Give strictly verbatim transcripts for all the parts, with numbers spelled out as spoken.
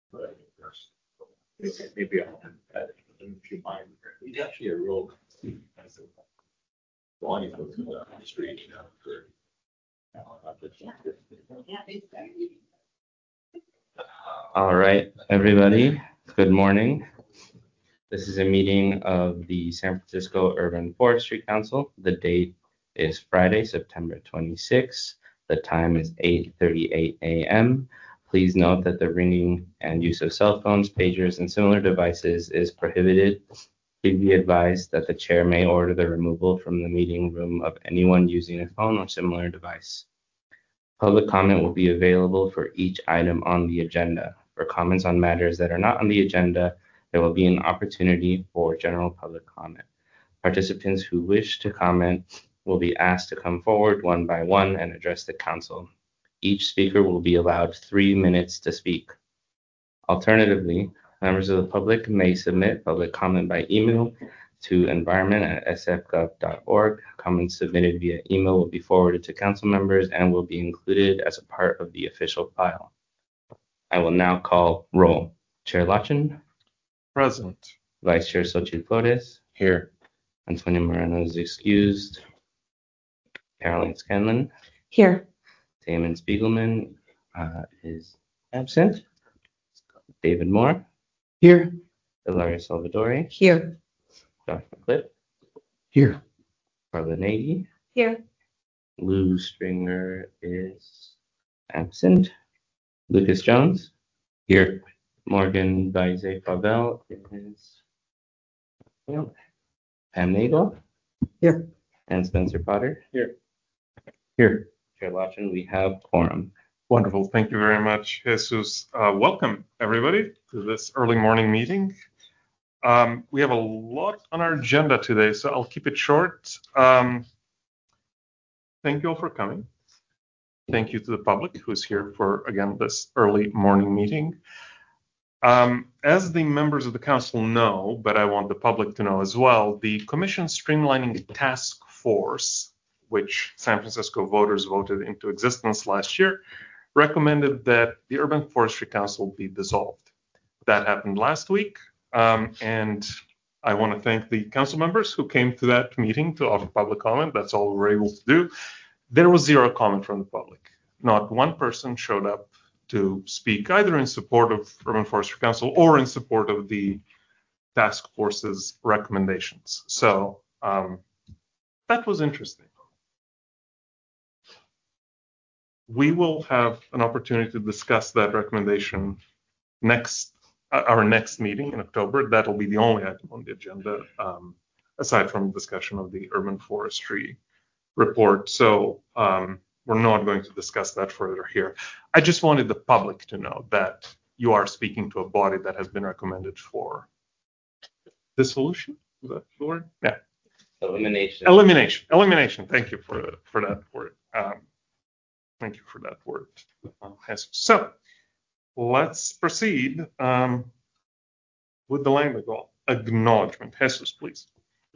But maybe I'll have that in a few mind. He's actually a real volume of the street. You know, for, All right, everybody, good morning. This is a meeting of the San Francisco Urban Forestry Council. The date is Friday, September twenty-sixth. The time is eight thirty-eight a m Please note that the ringing and use of cell phones, pagers, and similar devices is prohibited. Please be advised that the chair may order the removal from the meeting room of anyone using a phone or similar device. Public comment will be available for each item on the agenda. For comments on matters that are not on the agenda, there will be an opportunity for general public comment. Participants who wish to comment will be asked to come forward one by one and address the council. Each speaker will be allowed three minutes to speak. Alternatively, members of the public may submit public comment by email to environment at s f gov dot org. Comments submitted via email will be forwarded to council members and will be included as a part of the official file. I will now call roll. Chair Lachin? Present. Vice Chair Xochitl Flores? Here. Antonio Moreno is excused. Caroline Scanlon? Here. Damon Spiegelman uh, is absent. David Moore? Here. Ilaria Salvadori? Here. Josh McCliff? Here. Carla Nagy? Here. Lou Stringer is absent. Lucas Jones? Here. Morgan Baise Pavel is here. Pam Nagel? Here. And Spencer Potter? Here. Here. Chair Lachin, we have quorum. Wonderful. Thank you very much, Jesus. Uh, welcome, everybody, to this early morning meeting. Um, we have a lot on our agenda today, so I'll keep it short. Um, thank you all for coming. Thank you to the public who's here for, again, this early morning meeting. Um, as the members of the council know, but I want the public to know as well, the Commission Streamlining Task Force, which San Francisco voters voted into existence last year, recommended that the Urban Forestry Council be dissolved. That happened last week, um, and I want to thank the council members who came to that meeting to offer public comment. That's all we were able to do. There was zero comment from the public. Not one person showed up to speak either in support of Urban Forestry Council or in support of the task force's recommendations. So um, that was interesting. We will have an opportunity to discuss that recommendation next, uh, our next meeting in October. That'll be the only item on the agenda, um, aside from discussion of the urban forestry report. So um, we're not going to discuss that further here. I just wanted the public to know that you are speaking to a body that has been recommended for dissolution. Is that the word? Yeah. Elimination. Elimination. Elimination. Thank you for for that word. Um, Thank you for that word. Yes. So let's proceed um, with the language. Acknowledgement. Jesus, please.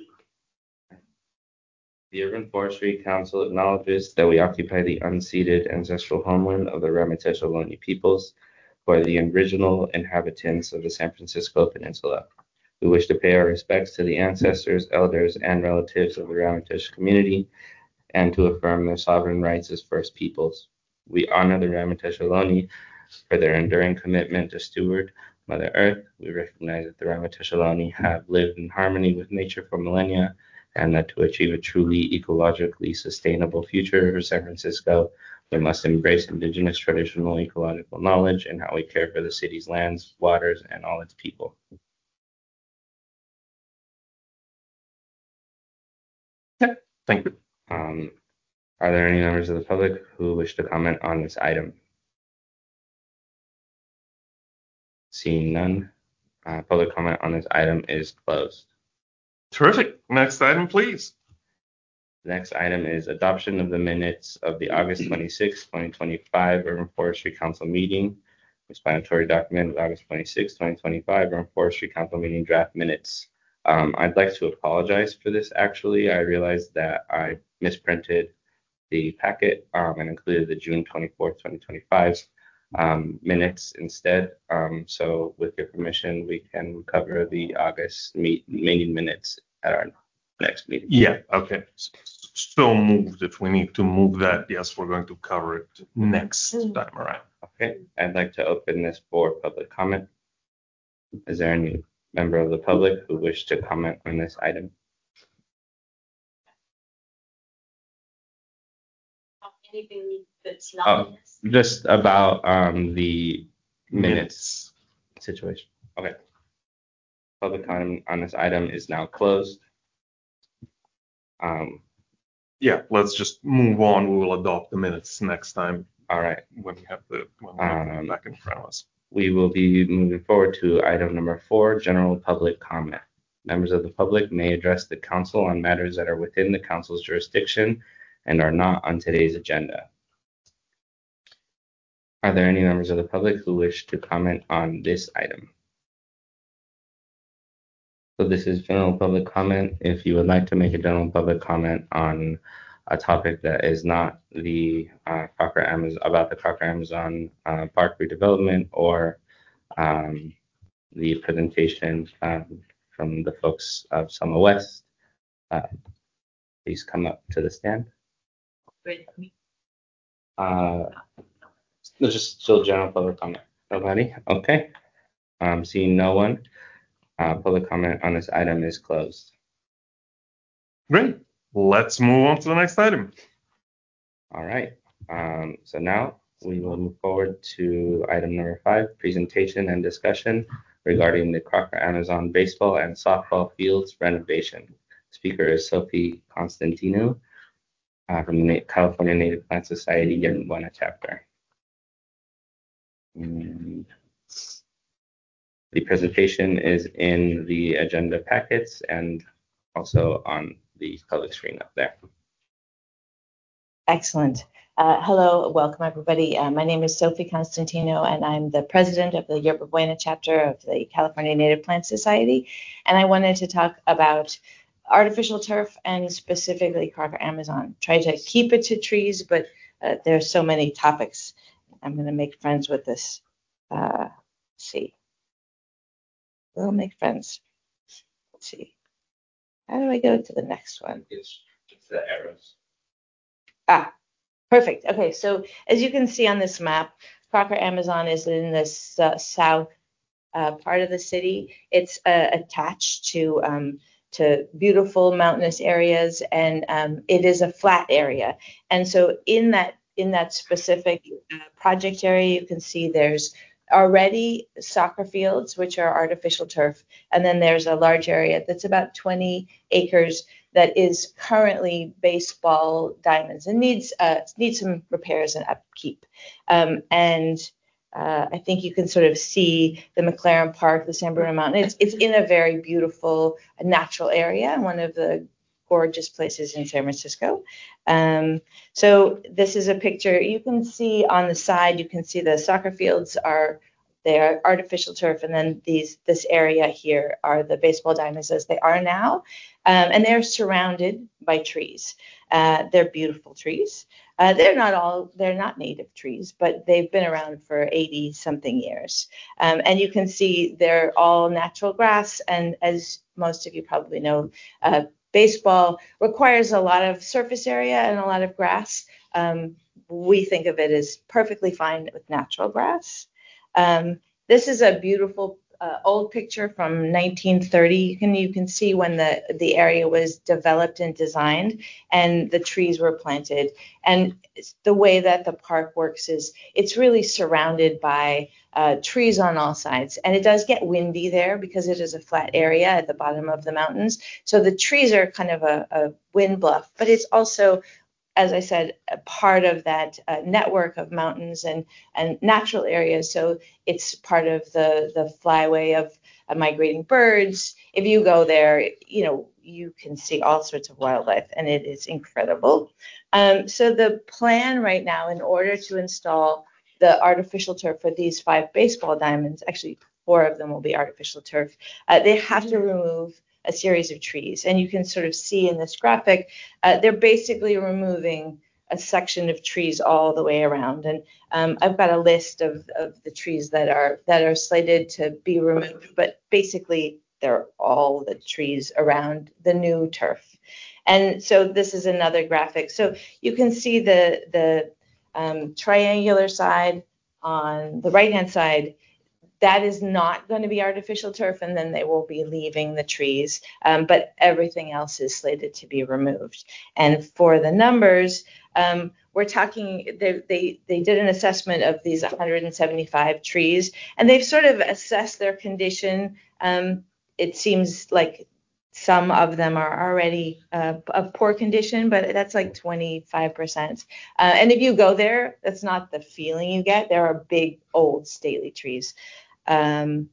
The Urban Forestry Council acknowledges that we occupy the unceded ancestral homeland of the Ramaytush Ohlone peoples, who are the original inhabitants of the San Francisco Peninsula. We wish to pay our respects to the ancestors, elders, and relatives of the Ramaytush community, and to affirm their sovereign rights as First Peoples. We honor the Ramaytush Ohlone for their enduring commitment to steward Mother Earth. We recognize that the Ramaytush Ohlone have lived in harmony with nature for millennia, and that to achieve a truly ecologically sustainable future for San Francisco, we must embrace indigenous traditional ecological knowledge and how we care for the city's lands, waters, and all its people. Yeah, thank you. Um, are there any members of the public who wish to comment on this item? Seeing none, uh, public comment on this item is closed. Terrific. Next item, please. The next item is adoption of the minutes of the August twenty-sixth, twenty twenty-five Urban Forestry Council meeting. Explanatory document of August twenty-sixth, twenty twenty-five Urban Forestry Council meeting draft minutes. Um, I'd like to apologize for this. Actually, I realized that I misprinted the packet um, and included the June twenty-fourth, twenty twenty-five um, minutes instead. Um, so with your permission, we can cover the August meet, meeting minutes at our next meeting. Yeah, okay. So moved. If we need to move that, yes, we're going to cover it next time around. Okay, I'd like to open this for public comment. Is there any member of the public who wish to comment on this item? Anything that's not Oh, in this? just about um, the minutes Minutes. situation. Okay. Public comment on this item is now closed. Um, Yeah, let's just move on. We will adopt the minutes next time all right. when we have the when we have them Um, back in front of us. We will be moving forward to item number four, general public comment. Members of the public may address the council on matters that are within the council's jurisdiction and are not on today's agenda. Are there any members of the public who wish to comment on this item? So this is general public comment. If you would like to make a general public comment on a topic that is not the uh, Crocker Amazon about the Crocker Amazon uh, Park redevelopment or um, the presentation um, from the folks of Summer West, uh, please come up to the stand. Uh, no, just still general public comment. Nobody? Okay. Um, seeing no one, uh, public comment on this item is closed. Great. Let's move on to the next item. All right. Um, so now we will move forward to item number five, presentation and discussion regarding the Crocker Amazon baseball and softball fields renovation. Speaker is Sophie Constantino uh, from the California Native Plant Society Yerba Buena chapter. And the presentation is in the agenda packets and also on the public screen up there. Excellent. Uh, hello, welcome everybody. Uh, my name is Sophie Constantino, and I'm the president of the Yerba Buena chapter of the California Native Plant Society. And I wanted to talk about artificial turf and specifically Crocker Amazon. Try to keep it to trees, but uh, there's so many topics. I'm going to make friends with this. Uh, let's see. We'll make friends. Let's see. How do I go to the next one? It's, it's the arrows. Ah, perfect. Okay, so as you can see on this map, Crocker Amazon is in this uh, south uh, part of the city. It's uh, attached to um, to beautiful mountainous areas, and um, it is a flat area. And so in that in that specific uh, project area, you can see there's already soccer fields, which are artificial turf, and then there's a large area that's about twenty acres that is currently baseball diamonds and needs uh, needs some repairs and upkeep. Um, and uh, I think you can sort of see the McLaren Park, the San Bruno Mountain. It's it's in a very beautiful natural area, one of the gorgeous places in San Francisco. Um, so this is a picture you can see on the side. You can see the soccer fields are they are artificial turf, and then these this area here are the baseball diamonds as they are now, um, and they're surrounded by trees. Uh, they're beautiful trees. Uh, they're not all they're not native trees, but they've been around for eighty something years, um, and you can see they're all natural grass. And as most of you probably know, uh, baseball requires a lot of surface area and a lot of grass. Um, we think of it as perfectly fine with natural grass. Um, this is a beautiful uh, old picture from nineteen thirty. You can you can see when the the area was developed and designed, and the trees were planted. And the way that the park works is it's really surrounded by uh, trees on all sides, and it does get windy there because it is a flat area at the bottom of the mountains. So the trees are kind of a, a wind bluff, but it's also, as I said, a part of that uh, network of mountains and, and natural areas. So it's part of the, the flyway of uh, migrating birds. If you go there, you know, you can see all sorts of wildlife, and it is incredible. Um, so the plan right now, in order to install the artificial turf for these five baseball diamonds, actually four of them will be artificial turf, uh, they have to remove a series of trees. And you can sort of see in this graphic, uh, they're basically removing a section of trees all the way around. And um, I've got a list of, of the trees that are that are slated to be removed, but basically they're all the trees around the new turf. And so this is another graphic. So you can see the the um, triangular side on the right-hand side. That is not going to be artificial turf, and then they will be leaving the trees. Um, but everything else is slated to be removed. And for the numbers, um, we're talking, they, they, they did an assessment of these one hundred seventy-five trees, and they've sort of assessed their condition. Um, it seems like some of them are already uh, of poor condition, but that's like twenty-five percent. Uh, and if you go there, that's not the feeling you get. There are big, old, stately trees. Um,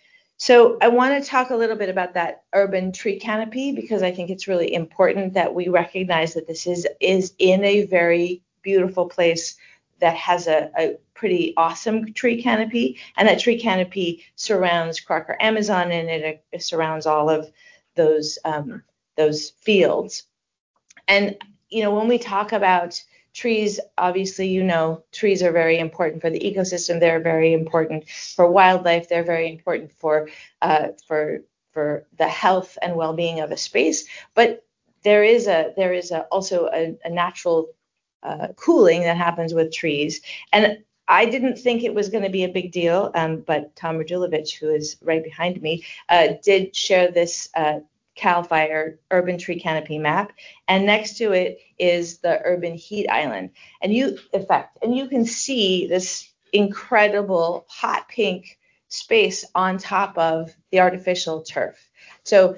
so I want to talk a little bit about that urban tree canopy, because I think it's really important that we recognize that this is, is in a very beautiful place that has a, a pretty awesome tree canopy. And that tree canopy surrounds Crocker Amazon, and it, it surrounds all of those um, those fields. And, you know, when we talk about trees, obviously, you know, trees are very important for the ecosystem. They're very important for wildlife. They're very important for uh, for for the health and well-being of a space. But there is a there is a, also a, a natural uh, cooling that happens with trees. And I didn't think it was going to be a big deal, um, but Tom Radulovich, who is right behind me, uh, did share this uh, CAL FIRE urban tree canopy map, and next to it is the urban heat island, and you effect, and you can see this incredible hot pink space on top of the artificial turf. So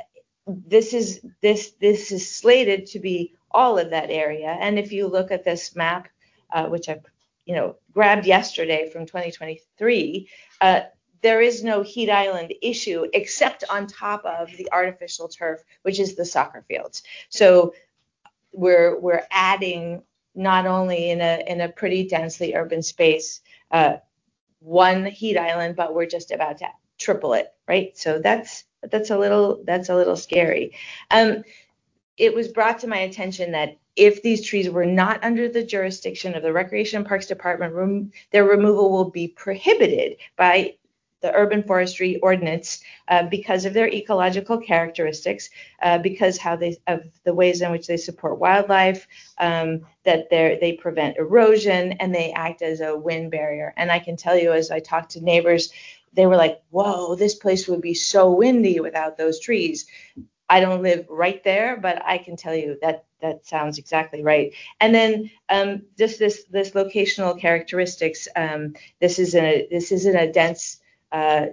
this is this this is slated to be all of that area. And if you look at this map, uh, which I you know grabbed yesterday from twenty twenty-three, uh, there is no heat island issue except on top of the artificial turf, which is the soccer fields. So we're we're adding, not only in a in a pretty densely urban space, uh, one heat island, but we're just about to triple it, right? So that's that's a little that's a little scary. Um, it was brought to my attention that if these trees were not under the jurisdiction of the Recreation and Parks Department, rem- their removal will be prohibited by the urban forestry ordinance uh, because of their ecological characteristics, uh, because how they of the ways in which they support wildlife, um, that they they prevent erosion, and they act as a wind barrier. And I can tell you, as I talked to neighbors, they were like, "Whoa, this place would be so windy without those trees." I don't live right there, but I can tell you that that sounds exactly right. And then um, just this this locational characteristics. Um, this is in a this is in a dense uh,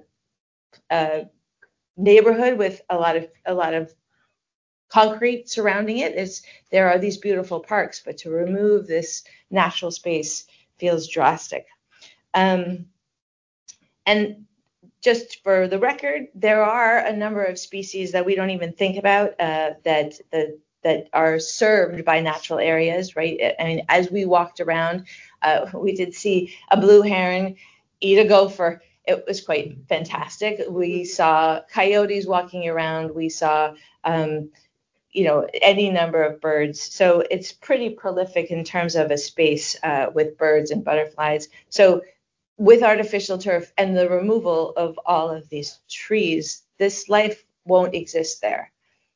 uh, neighborhood with a lot of a lot of concrete surrounding it. It's there are these beautiful parks, but to remove this natural space feels drastic. Um, and just for the record, there are a number of species that we don't even think about uh, that the that are served by natural areas, right? I mean, as we walked around, uh, we did see a blue heron eat a gopher. It was quite fantastic. We saw coyotes walking around. We saw, um, you know, any number of birds. So it's pretty prolific in terms of a space uh, with birds and butterflies. So with artificial turf and the removal of all of these trees, this life won't exist there.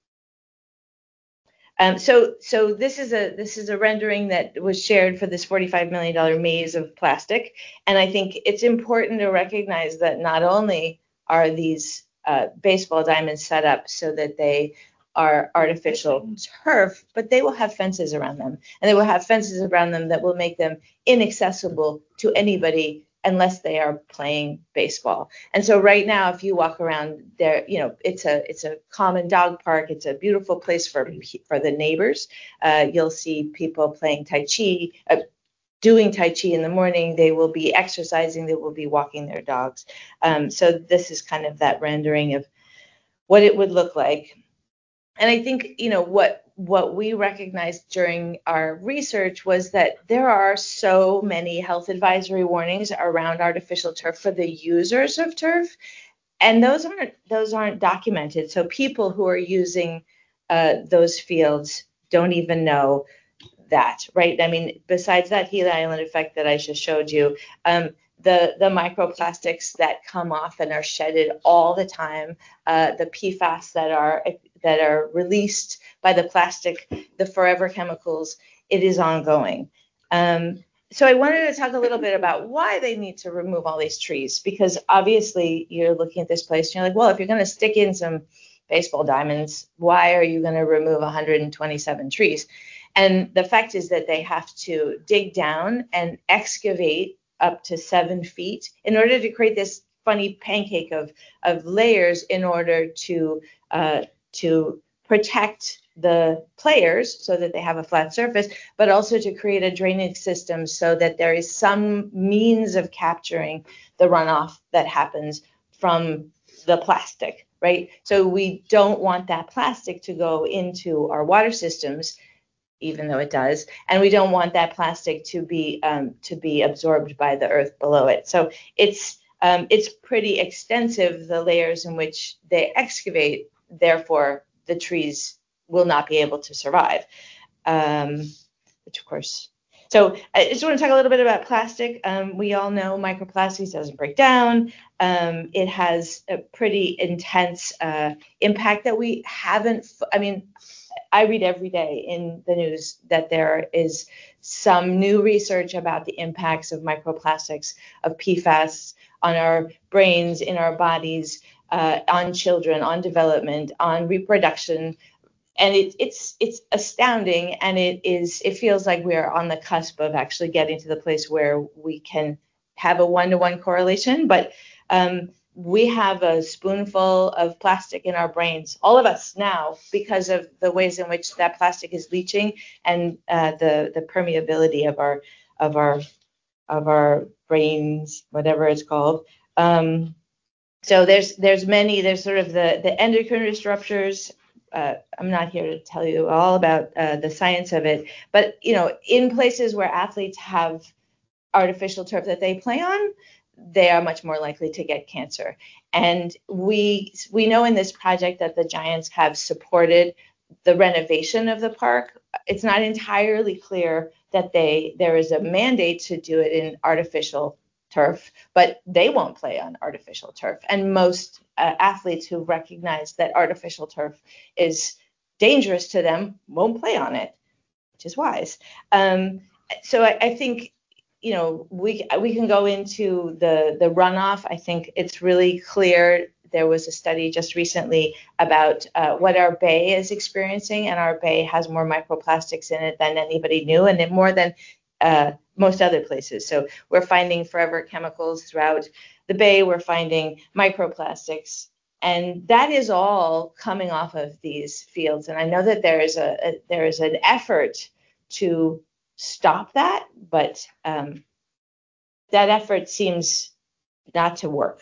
Um, so, so this is a this is a rendering that was shared for this forty-five million dollars maze of plastic, and I think it's important to recognize that not only are these uh, baseball diamonds set up so that they are artificial turf, but they will have fences around them, and they will have fences around them that will make them inaccessible to anybody unless they are playing baseball. And so right now, if you walk around there, you know, it's a it's a common dog park. It's a beautiful place for for the neighbors. Uh, you'll see people playing Tai Chi, uh, doing Tai Chi in the morning. They will be exercising. They will be walking their dogs. Um, so this is kind of that rendering of what it would look like. And I think, you know, what what we recognized during our research was that there are so many health advisory warnings around artificial turf for the users of turf, and those aren't those aren't documented. So people who are using uh, those fields don't even know that, right? I mean, besides that heat island effect that I just showed you, um, the the microplastics that come off and are shedded all the time, uh, the P FAS that are that are released by the plastic, the forever chemicals, it is ongoing. Um, so I wanted to talk a little bit about why they need to remove all these trees, because obviously you're looking at this place and you're like, well, if you're going to stick in some baseball diamonds, why are you going to remove one hundred twenty-seven trees? And the fact is that they have to dig down and excavate up to seven feet in order to create this funny pancake of, of layers in order to uh, to protect the players so that they have a flat surface, but also to create a drainage system so that there is some means of capturing the runoff that happens from the plastic, right? So we don't want that plastic to go into our water systems, even though it does, and we don't want that plastic to be um, to be absorbed by the earth below it. So it's um, it's pretty extensive, the layers in which they excavate. Therefore, the trees will not be able to survive. Um, which, of course. So I just want to talk a little bit about plastic. Um, we all know microplastics doesn't break down. Um, it has a pretty intense uh, impact that we haven't. I mean. I read every day in the news that there is some new research about the impacts of microplastics, of P FAS on our brains, in our bodies, uh, on children, on development, on reproduction. And it, it's it's astounding, and it is it feels like we are on the cusp of actually getting to the place where we can have a one-to-one correlation. But um, we have a spoonful of plastic in our brains, all of us now, because of the ways in which that plastic is leaching and uh, the the permeability of our of our of our brains, whatever it's called. Um, so there's there's many there's sort of the the endocrine disruptors. Uh, I'm not here to tell you all about uh, the science of it, but you know, in places where athletes have artificial turf that they play on, they are much more likely to get cancer. And we we know in this project that the Giants have supported the renovation of the park. It's not entirely clear that they there is a mandate to do it in artificial turf, but they won't play on artificial turf. And most uh, athletes who recognize that artificial turf is dangerous to them won't play on it, which is wise. Um, so I, I think, you know, we we can go into the the runoff. I think it's really clear. There was a study just recently about uh, what our bay is experiencing, and our bay has more microplastics in it than anybody knew, and more than uh, most other places. So we're finding forever chemicals throughout the bay. We're finding microplastics, and that is all coming off of these fields. And I know that there is a, a there is an effort to stop that, but um, that effort seems not to work.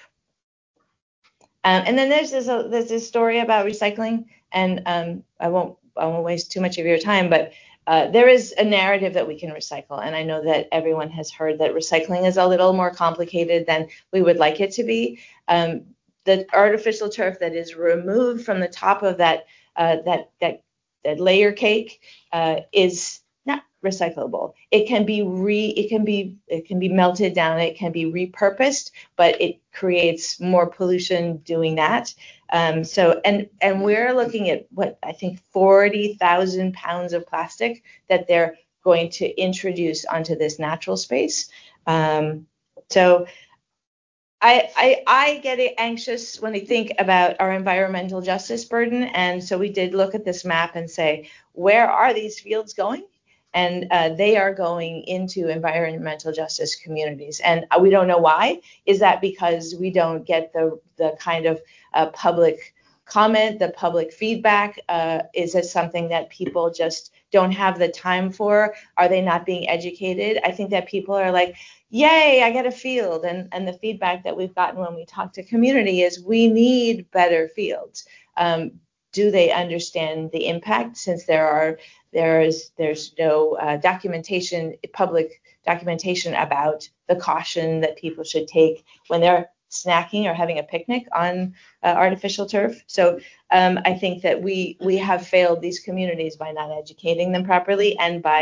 Um, and then there's this uh, there's this story about recycling, and um, I won't I won't waste too much of your time, but uh, there is a narrative that we can recycle, and I know that everyone has heard that recycling is a little more complicated than we would like it to be. Um, the artificial turf that is removed from the top of that uh, that that that layer cake uh, is not recyclable. It can be re it can be it can be melted down, it can be repurposed, but it creates more pollution doing that. Um, so and and we're looking at what I think forty thousand pounds of plastic that they're going to introduce onto this natural space. Um, so I, I I get anxious when I think about our environmental justice burden, and so we did look at this map and say, where are these fields going? And uh, they are going into environmental justice communities, and we don't know why. Is that because we don't get the the kind of uh, public comment, the public feedback? Uh, is it something that people just don't have the time for? Are they not being educated? I think that people are like, yay, I get a field. And, and the feedback that we've gotten when we talk to community is we need better fields. Um, do they understand the impact, since there are there's there's no uh, documentation, public documentation about the caution that people should take when they're snacking or having a picnic on uh, artificial turf. So um, I think that we we have failed these communities by not educating them properly, and by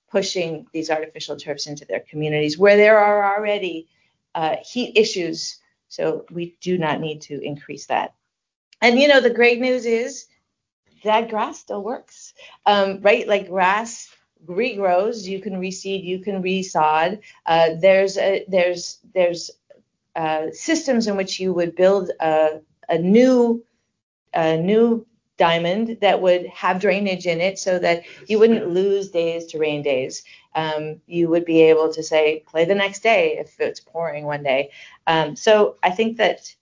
pushing these artificial turfs into their communities where there are already uh, heat issues. So we do not need to increase that. And, you know, the great news is that grass still works, um, right? Like grass regrows, you can reseed, you can resod. Uh, there's a, there's there's uh, systems in which you would build a, a new a new diamond that would have drainage in it so that you wouldn't lose days to rain days. Um, you would be able to say, play the next day if it's pouring one day. Um, so I think that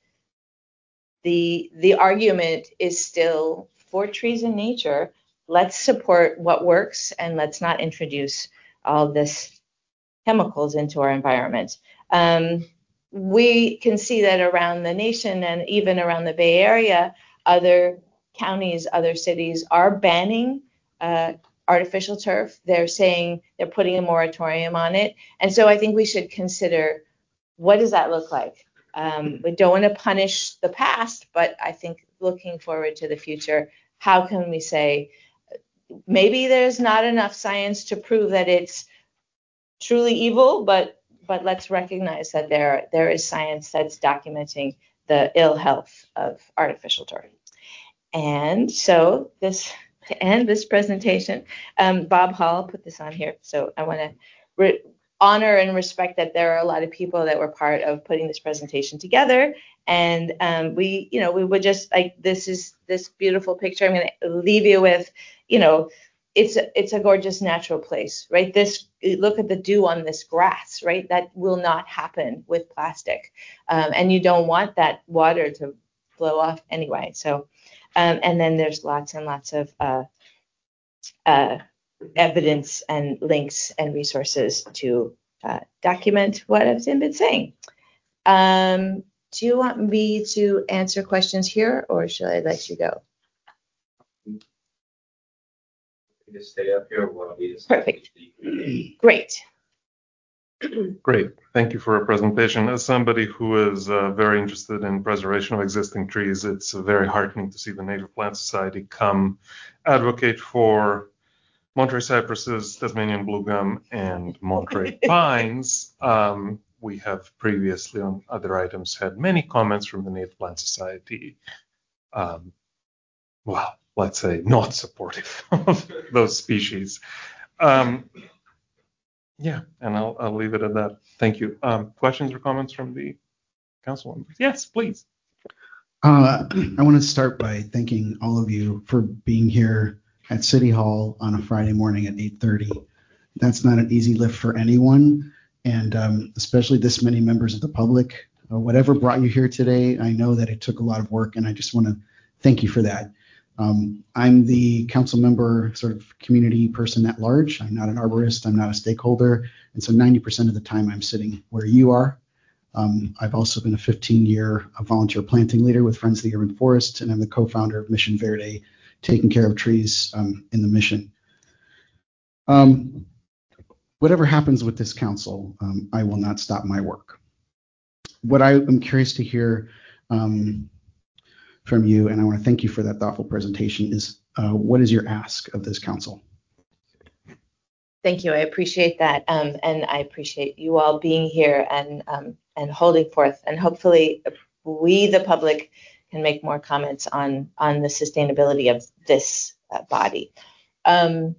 the the argument is still for trees in nature. Let's support what works and let's not introduce all this chemicals into our environment. Um, we can see that around the nation and even around the Bay Area, other counties, other cities are banning uh, artificial turf. They're saying they're putting a moratorium on it. And so I think we should consider, what does that look like? Um, we don't want to punish the past, but I think looking forward to the future, how can we say, maybe there's not enough science to prove that it's truly evil, but but let's recognize that there there is science that's documenting the ill health of artificial turf. And so this to end this presentation, um, Bob Hall put this on here, so I want to re- honor and respect that there are a lot of people that were part of putting this presentation together. And um, we, you know, we would just like, this is this beautiful picture. I'm going to leave you with, you know, it's a, it's a gorgeous natural place, right? This, look at the dew on this grass, right? That will not happen with plastic. Um, and you don't want that water to flow off anyway. So, um, and then there's lots and lots of uh, uh, evidence and links and resources to uh, document what I've been saying. Um, do you want me to answer questions here, or should I let you go? You just stay up here, or want me to Perfect. Great. Great. Thank you for a presentation. As somebody who is uh, very interested in preservation of existing trees, it's uh, very heartening to see the Native Plant Society come advocate for Monterey cypresses, Tasmanian blue gum, and Monterey pines. Um, we have previously on other items had many comments from the Native Plant Society. Um, well, let's say not supportive of those species. Um, yeah, and I'll, I'll leave it at that. Thank you. Um, questions or comments from the council members? Yes, please. Uh, I want to start by thanking all of you for being here at City Hall on a Friday morning at eight thirty. That's not an easy lift for anyone, and um, especially this many members of the public. Uh, whatever brought you here today, I know that it took a lot of work, and I just want to thank you for that. Um, I'm the council member, sort of community person at large. I'm not an arborist, I'm not a stakeholder, and so ninety percent of the time I'm sitting where you are. Um, I've also been a fifteen year volunteer planting leader with Friends of the Urban Forest, and I'm the co-founder of Mission Verde, taking care of trees um, in the mission. Um, whatever happens with this council, um, I will not stop my work. What I am curious to hear um, from you, and I want to thank you for that thoughtful presentation, is uh, what is your ask of this council? Thank you. I appreciate that. Um, and I appreciate you all being here and um, and holding forth. And hopefully we, the public, can make more comments on, on the sustainability of this uh, body. Um,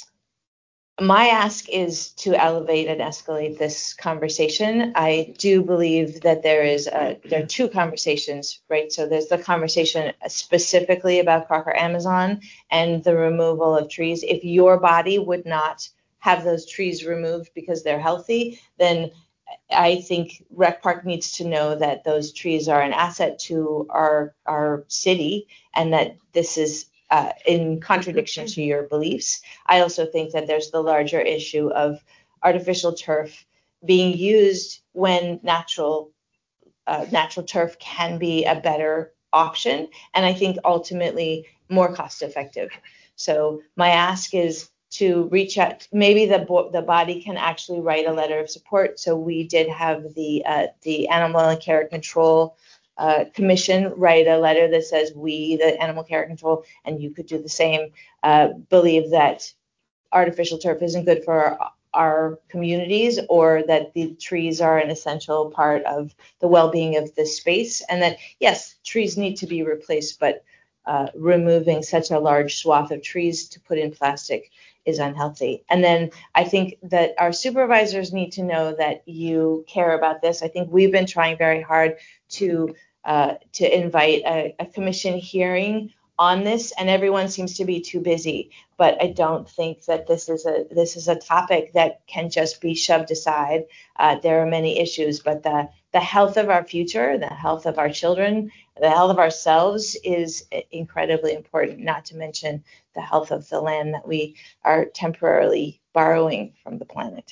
my ask is to elevate and escalate this conversation. I do believe that there is a, there are two conversations, right? So there's the conversation specifically about Crocker Amazon and the removal of trees. If your body would not have those trees removed because they're healthy, then I think Rec Park needs to know that those trees are an asset to our our city, and that this is uh, in contradiction to your beliefs. I also think that there's the larger issue of artificial turf being used when natural uh, natural turf can be a better option, and I think ultimately more cost effective. So my ask is to reach out. Maybe the bo- the body can actually write a letter of support. So we did have the uh, the Animal Care Control uh, Commission write a letter that says we, the Animal Care Control, and you could do the same, uh, believe that artificial turf isn't good for our, our communities, or that the trees are an essential part of the well-being of this space, and that yes, trees need to be replaced, but uh, removing such a large swath of trees to put in plastic is unhealthy. And then I think that our supervisors need to know that you care about this. I think we've been trying very hard to uh, to invite a, a commission hearing on this, and everyone seems to be too busy. But I don't think that this is a this is a topic that can just be shoved aside. Uh, there are many issues, but the the health of our future, the health of our children, the health of ourselves is incredibly important. Not to mention the health of the land that we are temporarily borrowing from the planet.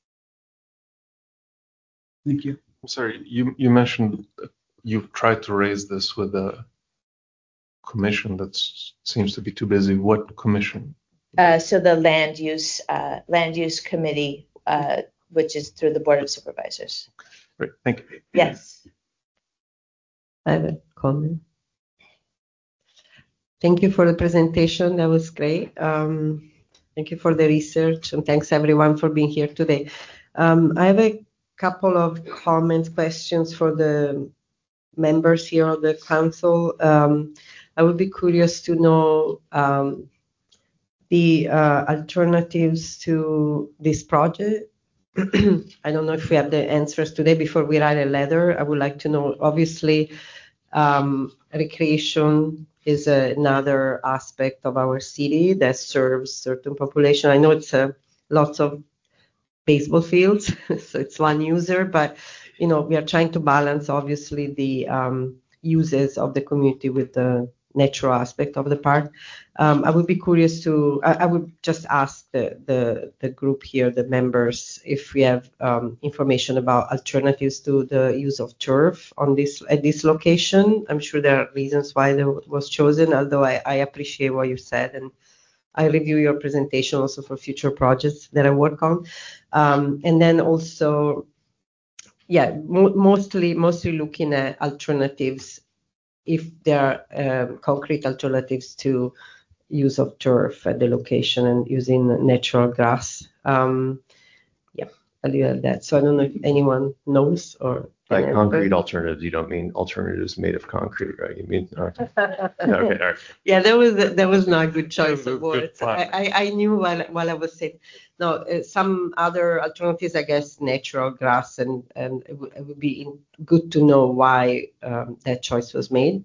Thank you. I'm sorry, you you mentioned that you've tried to raise this with the commission that seems to be too busy. What commission? Uh, so the land use uh, land use committee, uh, which is through the Board of Supervisors. Great, thank you. Yes. I have a comment. Thank you for the presentation. That was great. Um, thank you for the research, and thanks everyone for being here today. Um, I have a couple of comments, questions for the members here of the council. Um, I would be curious to know um, the uh, alternatives to this project. I don't know if we have the answers today before we write a letter. I would like to know, obviously, um, recreation is a, another aspect of our city that serves certain population. I know it's a, lots of baseball fields, so it's one user, but you know, we are trying to balance obviously the um, uses of the community with the natural aspect of the park. Um, I would be curious to, I, I would just ask the, the, the group here, the members, if we have um, information about alternatives to the use of turf on this at this location. I'm sure there are reasons why it was chosen, although I, I appreciate what you said, and I review your presentation also for future projects that I work on. Um, and then also, yeah, mo- mostly mostly looking at alternatives, if there are um, concrete alternatives to use of turf at the location and using natural grass. Um, yeah, I'll leave it at that. So I don't know if anyone knows or. By concrete alternatives, you don't mean alternatives made of concrete, right? You mean, uh, okay, all right. Yeah, that was that was not a good choice Good of words. plan. I, I I knew while while I was saying. No, uh, some other alternatives, I guess, natural grass, and and it, w- it would be in, good to know why um, that choice was made.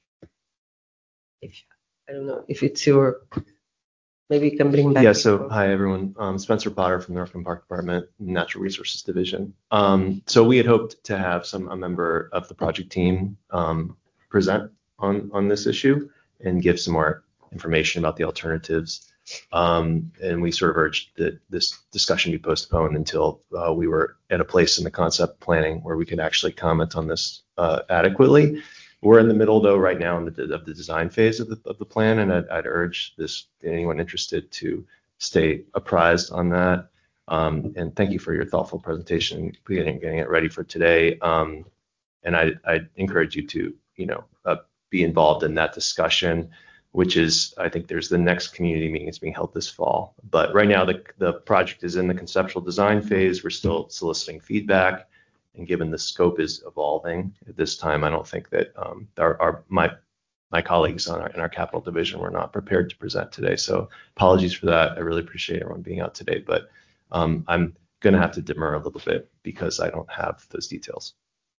If I don't know if it's your, maybe you can bring back. Yeah, so info. hi everyone. Um, Spencer Potter from the Northland Park Department, Natural Resources Division. Um, so we had hoped to have some a member of the project team um, present on on this issue and give some more information about the alternatives. Um, and we sort of urged that this discussion be postponed until uh, we were at a place in the concept planning where we could actually comment on this uh, adequately. We're in the middle, though, right now in the, of the design phase of the, of the plan, and I'd, I'd urge this anyone interested to stay apprised on that. Um, and thank you for your thoughtful presentation, getting, getting it ready for today. Um, and I, I'd encourage you to, you know, uh, be involved in that discussion, which is, I think there's the next community meeting is being held this fall. But right now, the, the project is in the conceptual design phase. We're still soliciting feedback. And given the scope is evolving at this time, I don't think that um, our, our my my colleagues on our, in our capital division were not prepared to present today. So apologies for that. I really appreciate everyone being out today, but um, I'm going to have to demur a little bit because I don't have those details.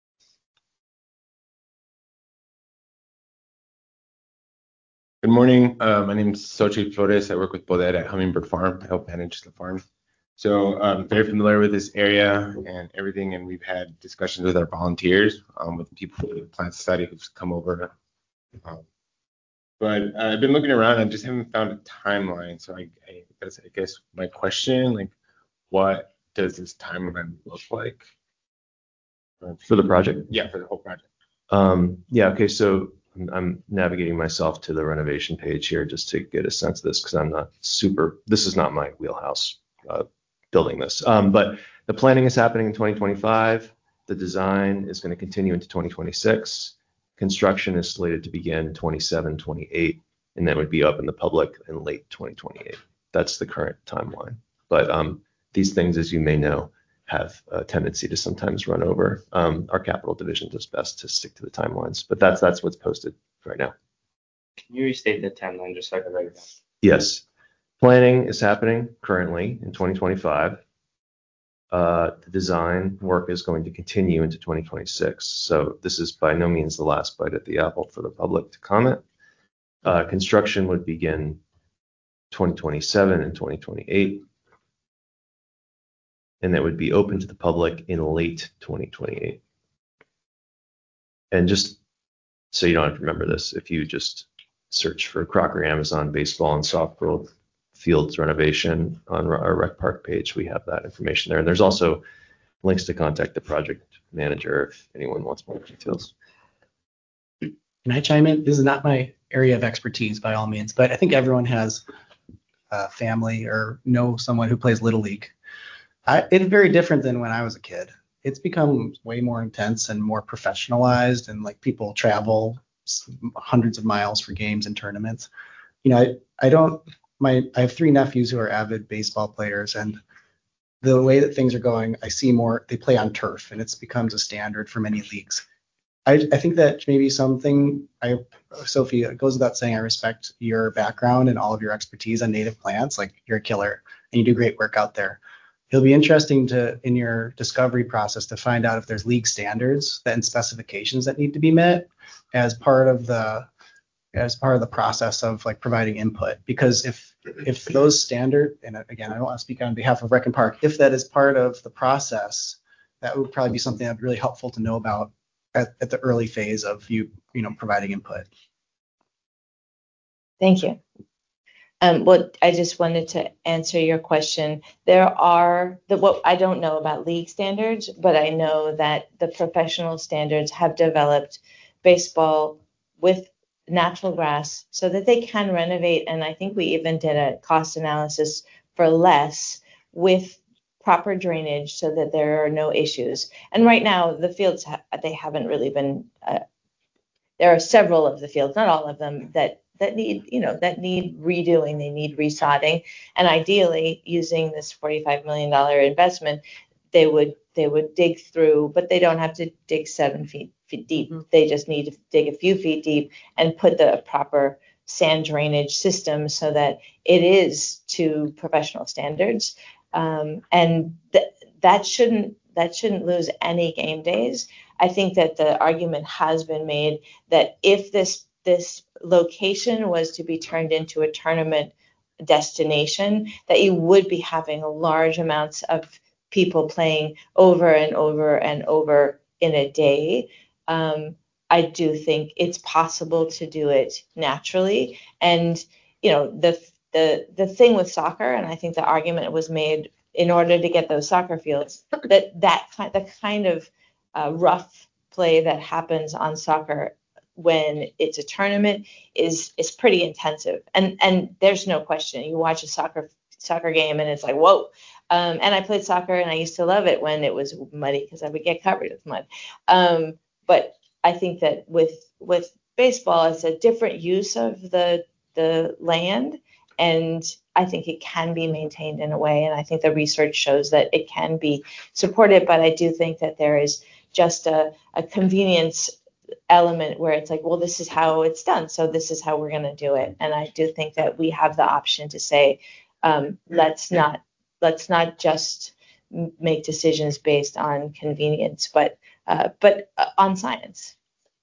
Good morning. Uh, my name is Xochitl Flores. I work with Poder at Hummingbird Farm. I help manage the farm. So I'm very familiar with this area and everything, and we've had discussions with our volunteers, um, with people from the plant study who've come over. Um, but uh, I've been looking around. I just haven't found a timeline. So I, I, that's, I guess my question, like, what does this timeline look like? For the project? Yeah, for the whole project. Um, yeah, okay, so I'm navigating myself to the renovation page here just to get a sense of this because I'm not super, this is not my wheelhouse. Uh, building this. Um, but the planning is happening in twenty twenty-five. The design is going to continue into twenty twenty-six. Construction is slated to begin twenty-seven, twenty-eight, and then would be up in the public in late twenty twenty-eight. That's the current timeline. But um, these things, as you may know, have a tendency to sometimes run over. Um, our capital division does best to stick to the timelines, but that's that's what's posted right now. Can you restate the timeline just so I can write it down? Yes. Planning is happening currently in twenty twenty-five. Uh, the design work is going to continue into twenty twenty-six. So this is by no means the last bite at the apple for the public to comment. Uh, construction would begin twenty twenty-seven and twenty twenty-eight. And that would be open to the public in late twenty twenty-eight. And just so you don't have to remember this, if you just search for Crocker Amazon baseball and softball fields renovation on our rec park page, we have that information there. And there's also links to contact the project manager if anyone wants more details. Can I chime in? This is not my area of expertise by all means, but I think everyone has a family or know someone who plays Little League. I, it's very different than when I was a kid. It's become way more intense and more professionalized, and like people travel hundreds of miles for games and tournaments. You know, I, I don't, my, I have three nephews who are avid baseball players, and the way that things are going, I see more, they play on turf, and it's becomes a standard for many leagues. I, I think that maybe something, I, Sophie, it goes without saying, I respect your background and all of your expertise on native plants. Like, you're a killer and you do great work out there. It'll be interesting to, in your discovery process, to find out if there's league standards and specifications that need to be met as part of the, as part of the process of like providing input. Because if, if those standard, and again, I don't want to speak on behalf of Rec and Park, if that is part of the process, that would probably be something that'd be really helpful to know about at, at the early phase of you, you know, providing input. Thank you. Um, well, I just wanted to answer your question. There are the what I don't know about league standards, but I know that the professional standards have developed baseball with natural grass so that they can renovate. And I think we even did a cost analysis for less with proper drainage so that there are no issues. And right now the fields, ha- they haven't really been, uh, there are several of the fields, not all of them, that that need, you know, that need redoing, they need resodding. And ideally, using this forty-five million dollars investment, they would they would dig through, but they don't have to dig seven feet, feet deep. Mm-hmm. They just need to dig a few feet deep and put the proper sand drainage system so that it is to professional standards. Um, and th- that shouldn't that shouldn't lose any game days. I think that the argument has been made that if this this location was to be turned into a tournament destination, that you would be having large amounts of people playing over and over and over in a day. Um, I do think it's possible to do it naturally. And, you know, the the the thing with soccer, and I think the argument was made in order to get those soccer fields, that that kind the kind of uh, rough play that happens on soccer when it's a tournament is is pretty intensive, and and there's no question. You watch a soccer soccer game and it's like, whoa. Um, and I played soccer and I used to love it when it was muddy because I would get covered with mud. Um, but I think that with with baseball, it's a different use of the the land, and I think it can be maintained in a way, and I think the research shows that it can be supported. But I do think that there is just a, a convenience element where it's like, well, this is how it's done, so this is how we're going to do it. And I do think that we have the option to say, um, let's not let's not just make decisions based on convenience, but uh, but uh, on science.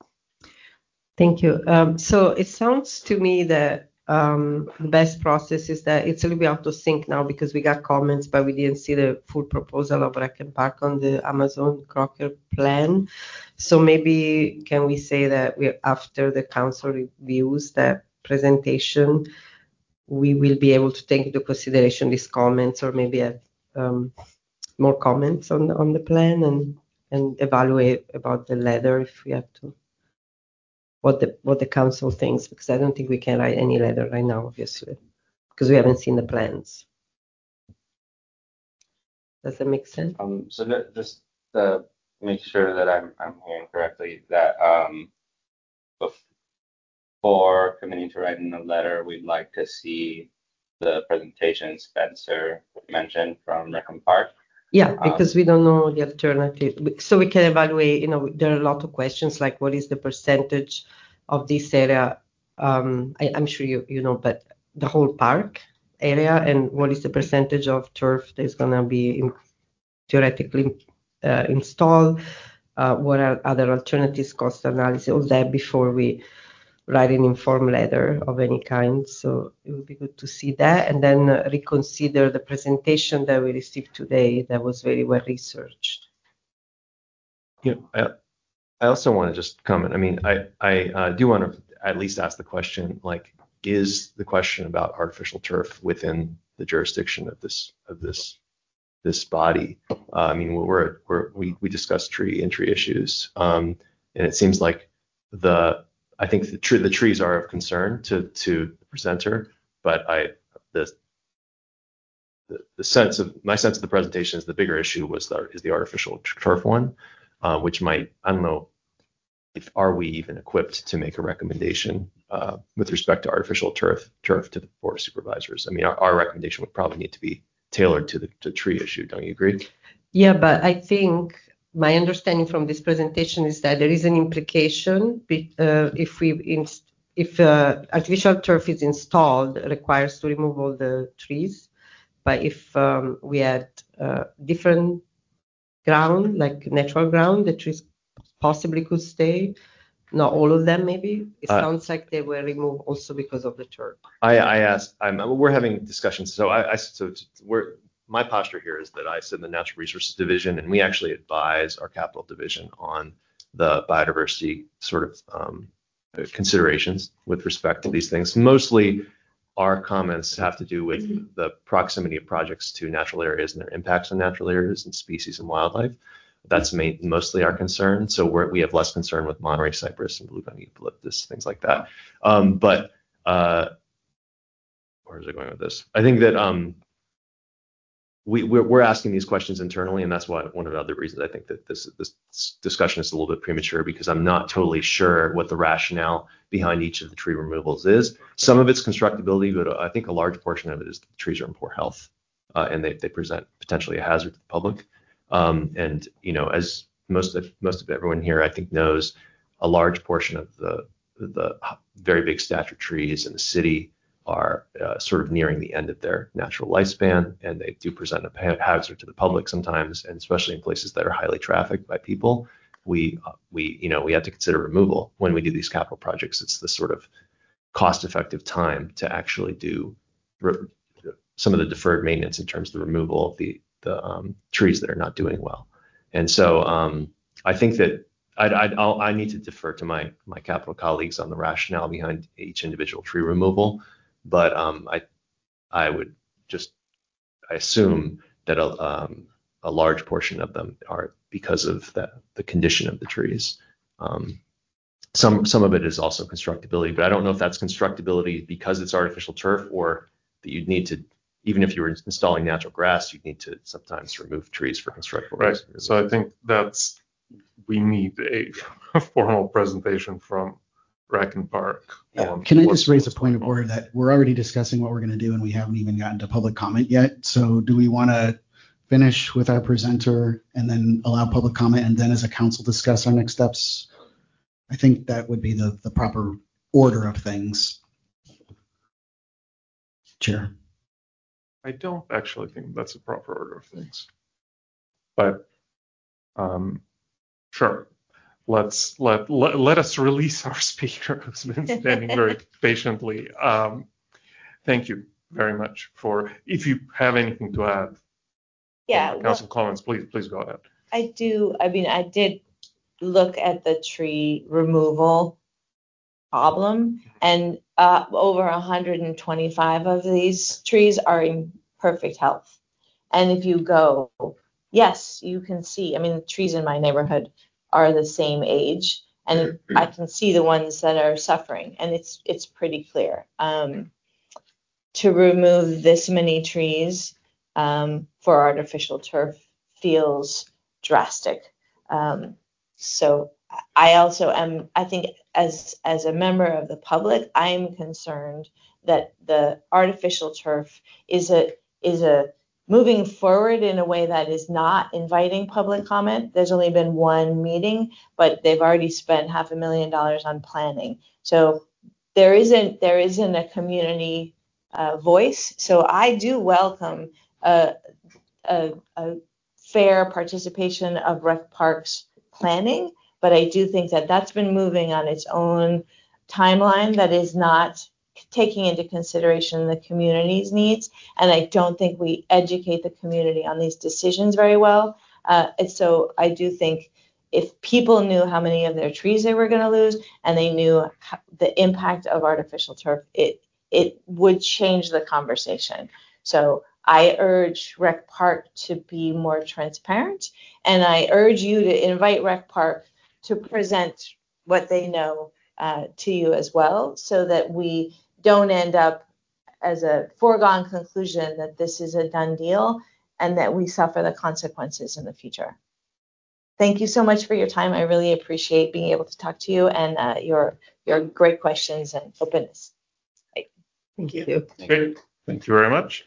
Thank you. Um, so it sounds to me that um, the best process is that it's a little bit out of sync now because we got comments, but we didn't see the full proposal of Rec and Park on the Amazon Crocker plan. So maybe can we say that we, after the council reviews that presentation, we will be able to take into consideration these comments, or maybe have um, more comments on the, on the plan, and and evaluate about the letter if we have to. What the what the council thinks, because I don't think we can write any letter right now, obviously, because we haven't seen the plans. Does that make sense? Um, so that, just to make sure that I'm I'm hearing correctly, that um, before committing to writing a letter, we'd like to see the presentation Spencer mentioned from Rackham Park. Yeah, because um, we don't know the alternative. So we can evaluate, you know, there are a lot of questions like what is the percentage of this area? Um, I, I'm sure you, you know, but the whole park area, and what is the percentage of turf that's going to be in, theoretically uh, installed? Uh, what are other alternatives, cost analysis, all that before we write an informed letter of any kind. So it would be good to see that, and then uh, reconsider the presentation that we received today that was very well researched. Yeah, I, I also want to just comment. I mean, I, I uh, do want to at least ask the question, like, is the question about artificial turf within the jurisdiction of this of this this body? Uh, I mean, we're, we're we we discussed tree and tree issues, um, and it seems like the I think the, tree, the trees are of concern to to the presenter, but I the, the the sense of my sense of the presentation is the bigger issue was the is the artificial turf one, uh, which might I don't know if are we even equipped to make a recommendation uh, with respect to artificial turf turf to the board of supervisors. I mean, our, our recommendation would probably need to be tailored to the to tree issue. Don't you agree? Yeah, but I think my understanding from this presentation is that there is an implication uh, if we inst- if uh, artificial turf is installed, it requires to remove all the trees. But if um, we had uh, different ground, like natural ground, the trees possibly could stay. Not all of them, maybe. It uh, sounds like they were removed also because of the turf. I, I asked. I'm, we're having discussions. So I, I so we're. My posture here is that I sit in the Natural Resources Division, and we actually advise our Capital Division on the biodiversity sort of um, considerations with respect to these things. Mostly, our comments have to do with mm-hmm. the proximity of projects to natural areas and their impacts on natural areas and species and wildlife. That's main, mostly our concern. So we're, we have less concern with Monterey cypress and blue gum eucalyptus, things like that. Um, but uh, where is it going with this? I think that um, we, we're, we're asking these questions internally, and that's why one of the other reasons I think that this this discussion is a little bit premature, because I'm not totally sure what the rationale behind each of the tree removals is. Some of it's constructability, but I think a large portion of it is the trees are in poor health, uh, and they, they present potentially a hazard to the public. Um, and you know, as most of most of everyone here I think knows, a large portion of the the very big stature trees in the city are uh, sort of nearing the end of their natural lifespan, and they do present a hazard to the public sometimes, and especially in places that are highly trafficked by people. We uh, we you know we have to consider removal when we do these capital projects. It's the sort of cost-effective time to actually do re- some of the deferred maintenance in terms of the removal of the the um, trees that are not doing well. And so um, I think that I'd, I'd, I'll, I need to defer to my my capital colleagues on the rationale behind each individual tree removal. But um, I I would just I assume that a, um, a large portion of them are because of the, the condition of the trees. Um, some some of it is also constructability, but I don't know if that's constructability because it's artificial turf, or that you'd need to, even if you were installing natural grass, you'd need to sometimes remove trees for constructable. Right. So I think that's we need a, a formal presentation from Rackham Park. Yeah. Can I just raise a point of order that we're already discussing what we're going to do and we haven't even gotten to public comment yet? So do we want to finish with our presenter and then allow public comment and then as a council discuss our next steps? I think that would be the, the proper order of things. Chair. I don't actually think that's a proper order of things. But um, sure. Let's let, let let us release our speaker who's been standing very patiently. Um, thank you very much for. If you have anything to add, yeah, uh, council well, comments, please please go ahead. I do. I mean, I did look at the tree removal problem, and uh, over one hundred twenty-five of these trees are in perfect health. And if you go, yes, you can see. I mean, the trees in my neighborhood are the same age, and I can see the ones that are suffering, and it's it's pretty clear. Um, to remove this many trees um, for artificial turf feels drastic. Um, so I also am, I think as as a member of the public, I'm concerned that the artificial turf is a is a moving forward in a way that is not inviting public comment. There's only been one meeting, but they've already spent half a million dollars on planning. So there isn't there isn't a community uh, voice. So I do welcome a, a, a fair participation of Rec Park's planning, but I do think that that's been moving on its own timeline that is not taking into consideration the community's needs, and I don't think we educate the community on these decisions very well. Uh, and so I do think if people knew how many of their trees they were going to lose, and they knew how, the impact of artificial turf, it it would change the conversation. So I urge Rec Park to be more transparent, and I urge you to invite Rec Park to present what they know uh, to you as well, so that we don't end up as a foregone conclusion that this is a done deal and that we suffer the consequences in the future. Thank you so much for your time. I really appreciate being able to talk to you and uh, your your great questions and openness. Thank you. Great. Thank you very much.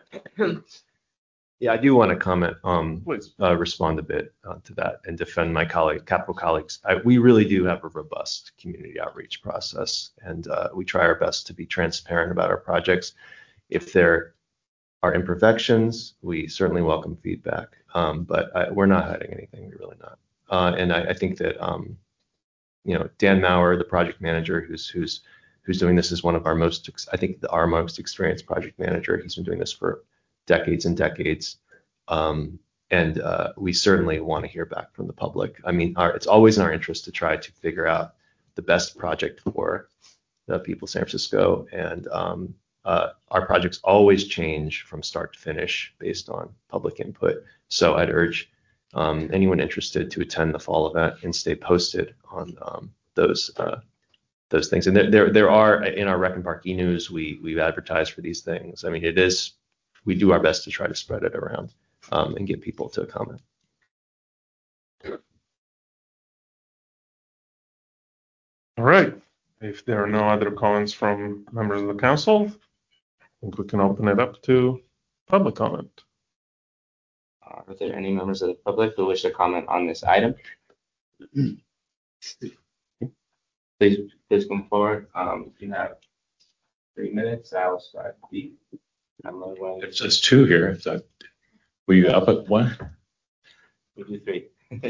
Yeah, I do want to comment, um, Please. uh, respond a bit uh, to that and defend my colleague, Capital colleagues. I, we really do have a robust community outreach process, and uh, we try our best to be transparent about our projects. If there are imperfections, we certainly welcome feedback, um, but I, we're not hiding anything. We're really not. Uh, and I, I think that, um, you know, Dan Maurer, the project manager, who's who's who's doing this, is one of our most, I think, the, our most experienced project manager. He's been doing this for decades and decades. Um, and uh, we certainly want to hear back from the public. I mean, our, it's always in our interest to try to figure out the best project for the people of San Francisco. And um, uh, our projects always change from start to finish based on public input. So I'd urge um, anyone interested to attend the fall event and stay posted on um, those uh, those things. And there, there, there are in our Rec and Park e-news, we we advertise for these things. I mean, it is, we do our best to try to spread it around um, and get people to comment. All right. If there are no other comments from members of the council, I think we can open it up to public comment. Uh, Are there any members of the public who wish to comment on this item? Please, please come forward. Um, you have three minutes. I'll start the. It says two here. So, were you up at one? We do three.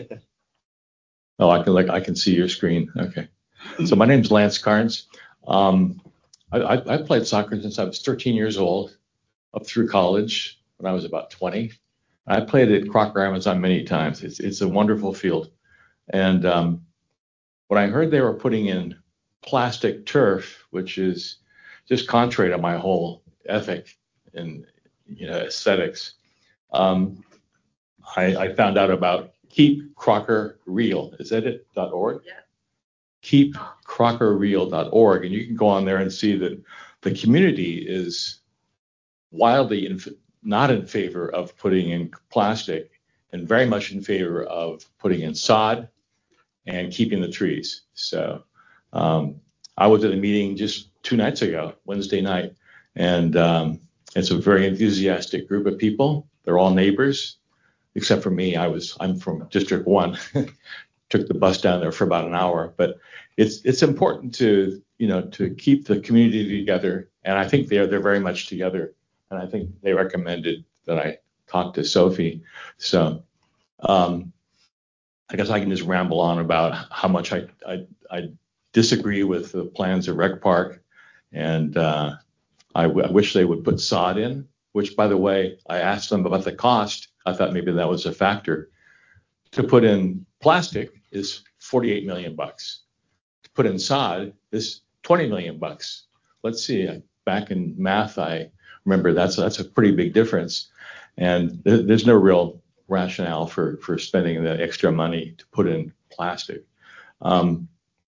Oh, I can like I can see your screen. Okay. So my name's Lance Carnes. Um, I, I, I played soccer since I was thirteen years old, up through college when I was about twenty. I played at Crocker Amazon many times. It's it's a wonderful field. And um, when I heard they were putting in plastic turf, which is just contrary to my whole ethic and you know aesthetics, um, I, I found out about Keep Crocker Real. Is that it? .org? Yeah. keep crocker real dot org, and you can go on there and see that the community is wildly in, not in favor of putting in plastic and very much in favor of putting in sod and keeping the trees. So um, I was at a meeting just two nights ago, Wednesday night, and um, it's a very enthusiastic group of people. They're all neighbors, except for me. I was I'm from District One. Took the bus down there for about an hour, but it's it's important to you know to keep the community together, and I think they're they're very much together, and I think they recommended that I talk to Sophie. So um, I guess I can just ramble on about how much I I, I disagree with the plans of Rec Park, and uh, I, w- I wish they would put sod in. Which, by the way, I asked them about the cost. I thought maybe that was a factor. To put in plastic is forty-eight million bucks. To put in sod is twenty million bucks. Let's see, back in math, I remember that's that's a pretty big difference, and th- there's no real rationale for for spending the extra money to put in plastic. Um,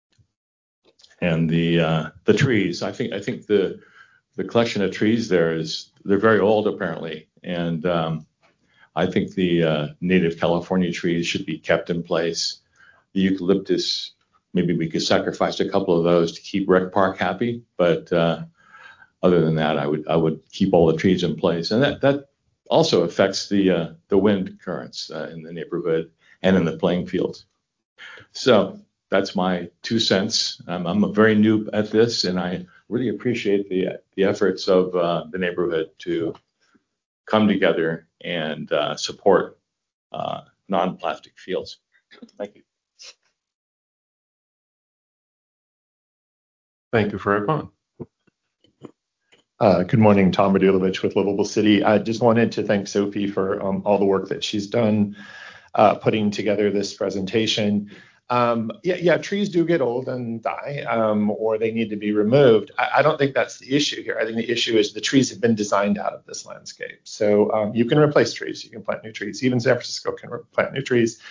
and the uh, the trees, I think I think the the collection of trees there is they're very old apparently, and um, I think the uh, native California trees should be kept in place. The eucalyptus, maybe we could sacrifice a couple of those to keep Rec Park happy, but uh, other than that, I would I would keep all the trees in place, and that that also affects the uh, the wind currents uh, in the neighborhood and in the playing field. So that's my two cents. I'm, I'm a very new at this, and I really appreciate the the efforts of uh, the neighborhood to come together and uh, support uh, non-plastic fields. Thank you. Thank you for your comment. Uh, good morning, Tom Radulovich with Livable City. I just wanted to thank Sophie for um, all the work that she's done uh, putting together this presentation. Um, yeah, yeah, trees do get old and die, um, or they need to be removed. I, I don't think that's the issue here. I think the issue is the trees have been designed out of this landscape. So um, you can replace trees, you can plant new trees. Even San Francisco can re- plant new trees.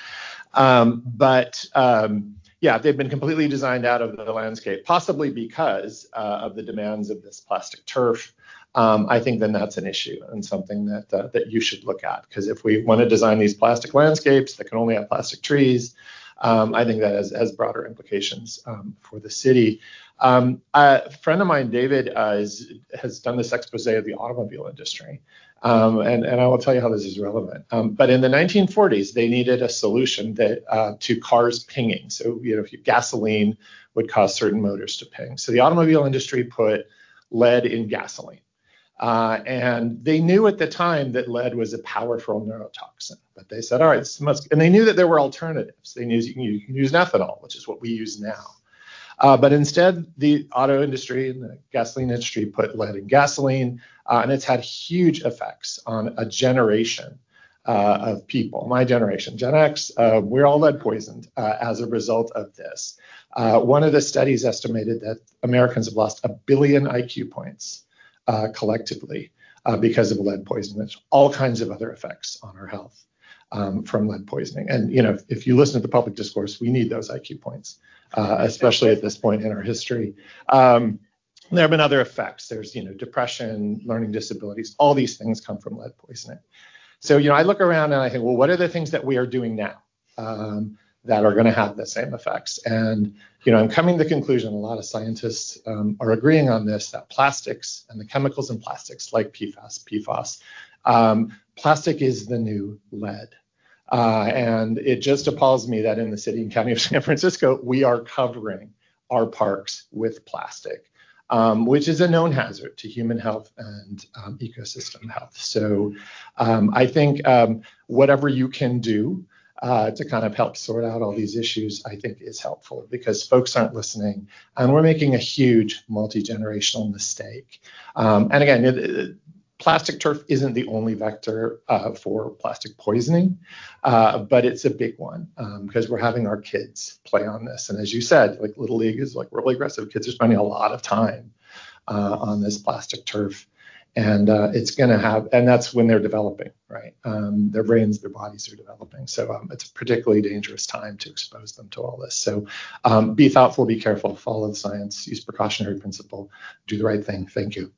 Um, but um, yeah, they've been completely designed out of the landscape, possibly because uh, of the demands of this plastic turf. Um, I think then that's an issue and something that uh, that you should look at, because if we want to design these plastic landscapes that can only have plastic trees, um, I think that has, has broader implications um, for the city. Um, a friend of mine, David, uh, is, has done this expose of the automobile industry. Um, and, and I will tell you how this is relevant. Um, but in the nineteen forties, they needed a solution that uh, to cars pinging. So, you know, if you, gasoline would cause certain motors to ping. So the automobile industry put lead in gasoline. Uh, and they knew at the time that lead was a powerful neurotoxin. But they said, all right, this must, and they knew that there were alternatives. They knew you can, you can use ethanol, which is what we use now. Uh, but instead, the auto industry and the gasoline industry put lead in gasoline, uh, and it's had huge effects on a generation uh, of people. My generation, Gen X, uh, we're all lead poisoned uh, as a result of this. Uh, one of the studies estimated that Americans have lost a billion I Q points uh, collectively uh, because of lead poisoning. There's all kinds of other effects on our health um, from lead poisoning. And you know, if, if you listen to the public discourse, we need those I Q points. Uh, especially at this point in our history. Um, there have been other effects. There's, you know, depression, learning disabilities, all these things come from lead poisoning. So, you know, I look around and I think, well, what are the things that we are doing now um, that are going to have the same effects? And, you know, I'm coming to the conclusion, a lot of scientists um, are agreeing on this, that plastics and the chemicals in plastics like P FAS, P FOS, um, plastic is the new lead. Uh, and it just appalls me that in the city and county of San Francisco, we are covering our parks with plastic, um, which is a known hazard to human health and um, ecosystem health. So um, I think um, whatever you can do uh, to kind of help sort out all these issues, I think is helpful, because folks aren't listening and we're making a huge multi-generational mistake. Um, and again, it, it, plastic turf isn't the only vector uh, for plastic poisoning, uh, but it's a big one um, because we're having our kids play on this. And as you said, like Little League is like really aggressive. Kids are spending a lot of time uh, on this plastic turf. And uh, it's going to have, and that's when they're developing, right? Um, their brains, their bodies are developing. So um, it's a particularly dangerous time to expose them to all this. So um, be thoughtful, be careful, follow the science, use precautionary principle, do the right thing. Thank you.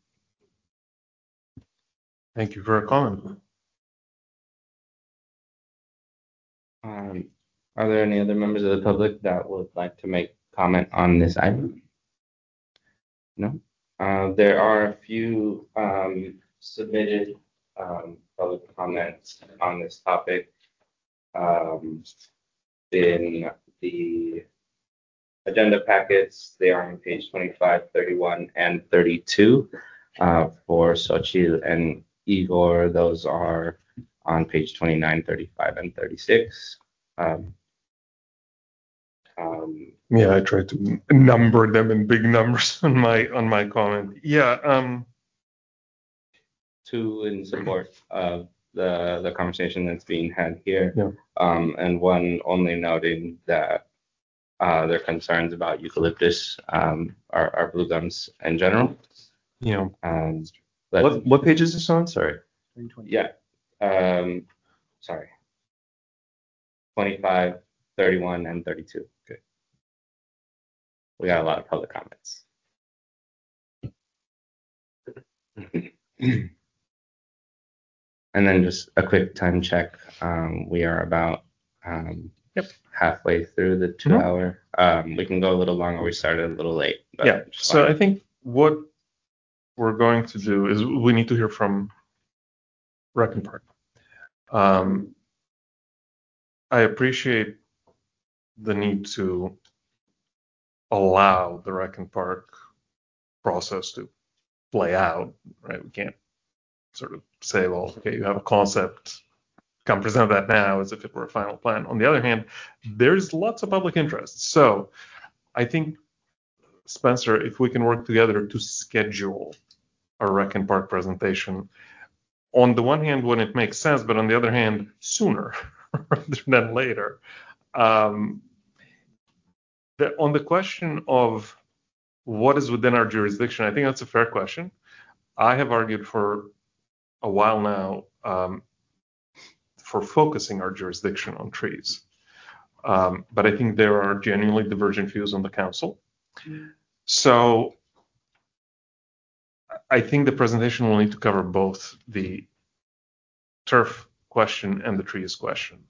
Thank you for a comment. Um, are there any other members of the public that would like to make comment on this item? No? Uh, there are a few um, submitted um, public comments on this topic um, in the agenda packets. They are on page twenty-five, thirty-one, and thirty-two. Uh, for Xochitl and Igor, those are on page twenty-nine, thirty-five, and thirty-six. Um, um, Yeah, I tried to number them in big numbers on my on my comment. Yeah. Um, two in support of the the conversation that's being had here, yeah. um, and one only noting that uh, their concerns about eucalyptus um, are, are blue gums in general. Yeah. Um, What what page is this on? Sorry. Yeah. Um, sorry. twenty-five, thirty-one, and thirty-two. Okay. We got a lot of public comments. And then just a quick time check. Um, we are about um, yep. halfway through the two mm-hmm. hour. Um, we can go a little longer. We started a little late. But yeah. So I think what we're going to do is we need to hear from Rec and Park. Um, I appreciate the need to allow the Rec and Park process to play out, right? We can't sort of say, well, okay, you have a concept, come present that now as if it were a final plan. On the other hand, there's lots of public interest. So I think, Spencer, if we can work together to schedule a Rec and Park presentation, on the one hand, when it makes sense, but on the other hand, sooner rather than later. Um, the, on the question of what is within our jurisdiction, I think that's a fair question. I have argued for a while now um, for focusing our jurisdiction on trees. Um, but I think there are genuinely divergent views on the council. So I think the presentation will need to cover both the turf question and the trees question.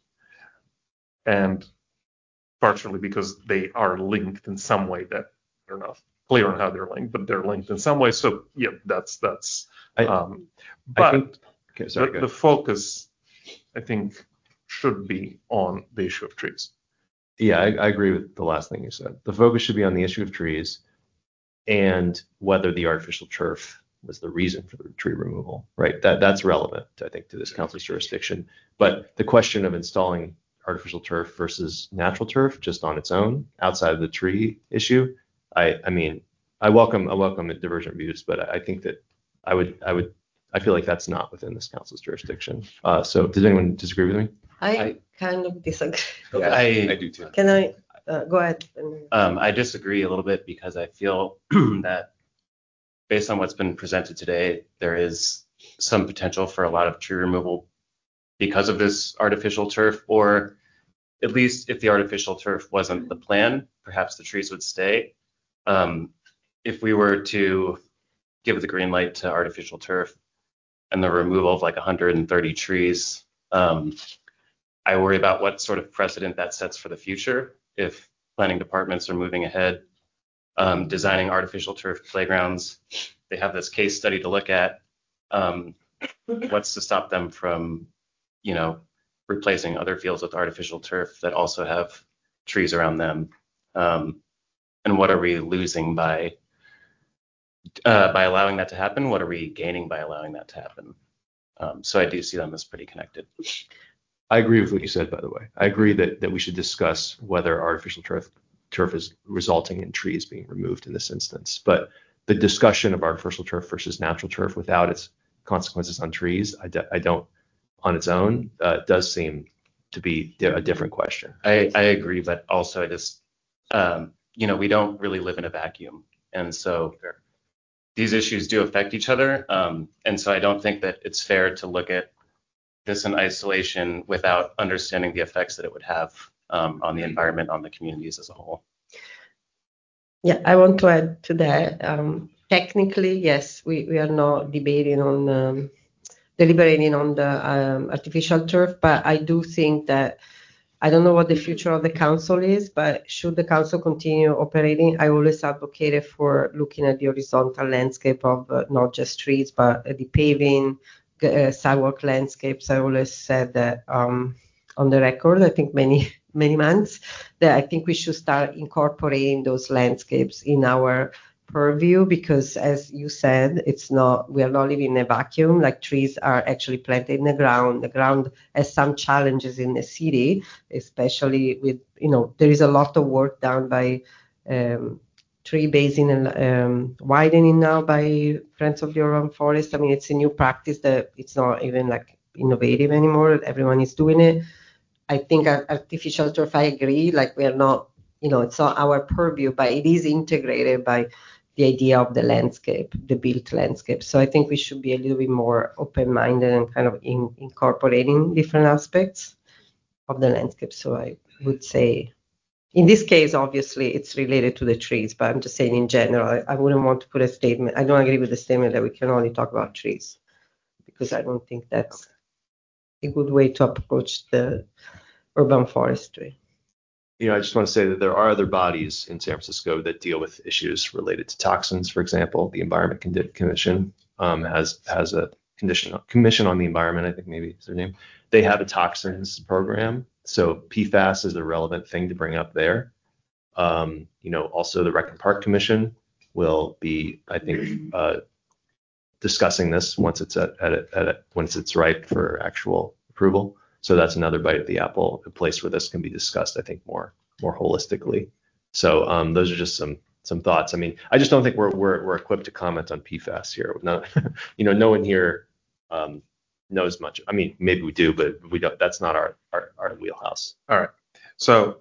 And partially because they are linked in some way that they're not clear on how they're linked, but they're linked in some way. So yeah, that's that's. I, um, but I think, okay, sorry, the, the focus, I think, should be on the issue of trees. Yeah, I, I agree with the last thing you said. The focus should be on the issue of trees and whether the artificial turf was the reason for the tree removal, right? That that's relevant, I think, to this council's jurisdiction. But the question of installing artificial turf versus natural turf just on its own, outside of the tree issue, I I mean, I welcome I welcome divergent views, but I think that I would I would I feel like that's not within this council's jurisdiction. Uh, so does anyone disagree with me? I, I- kind of disagree. Yeah, I, I do too. Can I uh, go ahead? Um, I disagree a little bit because I feel that based on what's been presented today, there is some potential for a lot of tree removal because of this artificial turf, or at least if the artificial turf wasn't the plan, perhaps the trees would stay. Um, if we were to give the green light to artificial turf and the removal of like one hundred thirty trees, um, I worry about what sort of precedent that sets for the future if planning departments are moving ahead, um, designing artificial turf playgrounds. They have this case study to look at. Um, what's to stop them from, you know, replacing other fields with artificial turf that also have trees around them? Um, and what are we losing by uh, by allowing that to happen? What are we gaining by allowing that to happen? Um, so I do see them as pretty connected. I agree with what you said, by the way. I agree that that we should discuss whether artificial turf turf is resulting in trees being removed in this instance. But the discussion of artificial turf versus natural turf without its consequences on trees, I, d- I don't, on its own, uh, does seem to be a different question. I, I agree, but also I just, um, you know, we don't really live in a vacuum. And so these issues do affect each other. Um, and so I don't think that it's fair to look at this in isolation without understanding the effects that it would have um, on the environment, on the communities as a whole. Yeah, I want to add to that. Um, technically, yes, we, we are not debating on, um, deliberating on the um, artificial turf, but I do think that, I don't know what the future of the council is, but should the council continue operating, I always advocated for looking at the horizontal landscape of uh, not just trees, but uh, the paving, uh, sidewalk landscapes. I always said that um, on the record, I think many, many months, that I think we should start incorporating those landscapes in our purview, because as you said, it's not, we are not living in a vacuum. Like, trees are actually planted in the ground. The ground has some challenges in the city, especially with, you know, there is a lot of work done by um, tree basin and um, widening now by Friends of the Urban Forest. I mean, it's a new practice that it's not even like innovative anymore. Everyone is doing it. I think artificial turf, I agree, like we are not, you know, it's not our purview, but it is integrated by the idea of the landscape, the built landscape. So I think we should be a little bit more open-minded and kind of in, incorporating different aspects of the landscape. So I would say, in this case, obviously, it's related to the trees, but I'm just saying in general, I, I wouldn't want to put a statement. I don't agree with the statement that we can only talk about trees, because I don't think that's a good way to approach the urban forestry. you know, I just want to say that there are other bodies in San Francisco that deal with issues related to toxins. For example, the Environment Condi- Commission um, has has a condition commission on the environment. I think maybe is their name. They have a toxins program, so P FAS is a relevant thing to bring up there. Um, you know, also the Rec and Park Commission will be, I think, uh, discussing this once it's at, at, at, at once it's ripe for actual approval. So that's another bite at the apple, a place where this can be discussed, I think, more more holistically. So um, those are just some some thoughts. I mean, I just don't think we're we're, we're equipped to comment on P FAS here. No, you know, no one here um, knows much. I mean, maybe we do, but we don't. That's not our our, our wheelhouse. All right. So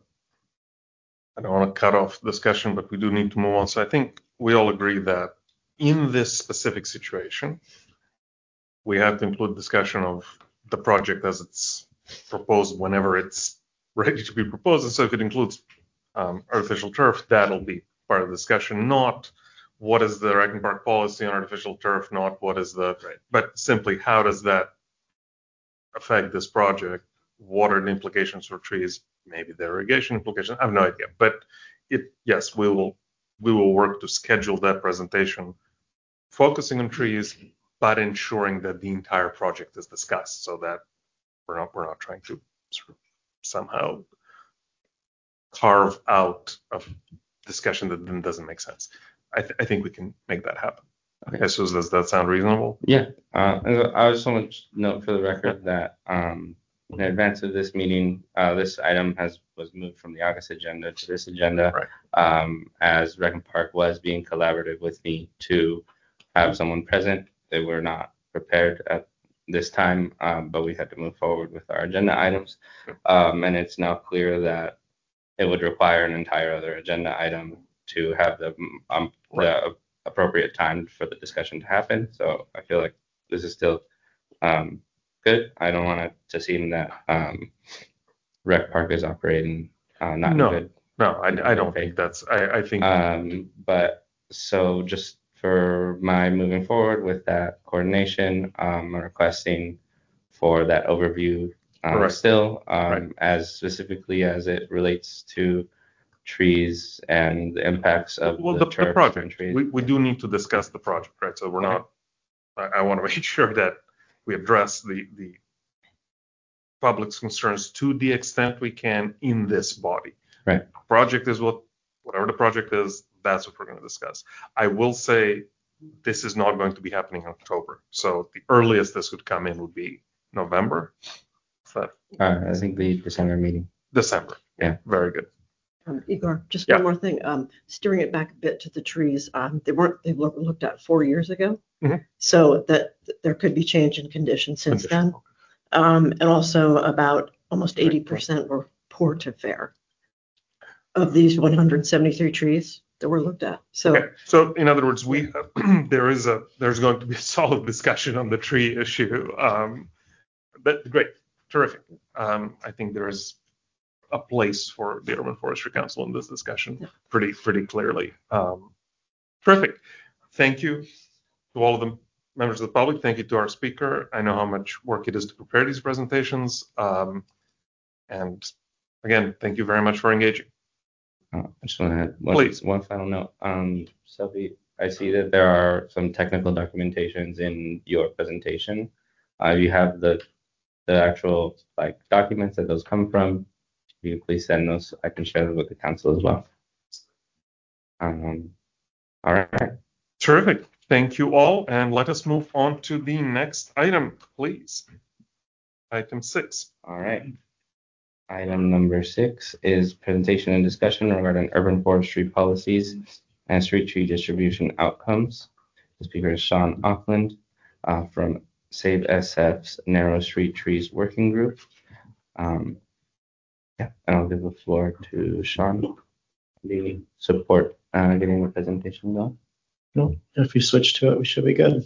I don't want to cut off discussion, but we do need to move on. So I think we all agree that in this specific situation, we have to include discussion of the project as it's proposed whenever it's ready to be proposed. And so if it includes um, artificial turf, that'll be part of the discussion, not what is the Rec and Park policy on artificial turf, not what is the, right. but simply how does that affect this project? What are the implications for trees? Maybe the irrigation implications. I have no idea. But it, yes, we will we will work to schedule that presentation, focusing on trees, but ensuring that the entire project is discussed, so that we're not we're not trying to sort of somehow carve out a discussion that then doesn't make sense. I, th- I think we can make that happen. Okay, so does that sound reasonable? Yeah. Uh, I just want to note for the record that um, in advance of this meeting, uh, this item has was moved from the August agenda to this agenda, right. um, as Rec and Park was being collaborative with me to have someone present. They were not prepared at this time, um, but we had to move forward with our agenda items. Um, and it's now clear that it would require an entire other agenda item to have the, um, right. the appropriate time for the discussion to happen. So I feel like this is still um, good. I don't want it to seem that um, Rec Park is operating uh, not no, good. No, I, I don't think that's, I, I think. Um, but so just for my moving forward with that coordination, um, I'm requesting for that overview um, right. still, um, right. as specifically as it relates to trees and the impacts of well, the, the, the project. Trees. We, we do need to discuss the project, right? So we're okay. not, I, I want to make sure that we address the, the public's concerns to the extent we can in this body. Right. Project is what, whatever the project is, that's what we're going to discuss. I will say this is not going to be happening in October. So the earliest this would come in would be November. That, uh, I think the December meeting. December. Yeah. Very good. Um, Igor, just yeah. one more thing. Um, steering it back a bit to the trees, um, they weren't they were looked at four years ago, mm-hmm. so that, that there could be change in conditions since Condition. then. Um, and also about almost eighty percent were poor to fair of these one hundred seventy-three trees that were looked at. So, okay. so in other words, we uh, there is a there's going to be a solid discussion on the tree issue. Um, but great, terrific. Um, I think there is a place for the Urban Forestry Council in this discussion, yeah. pretty pretty clearly. Um, terrific. Thank you to all of the members of the public. Thank you to our speaker. I know how much work it is to prepare these presentations. Um, and again, thank you very much for engaging. Uh, I just want to add one, Please. one final note. Um, Sophie, I see that there are some technical documentations in your presentation. Uh, you have the the actual like documents that those come from. If you could please send those, I can share them with the council as well. Um, all right. Terrific. Thank you all, and let us move on to the next item, please. Item six. All right. Item number six is presentation and discussion regarding urban forestry policies and street tree distribution outcomes. The speaker is Sean Auckland uh, from Save S F's Narrow Street Trees Working Group. Um, yeah, and I'll give the floor to Sean. The support uh, getting the presentation going. No, if you switch to it, we should be good.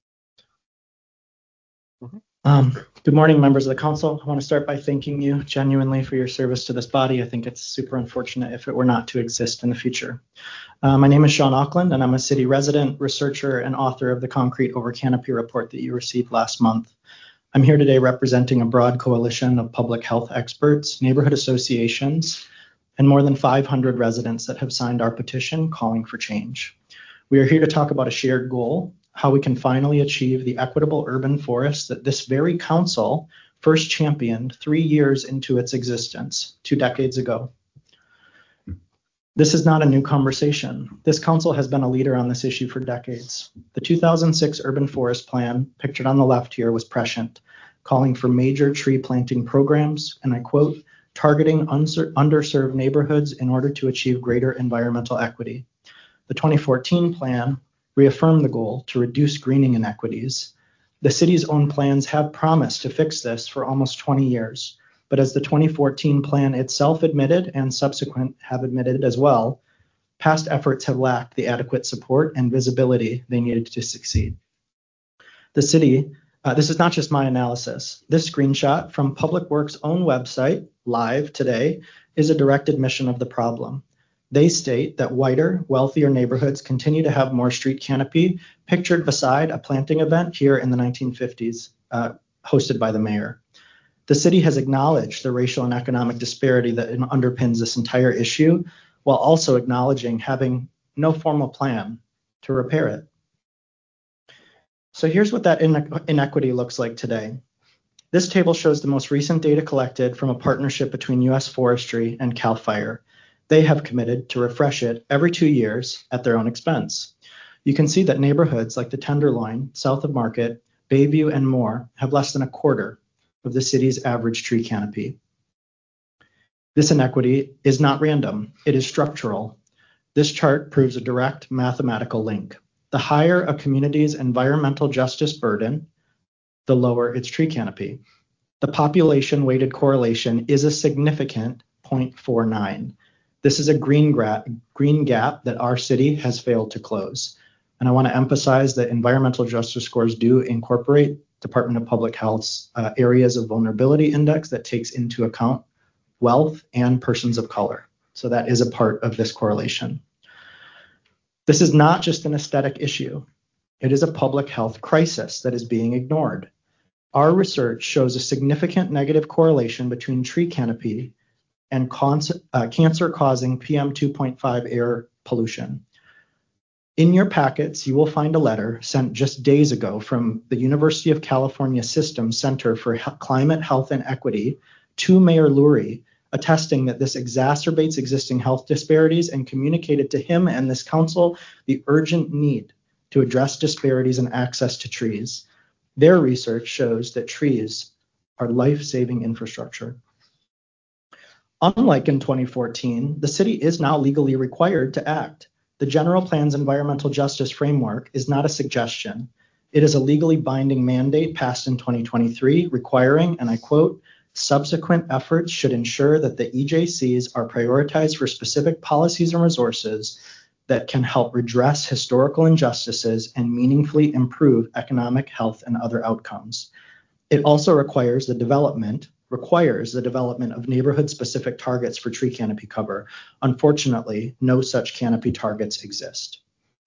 Um, good morning, members of the council. I want to start by thanking you genuinely for your service to this body. I think it's super unfortunate if it were not to exist in the future. Uh, my name is Sean Auckland, and I'm a city resident, researcher, and author of the Concrete Over Canopy report that you received last month. I'm here today representing a broad coalition of public health experts, neighborhood associations, and more than five hundred residents that have signed our petition calling for change. We are here to talk about a shared goal, how we can finally achieve the equitable urban forest that this very council first championed three years into its existence, two decades ago. This is not a new conversation. This council has been a leader on this issue for decades. The two thousand six Urban Forest Plan, pictured on the left here, was prescient, calling for major tree planting programs, and I quote, targeting underserved neighborhoods in order to achieve greater environmental equity. The twenty fourteen plan reaffirmed the goal to reduce greening inequities. The city's own plans have promised to fix this for almost twenty years. But as the twenty fourteen plan itself admitted, and subsequent have admitted as well, past efforts have lacked the adequate support and visibility they needed to succeed. The city, uh, this is not just my analysis. This screenshot from Public Works' own website, live today, is a direct admission of the problem. They state that whiter, wealthier neighborhoods continue to have more street canopy, pictured beside a planting event here in the nineteen fifties, uh, hosted by the mayor. The city has acknowledged the racial and economic disparity that underpins this entire issue, while also acknowledging having no formal plan to repair it. So here's what that inequity looks like today. This table shows the most recent data collected from a partnership between U S Forestry and CAL FIRE. They have committed to refresh it every two years at their own expense. You can see that neighborhoods like the Tenderloin, south of Market, Bayview, and more have less than a quarter of the city's average tree canopy. This inequity is not random, it is structural. This chart proves a direct mathematical link. The higher a community's environmental justice burden, the lower its tree canopy. The population-weighted correlation is a significant zero point four nine. This is a green, gra- green gap that our city has failed to close. And I want to emphasize that environmental justice scores do incorporate Department of Public Health's uh, areas of vulnerability index that takes into account wealth and persons of color. So that is a part of this correlation. This is not just an aesthetic issue. It is a public health crisis that is being ignored. Our research shows a significant negative correlation between tree canopy and cons- uh, cancer-causing P M two point five air pollution. In your packets, you will find a letter sent just days ago from the University of California System Center for He- Climate Health and Equity to Mayor Lurie, attesting that this exacerbates existing health disparities and communicated to him and this council the urgent need to address disparities in access to trees. Their research shows that trees are life-saving infrastructure. Unlike in twenty fourteen, the city is now legally required to act. The General Plan's environmental justice framework is not a suggestion. It is a legally binding mandate passed in twenty twenty-three requiring, and I quote, subsequent efforts should ensure that the E J Cs are prioritized for specific policies and resources that can help redress historical injustices and meaningfully improve economic, health, and other outcomes. It also requires the development requires the development of neighborhood-specific targets for tree canopy cover. Unfortunately, no such canopy targets exist.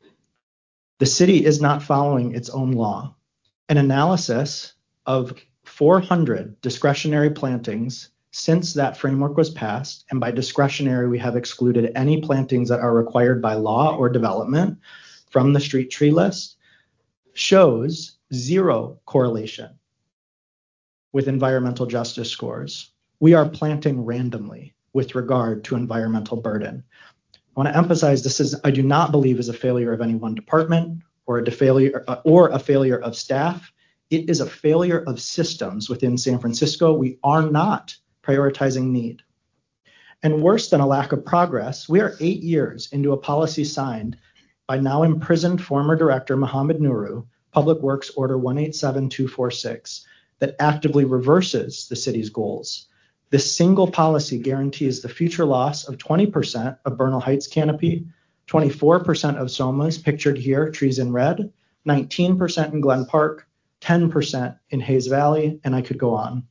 The city is not following its own law. An analysis of four hundred discretionary plantings since that framework was passed, and by discretionary, we have excluded any plantings that are required by law or development from the street tree list, shows zero correlation with environmental justice scores. We are planting randomly with regard to environmental burden. I want to emphasize this is, I do not believe is a failure of any one department or a failure or a failure of staff. It is a failure of systems within San Francisco. We are not prioritizing need. And worse than a lack of progress, we are eight years into a policy signed by now imprisoned former director Mohammed Nuru, Public Works Order one eight seven two four six, that actively reverses the city's goals. This single policy guarantees the future loss of twenty percent of Bernal Heights canopy, twenty-four percent of SOMAs, pictured here, trees in red, nineteen percent in Glen Park, ten percent in Hayes Valley, and I could go on.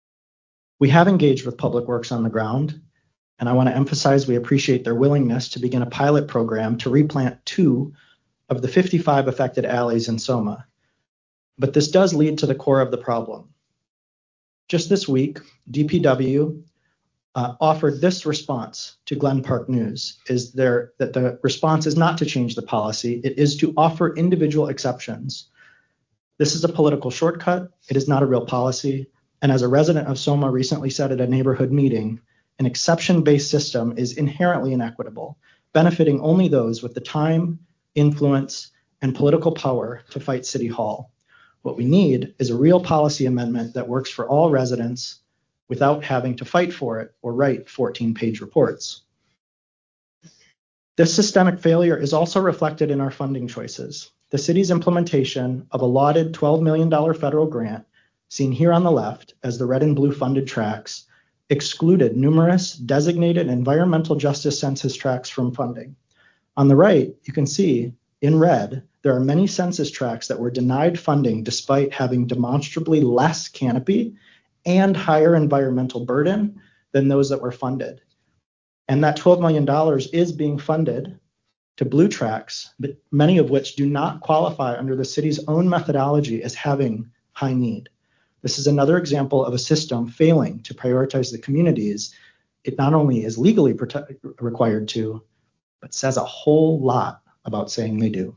We have engaged with Public Works on the ground, and I want to emphasize we appreciate their willingness to begin a pilot program to replant two of the fifty-five affected alleys in SOMA. But this does lead to the core of the problem. Just this week, D P W uh, offered this response to Glen Park News, is there that the response is not to change the policy, it is to offer individual exceptions. This is a political shortcut, it is not a real policy, and as a resident of Soma recently said at a neighborhood meeting, an exception-based system is inherently inequitable, benefiting only those with the time, influence, and political power to fight City Hall. What we need is a real policy amendment that works for all residents without having to fight for it or write fourteen-page reports. This systemic failure is also reflected in our funding choices. The city's implementation of a lauded twelve million dollars federal grant, seen here on the left as the red and blue funded tracts, excluded numerous designated environmental justice census tracts from funding. On the right, you can see in red, there are many census tracts that were denied funding despite having demonstrably less canopy and higher environmental burden than those that were funded. And that twelve million dollars is being funded to blue tracts, but many of which do not qualify under the city's own methodology as having high need. This is another example of a system failing to prioritize the communities it not only is legally prote- required to, but says a whole lot about saying they do.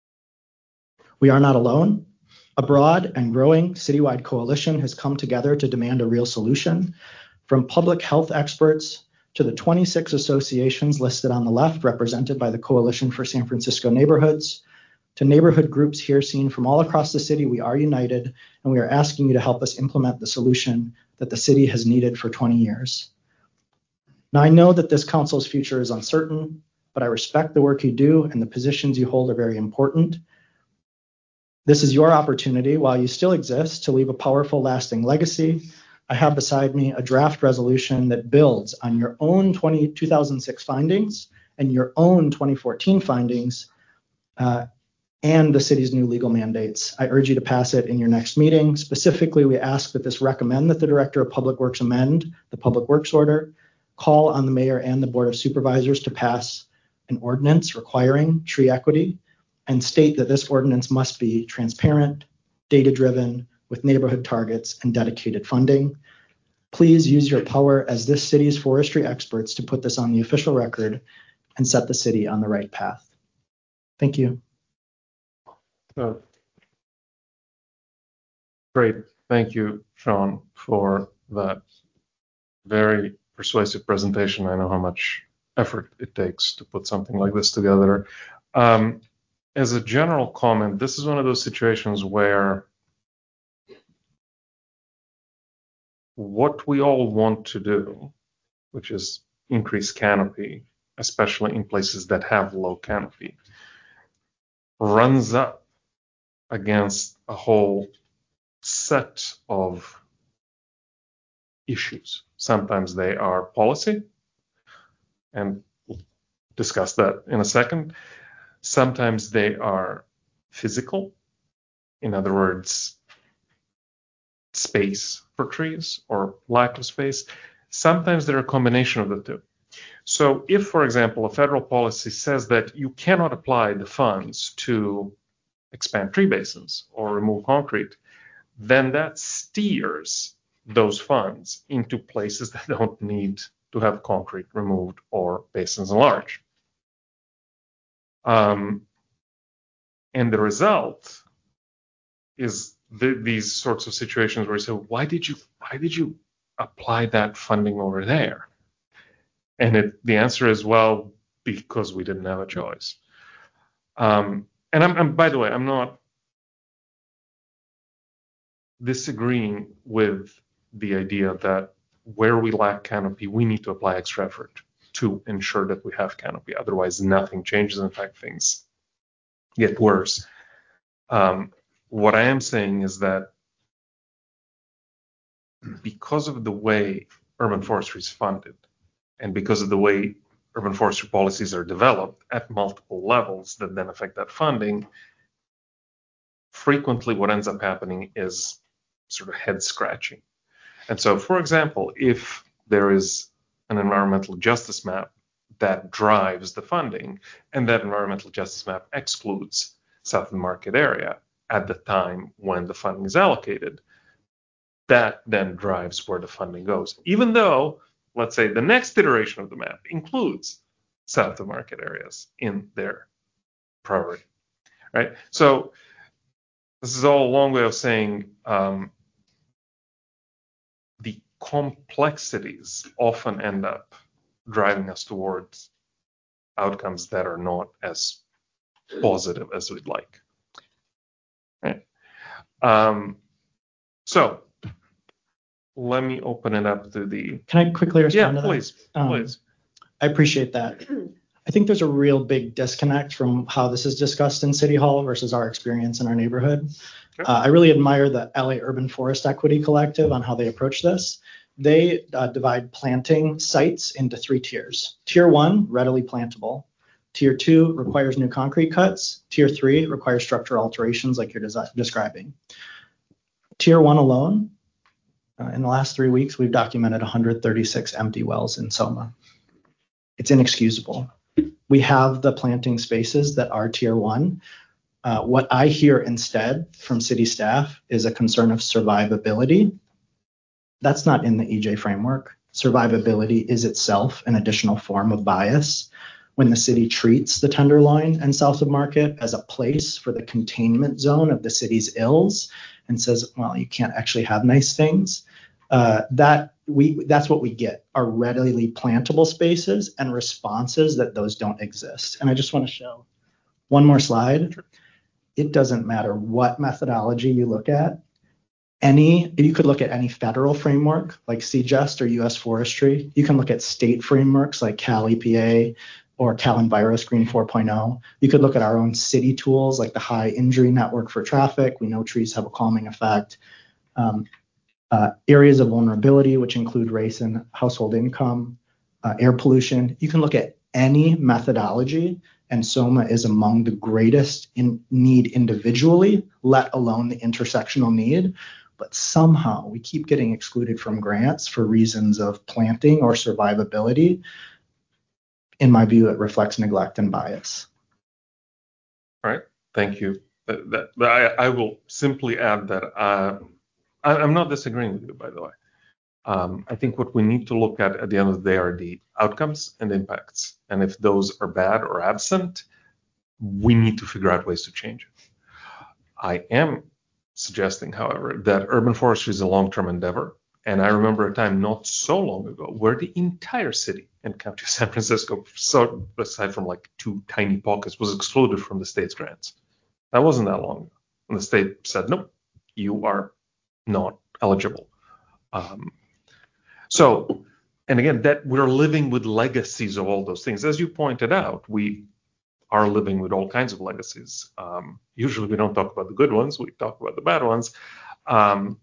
We are not alone. A broad and growing citywide coalition has come together to demand a real solution, from public health experts to the twenty-six associations listed on the left, represented by the Coalition for San Francisco Neighborhoods, to neighborhood groups here seen from all across the city. We are united, and we are asking you to help us implement the solution that the city has needed for twenty years. Now, I know that this council's future is uncertain, but I respect the work you do, and the positions you hold are very important. This is your opportunity, while you still exist, to leave a powerful, lasting legacy. I have beside me a draft resolution that builds on your own two thousand six findings and your own twenty fourteen findings, uh, and the city's new legal mandates. I urge you to pass it in your next meeting. Specifically, we ask that this recommend that the Director of Public Works amend the Public Works Order, call on the mayor and the Board of Supervisors to pass an ordinance requiring tree equity, and state that this ordinance must be transparent, data-driven, with neighborhood targets and dedicated funding. Please use your power as this city's forestry experts to put this on the official record and set the city on the right path. Thank you. Uh, great. Thank you, Sean, for that very persuasive presentation. I know how much effort it takes to put something like this together. Um, as a general comment, this is one of those situations where what we all want to do, which is increase canopy, especially in places that have low canopy, runs up against a whole set of issues. Sometimes they are policy, and we'll discuss that in a second. Sometimes they are physical, in other words, space for trees or lack of space. Sometimes they're a combination of the two. So if, for example, a federal policy says that you cannot apply the funds to expand tree basins or remove concrete, then that steers those funds into places that don't need to have concrete removed or basins enlarged. Um, and the result is the, these sorts of situations where you say, why did you why did you apply that funding over there? And it, the answer is, well, because we didn't have a choice. Um, and I'm, I'm, by the way, I'm not disagreeing with the idea that where we lack canopy, we need to apply extra effort to ensure that we have canopy. Otherwise, nothing changes. In fact, things get worse. Um, what I am saying is that because of the way urban forestry is funded, and because of the way urban forestry policies are developed at multiple levels that then affect that funding, frequently what ends up happening is sort of head scratching. And so, for example, if there is an environmental justice map that drives the funding, and that environmental justice map excludes Southern Market area at the time when the funding is allocated, that then drives where the funding goes. Even though let's say the next iteration of the map includes south of market areas in their priority, right? So this is all a long way of saying um, the complexities often end up driving us towards outcomes that are not as positive as we'd like, right? Um, so let me open it up to the. Can I quickly respond Yeah, to that? please, Um, please. I appreciate that. I think there's a real big disconnect from how this is discussed in City Hall versus our experience in our neighborhood. Okay. Uh, I really admire the L A Urban Forest Equity Collective on how they approach this. They uh, divide planting sites into three tiers. Tier one, readily plantable. Tier two requires new concrete cuts. Tier three requires structural alterations like you're desi- describing. Tier one alone, uh, in the last three weeks, we've documented one hundred thirty-six empty wells in SOMA. It's inexcusable. We have the planting spaces that are tier one. Uh, what I hear instead from city staff is a concern of survivability. That's not in the E J framework. Survivability is itself an additional form of bias. When the city treats the Tenderloin and South of Market as a place for the containment zone of the city's ills and says, well, you can't actually have nice things, uh, that we that's what we get, are readily plantable spaces and responses that those don't exist. And I just want to show one more slide. It doesn't matter what methodology you look at. Any, you could look at any federal framework like C G E S T or U S Forestry. You can look at state frameworks like Cal E P A or Cal EnviroScreen four point oh. You could look at our own city tools like the High Injury Network for Traffic. We know trees have a calming effect. Um, uh, areas of vulnerability, which include race and household income, uh, air pollution. You can look at any methodology, and SOMA is among the greatest in need individually, let alone the intersectional need. But somehow we keep getting excluded from grants for reasons of planting or survivability. In my view, it reflects neglect and bias. All right, thank you. That, that, that I, I will simply add that uh, I, I'm not disagreeing with you, by the way. Um, I think what we need to look at at the end of the day are the outcomes and impacts. And if those are bad or absent, we need to figure out ways to change it. I am suggesting, however, that urban forestry is a long-term endeavor. And I remember a time not so long ago where the entire city and county of San Francisco, so aside from like two tiny pockets, was excluded from the state's grants. That wasn't that long ago. And the state said, nope, you are not eligible. Um, so, and again, that we're living with legacies of all those things. As you pointed out, we are living with all kinds of legacies. Um, usually we don't talk about the good ones, we talk about the bad ones. Um,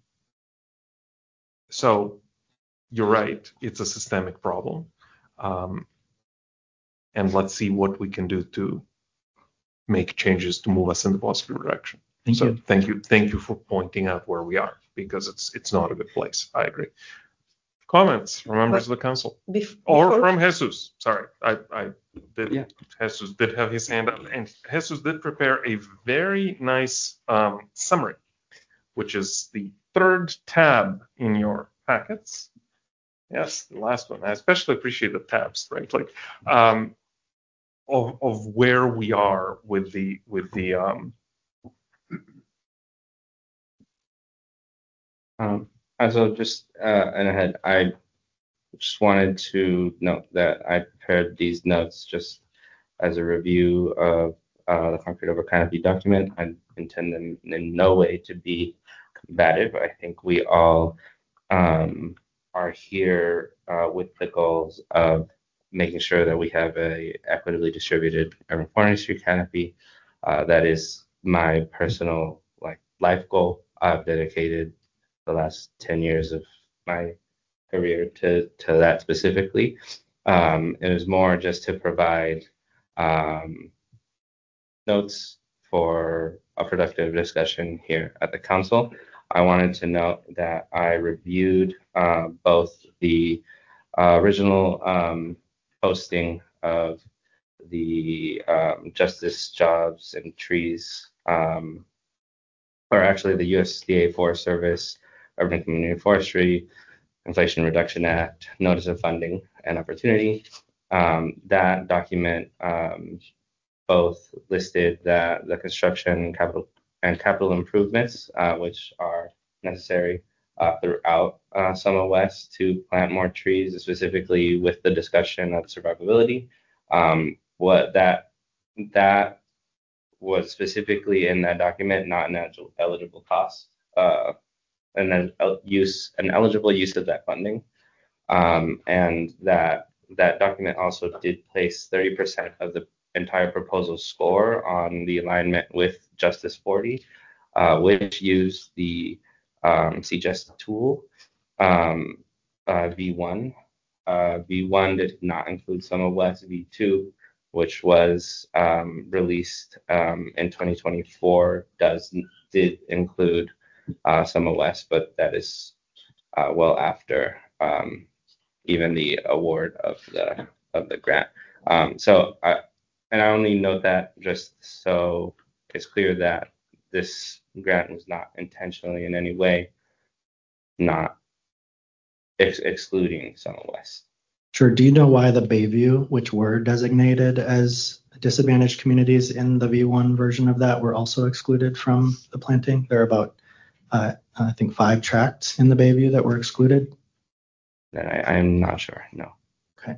so you're right, it's a systemic problem. Um, and let's see what we can do to make changes to move us in the positive direction. Thank so you. thank you. Thank you for pointing out where we are, because it's it's not a good place. I agree. Comments from members of the council? Bef- Or before- from Jesus. Sorry, I, I did. Yeah. Jesus did have his hand up, and Jesus did prepare a very nice um, summary, which is the third tab in your packets. Yes, the last one. I especially appreciate the tabs, right? Like, um, of of where we are with the with the um. Um, also, just uh, and ahead, I just wanted to note that I prepared these notes just as a review of uh, the Concrete Over Canopy document. I intend them in no way to be combative. I think we all um, are here uh, with the goals of making sure that we have a equitably distributed urban forestry canopy. Uh, that is my personal like life goal. I've dedicated the last ten years of my career to, to that specifically. Um, it was more just to provide um, notes for a productive discussion here at the council. I wanted to note that I reviewed uh, both the uh, original um, posting of the um, Justice, Jobs, and Trees, um, or actually the U S D A Forest Service, Urban Community Forestry, Inflation Reduction Act, Notice of Funding and Opportunity. Um, that document um, both listed the, the construction capital and capital improvements, uh, which are necessary uh, throughout uh, Summer West to plant more trees, specifically with the discussion of survivability. Um, what that that was specifically in that document, not an eligible, eligible cost, uh, and then use an eligible use of that funding, um, and that that document also did place thirty percent of the entire proposal score on the alignment with Justice forty, uh, which used the um, C G E S tool, um, uh, V one. Uh, V one did not include Summer West. V two, which was um, released um, in twenty twenty-four, does did include uh, Summer West, but that is uh, well after um, even the award of the of the grant. Um, so, I, and I only note that just so it's clear that this grant was not intentionally in any way not ex- excluding Summer West. Sure. Do you know why the Bayview, which were designated as disadvantaged communities in the V one version of that, were also excluded from the planting? There are about, uh, I think, five tracts in the Bayview that were excluded. Then I, I'm not sure. No. Okay.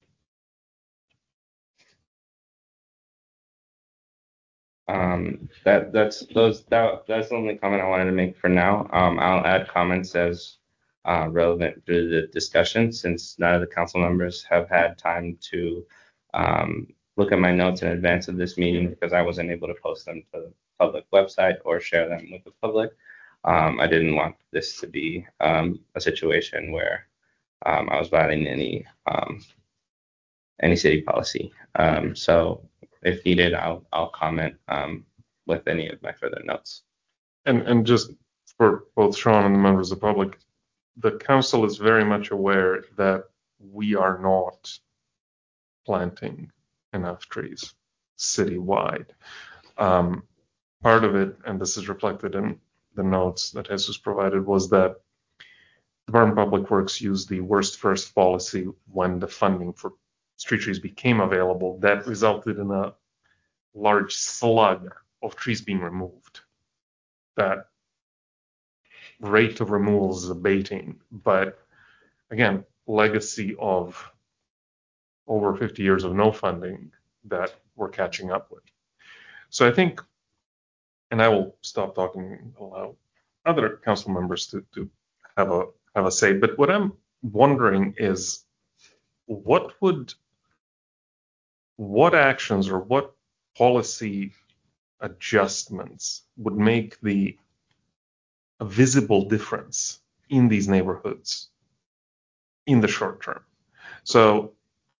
Um, that that's those that that's the only comment I wanted to make for now. Um, I'll add comments as uh, relevant through the discussion, since none of the council members have had time to um, look at my notes in advance of this meeting, because I wasn't able to post them to the public website or share them with the public. Um, I didn't want this to be um, a situation where um, I was violating any um, any city policy. Um, so if needed, I'll I'll comment um, with any of my further notes. And and just for both Sean and the members of the public, the council is very much aware that we are not planting enough trees citywide. Um, part of it, and this is reflected in the notes that Jesus provided, was that Department of Public Works used the worst first policy when the funding for street trees became available. That resulted in a large slug of trees being removed. That rate of removal is abating, but again, legacy of over fifty years of no funding that we're catching up with. So I think, and I will stop talking and allow other council members to, to have a have a say, but what I'm wondering is what would what actions or what policy adjustments would make the a visible difference in these neighborhoods in the short term. So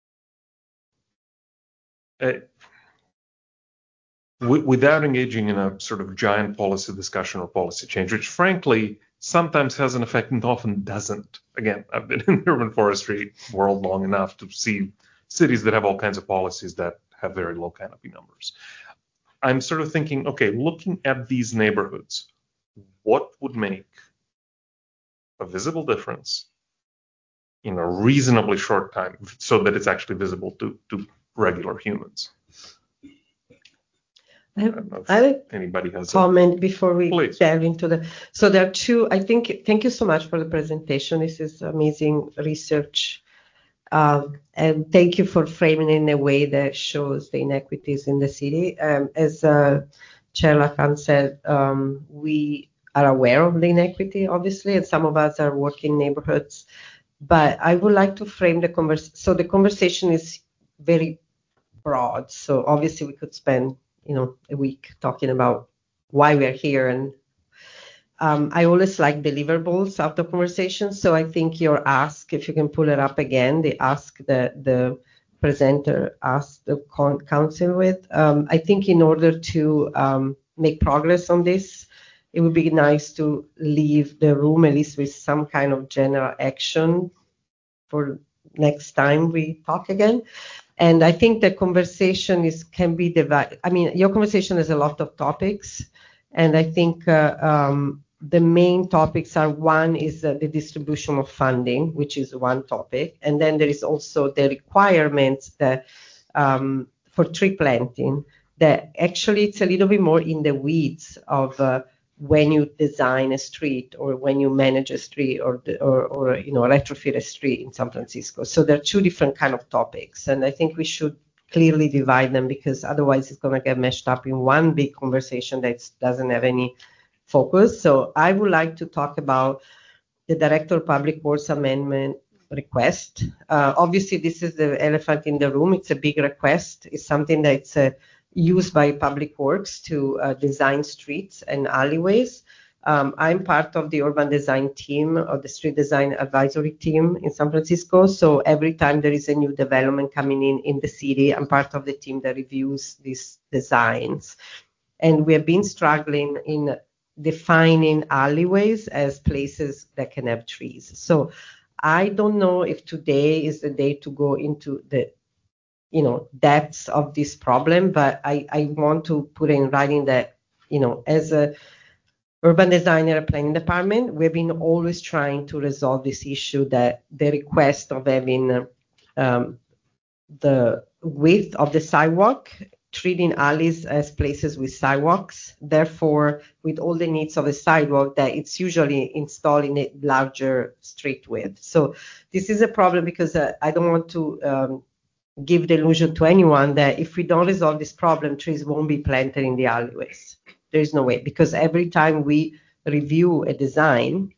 uh, w- without engaging in a sort of giant policy discussion or policy change, which frankly sometimes has an effect and often doesn't. Again, I've been in the urban forestry world long enough to see cities that have all kinds of policies that have very low canopy numbers. I'm sort of thinking, okay, looking at these neighborhoods, what would make a visible difference in a reasonably short time so that it's actually visible to, to regular humans? I have, I have a anybody has comment a, before we please. delve into the. So there are two. I think. Thank you so much for the presentation. This is amazing research, um, and thank you for framing it in a way that shows the inequities in the city. Um, as uh, Chair Lacan said, um, we are aware of the inequity, obviously, and some of us are working neighborhoods. But I would like to frame the conversation. So the conversation is very broad. So obviously we could spend, you know, a week talking about why we're here. And um, I always like deliverables of the conversation. So I think your ask, if you can pull it up again, the ask that the presenter asked the con- council with, um, I think in order to um, make progress on this, it would be nice to leave the room at least with some kind of general action for next time we talk again. And I think the conversation is can be divided. I mean, your conversation has a lot of topics, and I think uh, um, the main topics are, one is uh, the distribution of funding, which is one topic. And then there is also the requirements that um, for tree planting, that actually it's a little bit more in the weeds of uh, when you design a street or when you manage a street or, the, or, or, you know, retrofit a street in San Francisco. So there are two different kind of topics. And I think we should clearly divide them, because otherwise it's going to get meshed up in one big conversation that doesn't have any focus. So I would like to talk about the Director of Public Works Amendment request. Uh, obviously, this is the elephant in the room. It's a big request. It's something that's uh, used by Public Works to uh, design streets and alleyways. Um, I'm part of the urban design team, of the street design advisory team in San Francisco. So every time there is a new development coming in in the city, I'm part of the team that reviews these designs. And we have been struggling in defining alleyways as places that can have trees. So I don't know if today is the day to go into the, you know, depths of this problem, but I, I want to put in writing that, you know, as a urban designer and planning department, we've been always trying to resolve this issue, that the request of having um, the width of the sidewalk, treating alleys as places with sidewalks. Therefore, with all the needs of a sidewalk, that it's usually installed in a larger street width. So this is a problem, because uh, I don't want to um, give the illusion to anyone that if we don't resolve this problem, trees won't be planted in the alleyways. There is no way, because every time we review a design,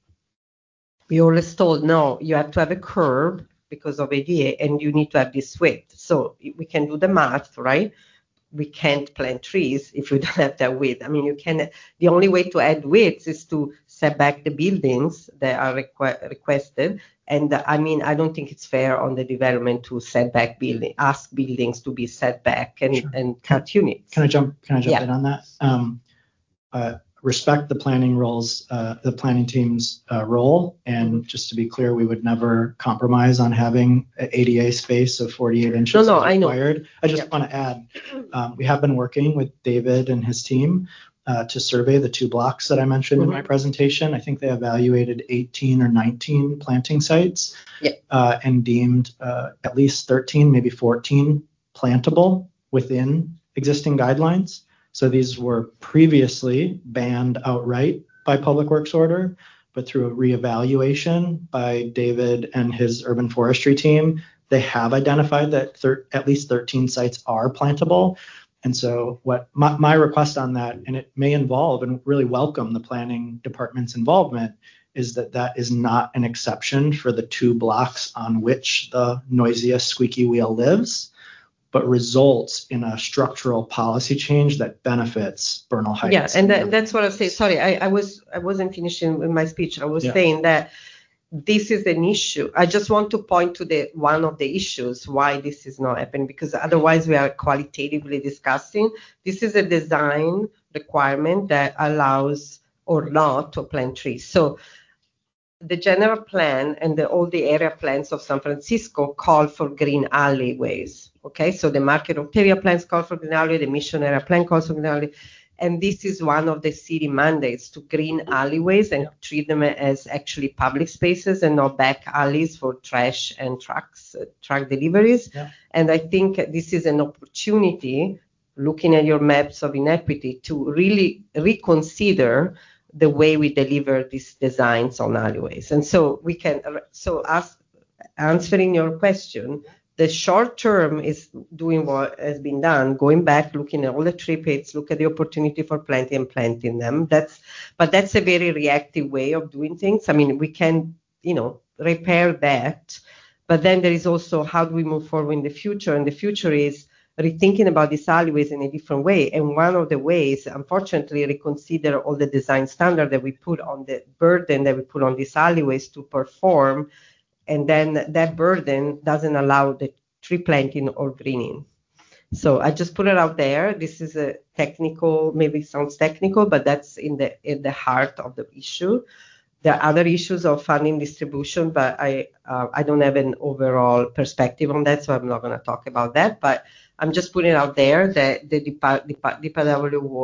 we always told, no, you have to have a curb because of A D A, and you need to have this width. So we can do the math, right? We can't plant trees if we don't have that width. I mean, you can. The only way to add width is to set back the buildings that are requ- requested. And uh, I mean, I don't think it's fair on the development to set back building, ask buildings to be set back and, Sure. and cut units. Can I jump? Can I jump Yeah. in on that? Um, uh, respect the planning roles, uh, the planning team's uh, role, and Mm-hmm. just to be clear, we would never compromise on having an A D A space of forty-eight inches No, no, as I know. required. I just Yeah. want to add, um, we have been working with David and his team uh, to survey the two blocks that I mentioned Mhm. in my presentation. I think they evaluated eighteen or nineteen planting sites Yeah. uh, and deemed uh, at least thirteen, maybe fourteen plantable within existing guidelines. So these were previously banned outright by Public Works order, but through a reevaluation by David and his urban forestry team, they have identified that thir- at least thirteen sites are plantable. And so what my, my request on that, and it may involve and really welcome the planning department's involvement, is that that is not an exception for the two blocks on which the noisiest squeaky wheel lives, but results in a structural policy change that benefits Bernal Heights. Yeah, and that, that's what I say. Sorry, I, I was I wasn't finishing with my speech. I was Yeah. saying that this is an issue. I just want to point to the one of the issues why this is not happening, because otherwise we are qualitatively discussing. This is a design requirement that allows or not to plant trees. So the general plan and the, all the area plans of San Francisco call for green alleyways. Okay, so the Market Ontario plans call for green alleyway, the Mission Area Plan calls for green alleyway, and this is one of the city mandates, to green alleyways and treat them as actually public spaces and not back alleys for trash and trucks, uh, truck deliveries. Yeah. And I think this is an opportunity, looking at your maps of inequity, to really reconsider the way we deliver these designs on alleyways. And so we can, so ask, answering your question, the short term is doing what has been done, going back, looking at all the tree pits, look at the opportunity for planting and planting them. That's, but that's a very reactive way of doing things. I mean, we can, you know, repair that, but then there is also how do we move forward in the future? And the future is rethinking about these alleyways in a different way. And one of the ways, unfortunately, reconsider all the design standard that we put on the burden that we put on these alleyways to perform. And then that burden doesn't allow the tree planting or greening. So I just put it out there. This is a technical, maybe sounds technical, but that's in the in the heart of the issue. There are other issues of funding distribution, but I uh, I don't have an overall perspective on that, so I'm not going to talk about that. But I'm just putting it out there that the D P W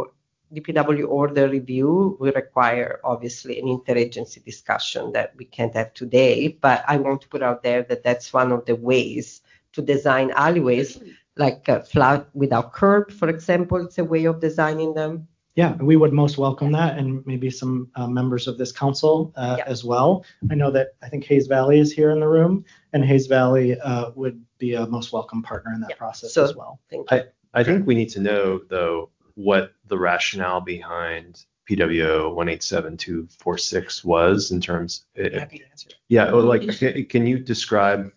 D P W order review will require obviously an interagency discussion that we can't have today, but I want to put out there that that's one of the ways to design alleyways, like a flat without curb, for example. It's a way of designing them. Yeah, we would most welcome that, and maybe some uh, members of this council uh, Yeah. as well. I know that I think Hayes Valley is here in the room, and Hayes Valley uh, would be a most welcome partner in that Yeah. process So- as well. Thank you. I think we need to know, though, what the rationale behind P W O one eight seven two four six was in terms. Happy to answer. Yeah, well, like, can, can you describe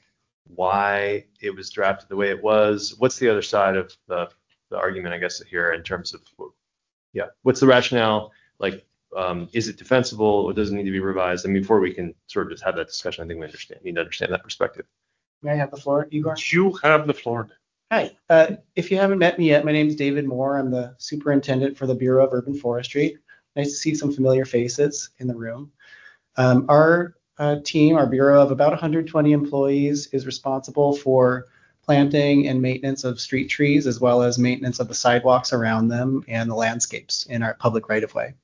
why it was drafted the way it was? What's the other side of the, the argument, I guess, here in terms of, yeah, what's the rationale? Like, um, is it defensible or does it need to be revised? I mean, before we can sort of just have that discussion, I think we understand, need to understand that perspective. May I have the floor, Igor? You have the floor. Hi. Uh, if you haven't met me yet, my name is David Moore. I'm the superintendent for the Bureau of Urban Forestry. Nice to see some familiar faces in the room. Um, our uh, team, our Bureau of about one hundred twenty employees, is responsible for planting and maintenance of street trees, as well as maintenance of the sidewalks around them and the landscapes in our public right-of-way.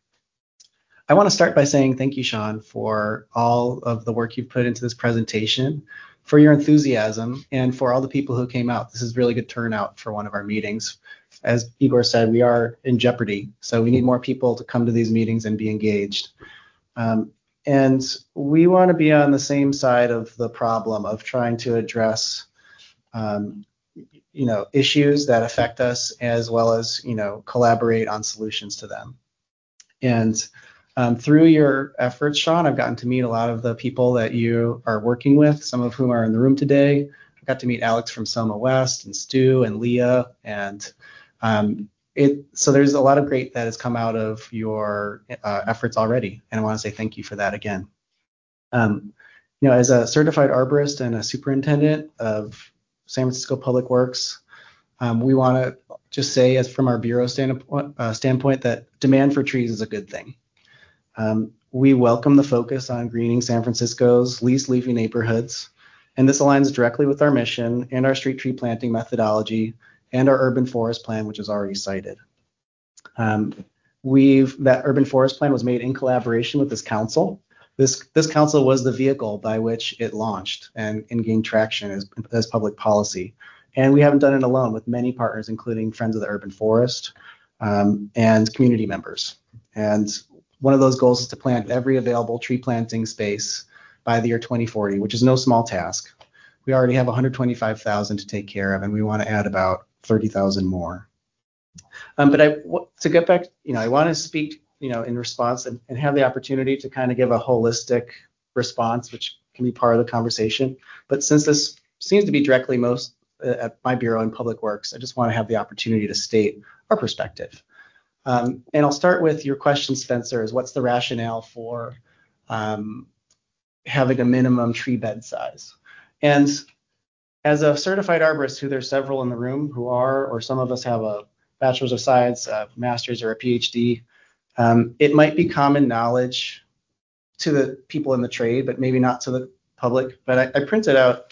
I want to start by saying thank you, Sean, for all of the work you've put into this presentation, for your enthusiasm, and for all the people who came out. This is really good turnout for one of our meetings. As Igor said, we are in jeopardy, so we need more people to come to these meetings and be engaged. Um, and we want to be on the same side of the problem of trying to address um, you know, issues that affect us, as well as, you know, collaborate on solutions to them. And Um, through your efforts, Sean, I've gotten to meet a lot of the people that you are working with, some of whom are in the room today. I got to meet Alex from Soma West, and Stu and Leah, and um, it. So there's a lot of great that has come out of your uh, efforts already, and I want to say thank you for that again. Um, you know, as a certified arborist and a superintendent of San Francisco Public Works, um, we want to just say, as from our bureau standpoint, uh, standpoint, that demand for trees is a good thing. Um, we welcome the focus on greening San Francisco's least leafy neighborhoods, and this aligns directly with our mission and our street tree planting methodology and our urban forest plan, which is already cited. Um, we've that urban forest plan was made in collaboration with this council. This this council was the vehicle by which it launched and, and gained traction as, as public policy. And we haven't done it alone, with many partners, including Friends of the Urban Forest um, and community members. And one of those goals is to plant every available tree planting space by the year twenty forty, which is no small task. We already have one hundred twenty-five thousand to take care of, and we want to add about thirty thousand more. Um, but I, to get back, you know, I want to speak, you know, in response and, and have the opportunity to kind of give a holistic response, which can be part of the conversation. But since this seems to be directly most uh, at my bureau in Public Works, I just want to have the opportunity to state our perspective. Um, and I'll start with your question, Spencer, is what's the rationale for um, having a minimum tree bed size? And as a certified arborist, who there's several in the room who are, or some of us have a bachelor's of science, a master's, or a PhD, um, it might be common knowledge to the people in the trade, but maybe not to the public. But I, I printed out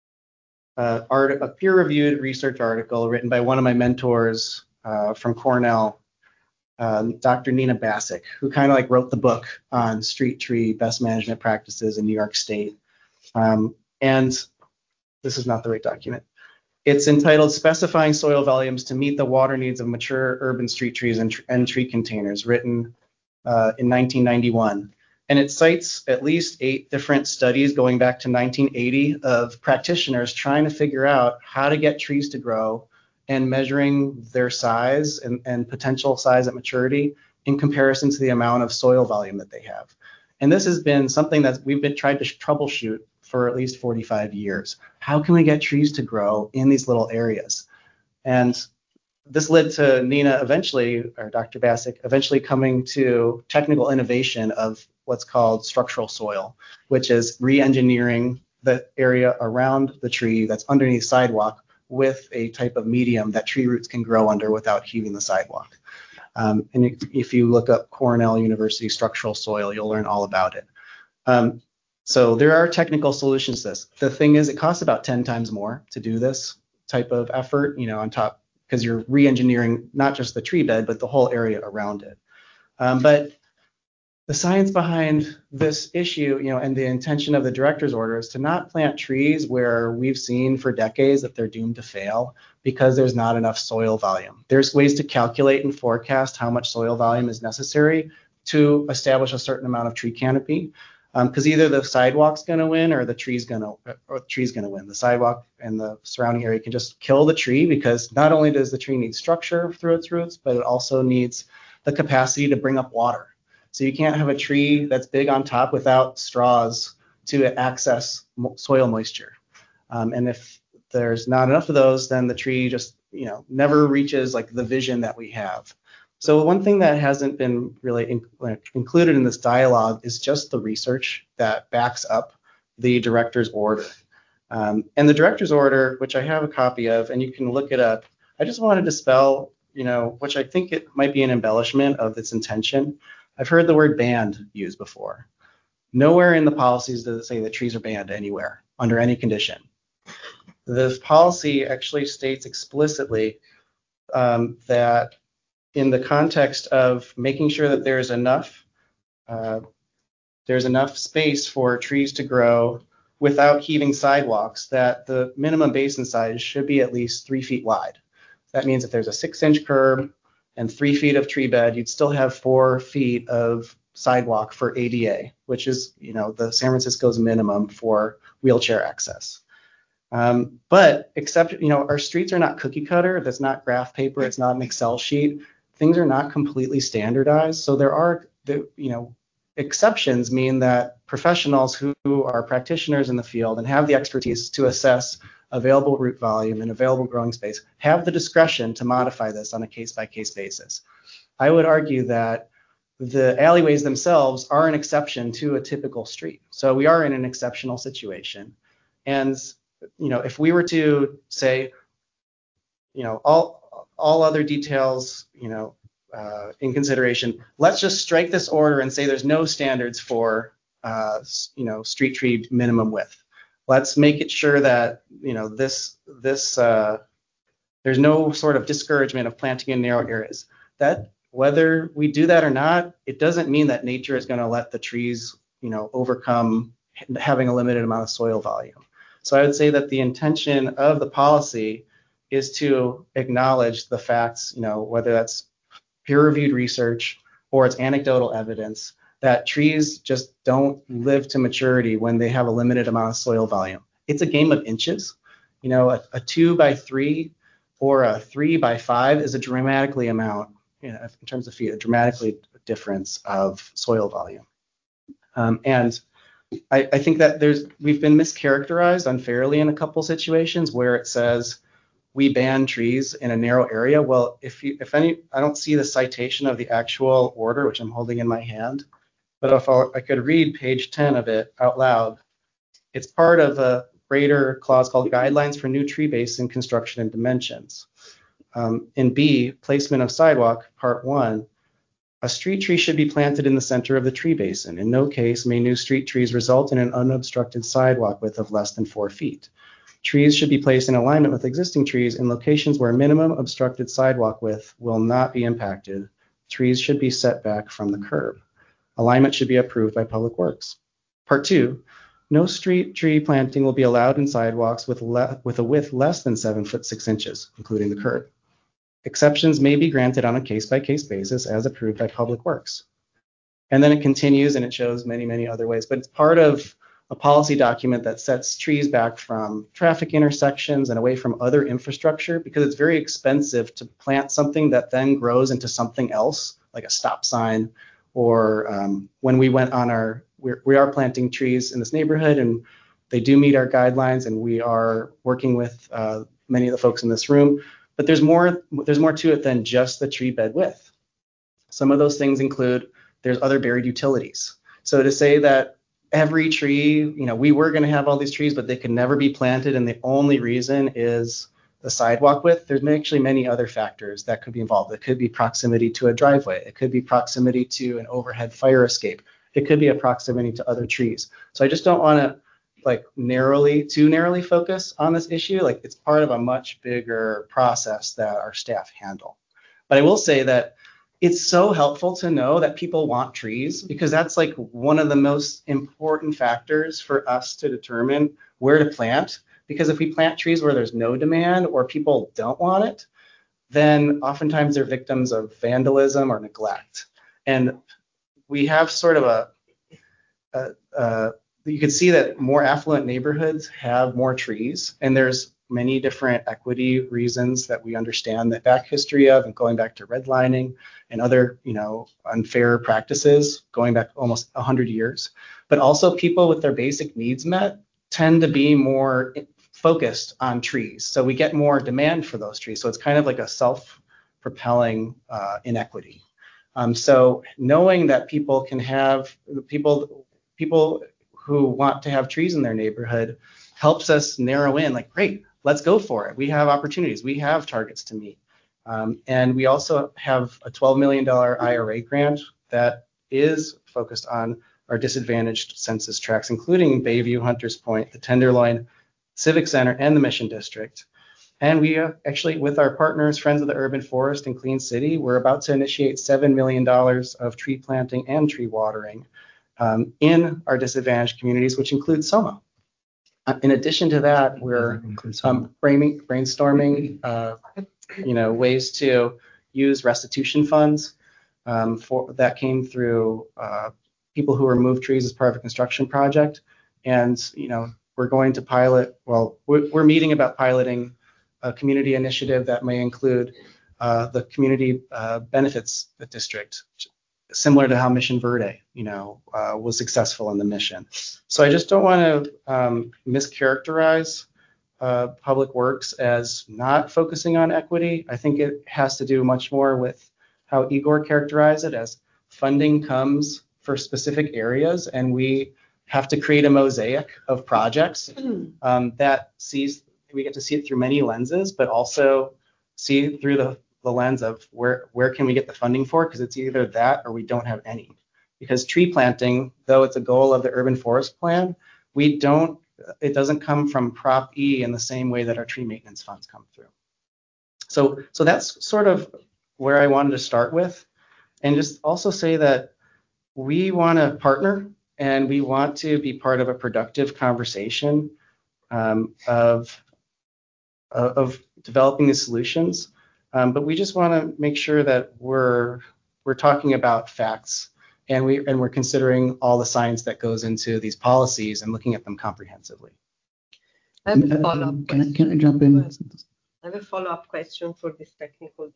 uh, art, a peer-reviewed research article written by one of my mentors uh, from Cornell, Um, Doctor Nina Bassick, who kind of like wrote the book on street tree best management practices in New York State. Um, and this is not the right document. It's entitled Specifying Soil Volumes to Meet the Water Needs of Mature Urban Street Trees and, tr and Tree Containers, written uh, in nineteen ninety-one. And it cites at least eight different studies going back to nineteen eighty of practitioners trying to figure out how to get trees to grow and measuring their size and, and potential size at maturity in comparison to the amount of soil volume that they have. And this has been something that we've been trying to troubleshoot for at least forty-five years. How can we get trees to grow in these little areas? And this led to Nina eventually, or Doctor Bassick, eventually coming to technical innovation of what's called structural soil, which is re-engineering the area around the tree that's underneath sidewalk with a type of medium that tree roots can grow under without heaving the sidewalk. Um, and if, if you look up Cornell University structural soil, you'll learn all about it. Um, so there are technical solutions to this. The thing is, it costs about ten times more to do this type of effort, you know, on top because you're re-engineering not just the tree bed, but the whole area around it. Um, but the science behind this issue, you know, and the intention of the director's order is to not plant trees where we've seen for decades that they're doomed to fail because there's not enough soil volume. There's ways to calculate and forecast how much soil volume is necessary to establish a certain amount of tree canopy, because um, either the sidewalk's going to win or the tree's going to or the tree's going to win. The sidewalk and the surrounding area can just kill the tree because not only does the tree need structure through its roots, but it also needs the capacity to bring up water. So you can't have a tree that's big on top without straws to access mo- soil moisture. Um, and if there's not enough of those, then the tree just, you know, never reaches like the vision that we have. So one thing that hasn't been really in, like, included in this dialogue is just the research that backs up the director's order. Um, and the director's order, which I have a copy of, and you can look it up, I just wanted to spell, you know, which I think it might be an embellishment of its intention. I've heard the word banned used before. Nowhere in the policies does it say that trees are banned anywhere, under any condition. The policy actually states explicitly um, that in the context of making sure that there's enough, uh, there's enough space for trees to grow without heaving sidewalks, that the minimum basin size should be at least three feet wide. That means if there's a six-inch curb and three feet of tree bed, you'd still have four feet of sidewalk for A D A, which is, you know, the San Francisco's minimum for wheelchair access. Um, but except, you know, our streets are not cookie cutter. That's not graph paper. It's not an Excel sheet. Things are not completely standardized. So there are, the, you know, exceptions mean that professionals who are practitioners in the field and have the expertise to assess available root volume and available growing space have the discretion to modify this on a case-by-case basis. I would argue that the alleyways themselves are an exception to a typical street. So we are in an exceptional situation. And, you know, if we were to say, you know, all all other details, you know, uh, in consideration, let's just strike this order and say there's no standards for, uh, you know, street tree minimum width. Let's make it sure that, you know, this, this, uh, there's no sort of discouragement of planting in narrow areas. That, whether we do that or not, it doesn't mean that nature is going to let the trees, you know, overcome having a limited amount of soil volume. So I would say that the intention of the policy is to acknowledge the facts, you know, whether that's peer-reviewed research or it's anecdotal evidence, that trees just don't live to maturity when they have a limited amount of soil volume. It's a game of inches. You know, a, a two by three or a three by five is a dramatically amount, you know, in terms of feet, a dramatically difference of soil volume. Um, and I, I think that there's we've been mischaracterized unfairly in a couple situations where it says we ban trees in a narrow area. Well, if you, if any, I don't see the citation of the actual order, which I'm holding in my hand. But if I, I could read page ten of it out loud, it's part of a greater clause called Guidelines for New Tree Basin Construction and Dimensions. Um, in B, Placement of Sidewalk, part one, a street tree should be planted in the center of the tree basin. In no case may new street trees result in an unobstructed sidewalk width of less than four feet. Trees should be placed in alignment with existing trees in locations where minimum obstructed sidewalk width will not be impacted. Trees should be set back from the curb. Alignment should be approved by Public Works. Part two, no street tree planting will be allowed in sidewalks with, le- with a width less than seven foot six inches, including the curb. Exceptions may be granted on a case-by-case basis as approved by Public Works. And then it continues and it shows many, many other ways, but it's part of a policy document that sets trees back from traffic intersections and away from other infrastructure because it's very expensive to plant something that then grows into something else, like a stop sign. Or um, when we went on our, we're, we are planting trees in this neighborhood and they do meet our guidelines and we are working with uh, many of the folks in this room, but there's more, there's more to it than just the tree bed width. Some of those things include, there's other buried utilities. So to say that every tree, you know, we were gonna have all these trees, but they could never be planted and the only reason is the sidewalk width, there's actually many other factors that could be involved. It could be proximity to a driveway. It could be proximity to an overhead fire escape. It could be a proximity to other trees. So I just don't want to, like narrowly, too narrowly focus on this issue. Like it's part of a much bigger process that our staff handle. But I will say that it's so helpful to know that people want trees, because that's like one of the most important factors for us to determine where to plant. Because if we plant trees where there's no demand or people don't want it, then oftentimes they're victims of vandalism or neglect. And we have sort of a, a, a you can see that more affluent neighborhoods have more trees, and there's many different equity reasons that we understand the back history of, and going back to redlining and other, you know, unfair practices going back almost one hundred years. But also people with their basic needs met tend to be more focused on trees. So we get more demand for those trees. So it's kind of like a self-propelling uh, inequity. Um, so knowing that people can have, people, people who want to have trees in their neighborhood helps us narrow in, like, great, let's go for it. We have opportunities. We have targets to meet. Um, and we also have a twelve million dollars I R A grant that is focused on our disadvantaged census tracts, including Bayview, Hunters Point, the Tenderloin, Civic Center, and the Mission District. And we uh, actually, with our partners, Friends of the Urban Forest and Clean City, we're about to initiate seven million dollars of tree planting and tree watering um, in our disadvantaged communities, which includes Soma. Uh, in addition to that, we're um, brain, brainstorming, uh, you know, ways to use restitution funds um, for that came through uh, people who removed trees as part of a construction project. And, you know, we're going to pilot, well, we're, we're meeting about piloting a community initiative that may include uh, the community uh, benefits district, similar to how Mission Verde, you know, uh, was successful in the mission. So I just don't want to um, mischaracterize uh, Public Works as not focusing on equity. I think it has to do much more with how Igor characterized it as funding comes for specific areas, and we have to create a mosaic of projects um, that sees, we get to see it through many lenses, but also see through the, the lens of where, where can we get the funding for? Because it's either that or we don't have any. Because tree planting, though it's a goal of the urban forest plan, we don't, it doesn't come from Prop E in the same way that our tree maintenance funds come through. So, so that's sort of where I wanted to start with. And just also say that we want to partner and we want to be part of a productive conversation um, of, of developing the solutions. Um, but we just want to make sure that we're, we're talking about facts, and we and we're considering all the science that goes into these policies and looking at them comprehensively. I have a follow-up Can I, can I jump in? I have a follow-up question for this technical.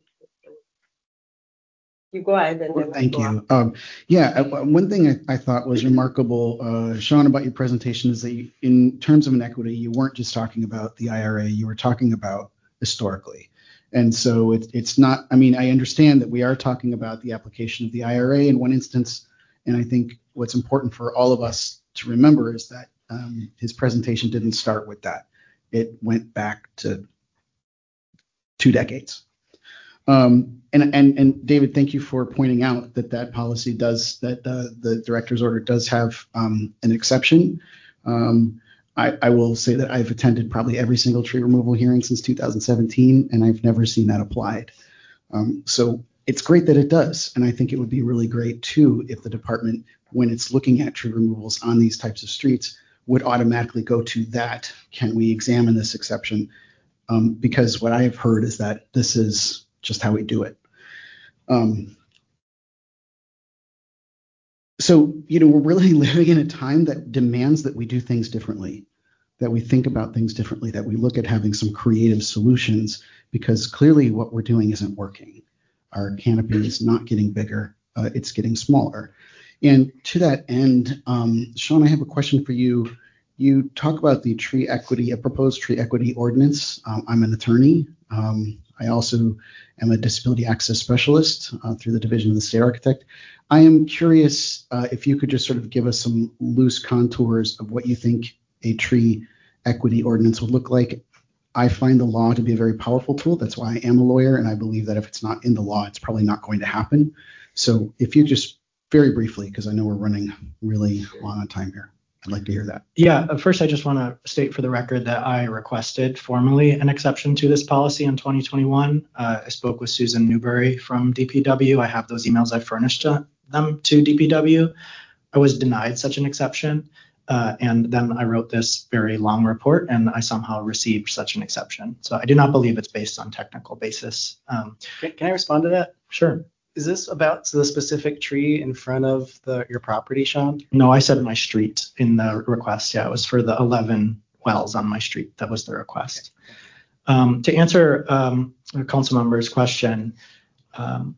You go ahead and Well, then thank I'll go you. Um, yeah, uh, one thing I, I thought was remarkable, uh, Sean, about your presentation is that you, in terms of inequity, you weren't just talking about the I R A, you were talking about historically. And so it, it's not, I mean, I understand that we are talking about the application of the I R A in one instance. And I think what's important for all of us to remember is that um, his presentation didn't start with that. It went back to two decades. Um, and, and, and David, thank you for pointing out that that policy does, that uh, the director's order does have um, an exception. Um, I, I will say that I've attended probably every single tree removal hearing since two thousand seventeen, and I've never seen that applied. Um, so it's great that it does. And I think it would be really great too if the department, when it's looking at tree removals on these types of streets, would automatically go to that. Can we examine this exception? Um, because what I have heard is that this is just how we do it. Um, so, you know, we're really living in a time that demands that we do things differently, that we think about things differently, that we look at having some creative solutions, because clearly what we're doing isn't working. Our canopy is not getting bigger, uh, it's getting smaller. And to that end, um, Sean, I have a question for you. You talk about the tree equity, a proposed tree equity ordinance. Um, I'm an attorney. Um, I also am a disability access specialist uh, through the Division of the State Architect. I am curious uh, if you could just sort of give us some loose contours of what you think a tree equity ordinance would look like. I find the law to be a very powerful tool. That's why I am a lawyer, and I believe that if it's not in the law, it's probably not going to happen. So if you just very briefly, because I know we're running really long on time here. I'd like to hear that. Yeah, uh, first I just want to state for the record that I requested formally an exception to this policy in twenty twenty-one. Uh, I spoke with Susan Newberry from D P W. I have those emails I furnished to them to D P W. I was denied such an exception. Uh, and then I wrote this very long report and I somehow received such an exception. So I do not believe it's based on technical basis. Um, Can, can I respond to that? sure. Is this about the specific tree in front of the your property, Sean? No, I said my street in the request. Yeah, it was for the eleven wells on my street. That was the request. Um, to answer um, a council member's question, um,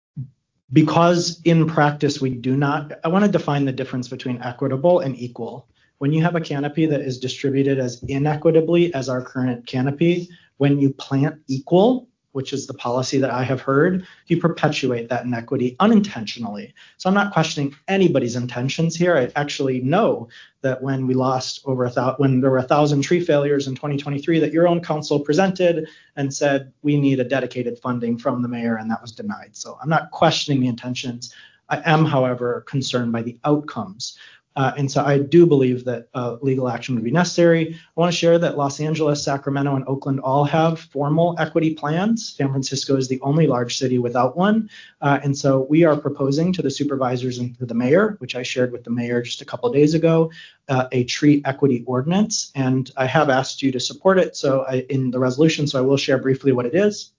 because in practice we do not, I want to define the difference between equitable and equal. When you have a canopy that is distributed as inequitably as our current canopy, when you plant equal, which is the policy that I have heard, you perpetuate that inequity unintentionally. So I'm not questioning anybody's intentions here. I actually know that when we lost over a thousand, when there were a thousand tree failures in twenty twenty-three, that your own council presented and said, we need a dedicated funding from the mayor, and that was denied. So I'm not questioning the intentions. I am, however, concerned by the outcomes. Uh, and so I do believe that uh, legal action would be necessary. I want to share that Los Angeles, Sacramento, and Oakland all have formal equity plans. San Francisco is the only large city without one. Uh, and so we are proposing to the supervisors and to the mayor, which I shared with the mayor just a couple of days ago, uh, a tree equity ordinance. And I have asked you to support it so I, in the resolution, so I will share briefly what it is.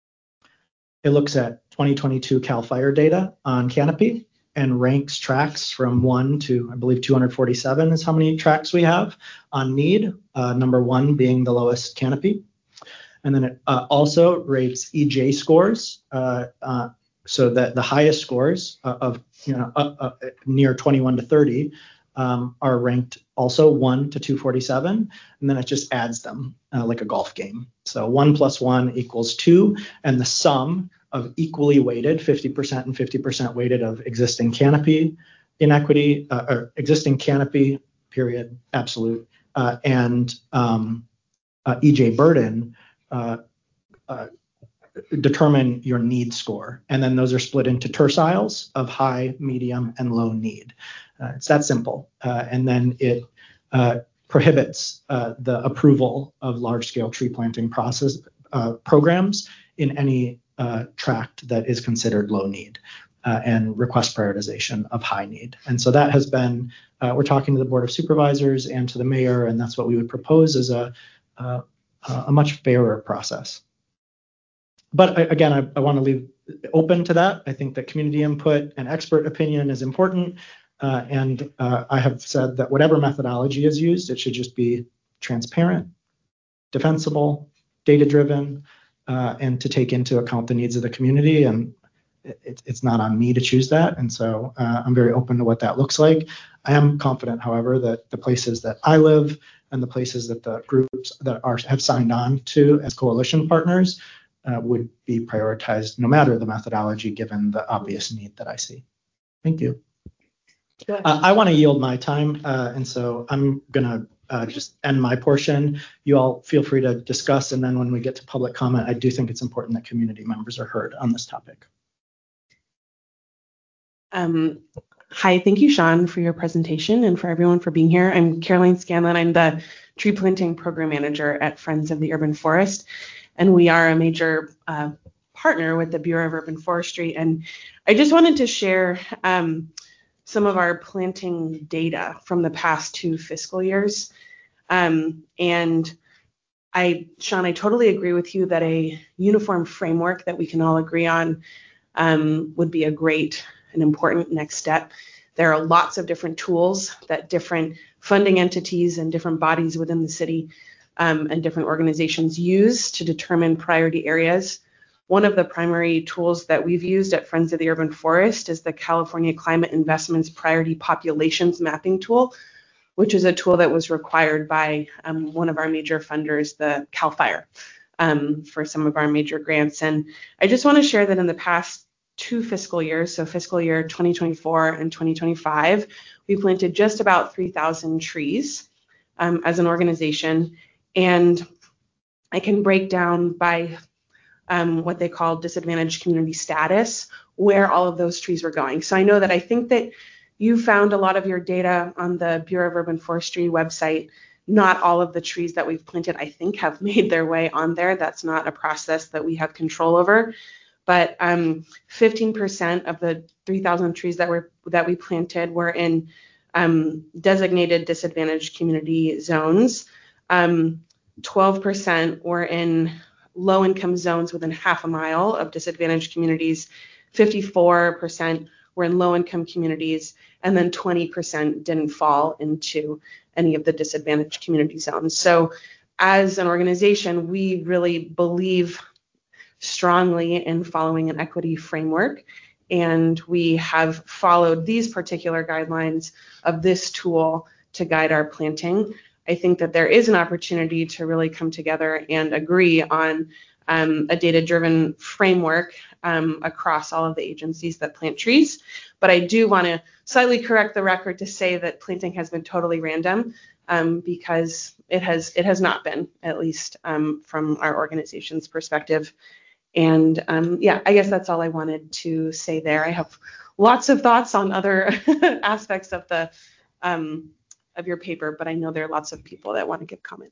It looks at twenty twenty-two CAL FIRE data on canopy and ranks tracks from one to, I believe, two hundred forty-seven is how many tracks we have on need, uh, number one being the lowest canopy. And then it uh, also rates E J scores, uh, uh, so that the highest scores uh, of, you know, uh, uh, near twenty-one to thirty um, are ranked also one to two forty-seven, and then it just adds them uh, like a golf game. So one plus one equals two, and the sum of equally weighted, fifty percent and fifty percent weighted of existing canopy inequity, uh, or existing canopy, period, absolute, uh, and um, uh, E J burden, uh, uh, determine your need score. And then those are split into terciles of high, medium, and low need. Uh, it's that simple. Uh, and then it uh, prohibits uh, the approval of large-scale tree planting process uh, programs in any uh, tract that is considered low need, uh, and request prioritization of high need. And so that has been, uh, we're talking to the Board of Supervisors and to the mayor, and that's what we would propose as a, uh, a much fairer process. But I, again, I, I want to leave open to that. I think that community input and expert opinion is important. Uh, and uh, I have said that whatever methodology is used, it should just be transparent, defensible, data-driven, uh, and to take into account the needs of the community. And it, it's not on me to choose that. And so uh, I'm very open to what that looks like. I am confident, however, that the places that I live and the places that the groups that are have signed on to as coalition partners uh, would be prioritized no matter the methodology, given the obvious need that I see. Thank you. Uh, I want to yield my time, uh, and so I'm going to uh, just end my portion. You all feel free to discuss, and then when we get to public comment, I do think it's important that community members are heard on this topic. Um, hi, thank you, Sean, for your presentation and for everyone for being here. I'm Caroline Scanlon. I'm the tree planting program manager at Friends of the Urban Forest, and we are a major uh, partner with the Bureau of Urban Forestry. And I just wanted to share um, some of our planting data from the past two fiscal years. Um, and I, Sean, I totally agree with you that a uniform framework that we can all agree on um, would be a great and important next step. There are lots of different tools that different funding entities and different bodies within the city um, and different organizations use to determine priority areas. One of the primary tools that we've used at Friends of the Urban Forest is the California Climate Investments Priority Populations Mapping Tool, which is a tool that was required by um, one of our major funders, the CAL FIRE, um, for some of our major grants. And I just want to share that in the past two fiscal years, so fiscal year twenty twenty-four and twenty twenty-five, we planted just about three thousand trees um, as an organization. And I can break down by Um, what they call disadvantaged community status, where all of those trees were going. So I know that I think that you found a lot of your data on the Bureau of Urban Forestry website. Not all of the trees that we've planted, I think, have made their way on there. That's not a process that we have control over. But um, fifteen percent of the three thousand trees that were that we planted were in um, designated disadvantaged community zones. Um, twelve percent were in low-income zones within half a mile of disadvantaged communities. fifty-four percent were in low-income communities, and then twenty percent didn't fall into any of the disadvantaged community zones. So as an organization, we really believe strongly in following an equity framework, and we have followed these particular guidelines of this tool to guide our planting. I think that there is an opportunity to really come together and agree on um, a data-driven framework um, across all of the agencies that plant trees. But I do want to slightly correct the record to say that planting has been totally random, um, because it has it has not been, at least um, from our organization's perspective. And um, yeah, I guess that's all I wanted to say there. I have lots of thoughts on other aspects of the um, of your paper, but I know there are lots of people that want to give comment.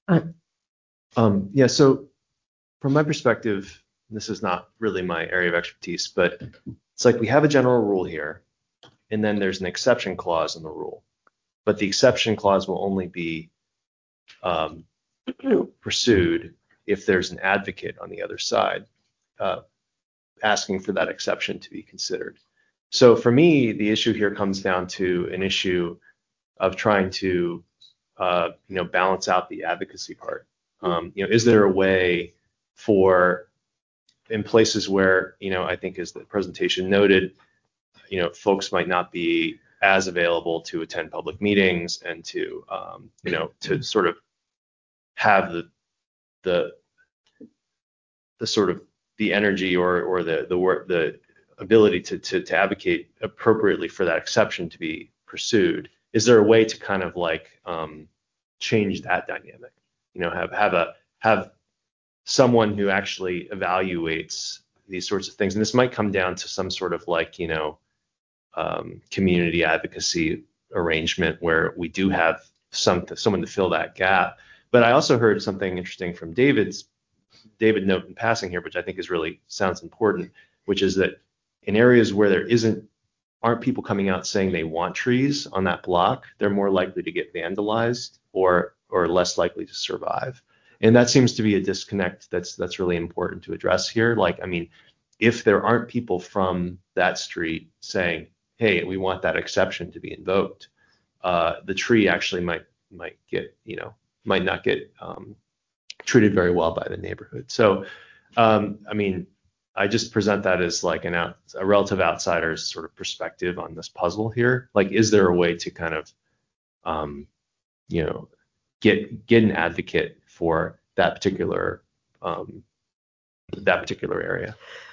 Um, yeah, so from my perspective, this is not really my area of expertise, but it's like we have a general rule here, and then there's an exception clause in the rule. But the exception clause will only be um, pursued if there's an advocate on the other side uh, asking for that exception to be considered. So for me, the issue here comes down to an issue of trying to, uh, you know, balance out the advocacy part. Um, you know, is there a way for, in places where, you know, I think as the presentation noted, you know, folks might not be as available to attend public meetings and to, um, you know, to sort of have the the the sort of the energy or or the the work the ability to to to advocate appropriately for that exception to be pursued. Is there a way to kind of like um, change that dynamic? You know, have have a have someone who actually evaluates these sorts of things, and this might come down to some sort of like, you know, um, community advocacy arrangement where we do have some someone to fill that gap. But I also heard something interesting from David's David note in passing here, which I think is really sounds important, which is that in areas where there isn't aren't people coming out saying they want trees on that block, they're more likely to get vandalized or or less likely to survive. And that seems to be a disconnect that's that's really important to address here. Like, I mean, if there aren't people from that street saying, hey, we want that exception to be invoked, uh, the tree actually might might get, you know, might not get um, treated very well by the neighborhood. So, um, I mean, I just present that as like an out, a relative outsider's sort of perspective on this puzzle here. Like, is there a way to kind of, um, you know, get get an advocate for that particular um, that particular area?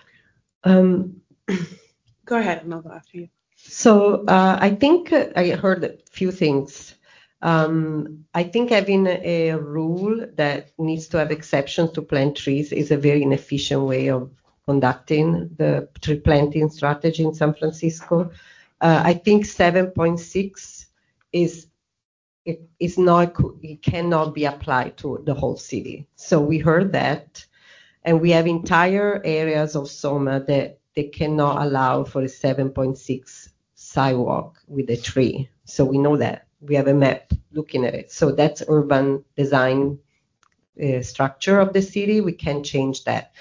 Um, Go ahead, and I'll go after you. So uh, I think uh, I heard a few things. Um, I think having a rule that needs to have exceptions to plant trees is a very inefficient way of conducting the tree planting strategy in San Francisco. Uh, I think seven point six is it is not it cannot be applied to the whole city. So we heard that, and we have entire areas of SOMA that they cannot allow for a seven point six sidewalk with a tree. So we know that. We have a map looking at it. So that's urban design uh, structure of the city. We can change that.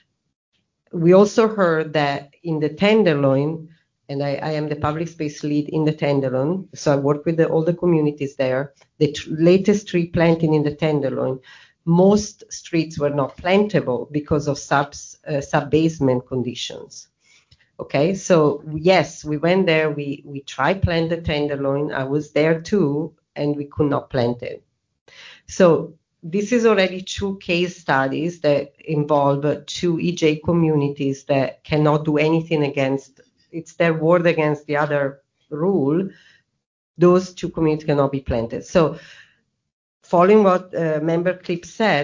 We also heard that in the Tenderloin, and I, I am the public space lead in the Tenderloin, so I work with the, all the communities there. The tr- latest tree planting in the Tenderloin, most streets were not plantable because of subs, uh, sub-basement conditions. Okay, so yes, we went there, we, we tried plant the Tenderloin, I was there too, and we could not plant it. So this is already two case studies that involve two E J communities that cannot do anything against, it's their word against the other rule. Those two communities cannot be planted. So following what uh, Member Clip said,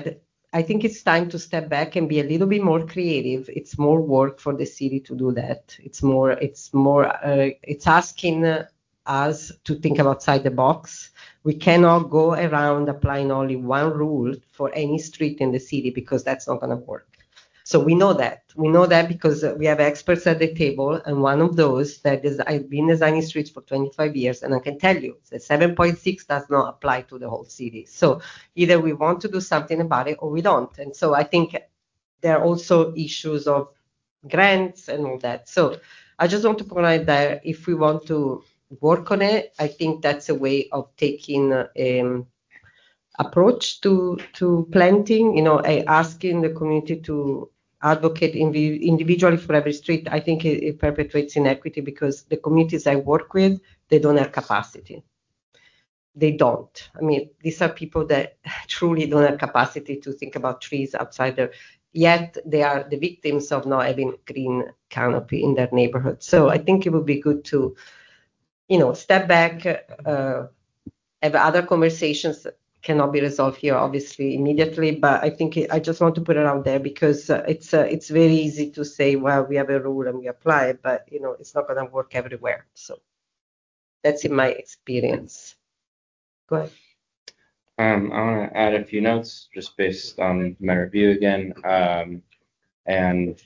I think it's time to step back and be a little bit more creative. It's more work for the city to do that. It's more, it's more, uh, it's asking us to think outside the box. We cannot go around applying only one rule for any street in the city because that's not going to work. So we know that. We know that because we have experts at the table, and one of those that is, I've been designing streets for twenty-five years, and I can tell you the seven point six does not apply to the whole city. So either we want to do something about it or we don't. And so I think there are also issues of grants and all that. So I just want to point out that if we want to work on it, I think that's a way of taking um, approach to to planting, you know, uh, asking the community to advocate invi- individually for every street. I think it, it perpetuates inequity because the communities I work with, they don't have capacity. They don't. I mean, these are people that truly don't have capacity to think about trees outside their, yet they are the victims of not having green canopy in their neighborhood. So I think it would be good to, you know, step back, uh, have other conversations. Cannot be resolved here, obviously, immediately. But I think it, I just want to put it out there because uh, it's uh, it's very easy to say, well, we have a rule and we apply it, but you know, it's not going to work everywhere. So that's in my experience. Go ahead. Um, I want to add a few notes just based on my review again, um, and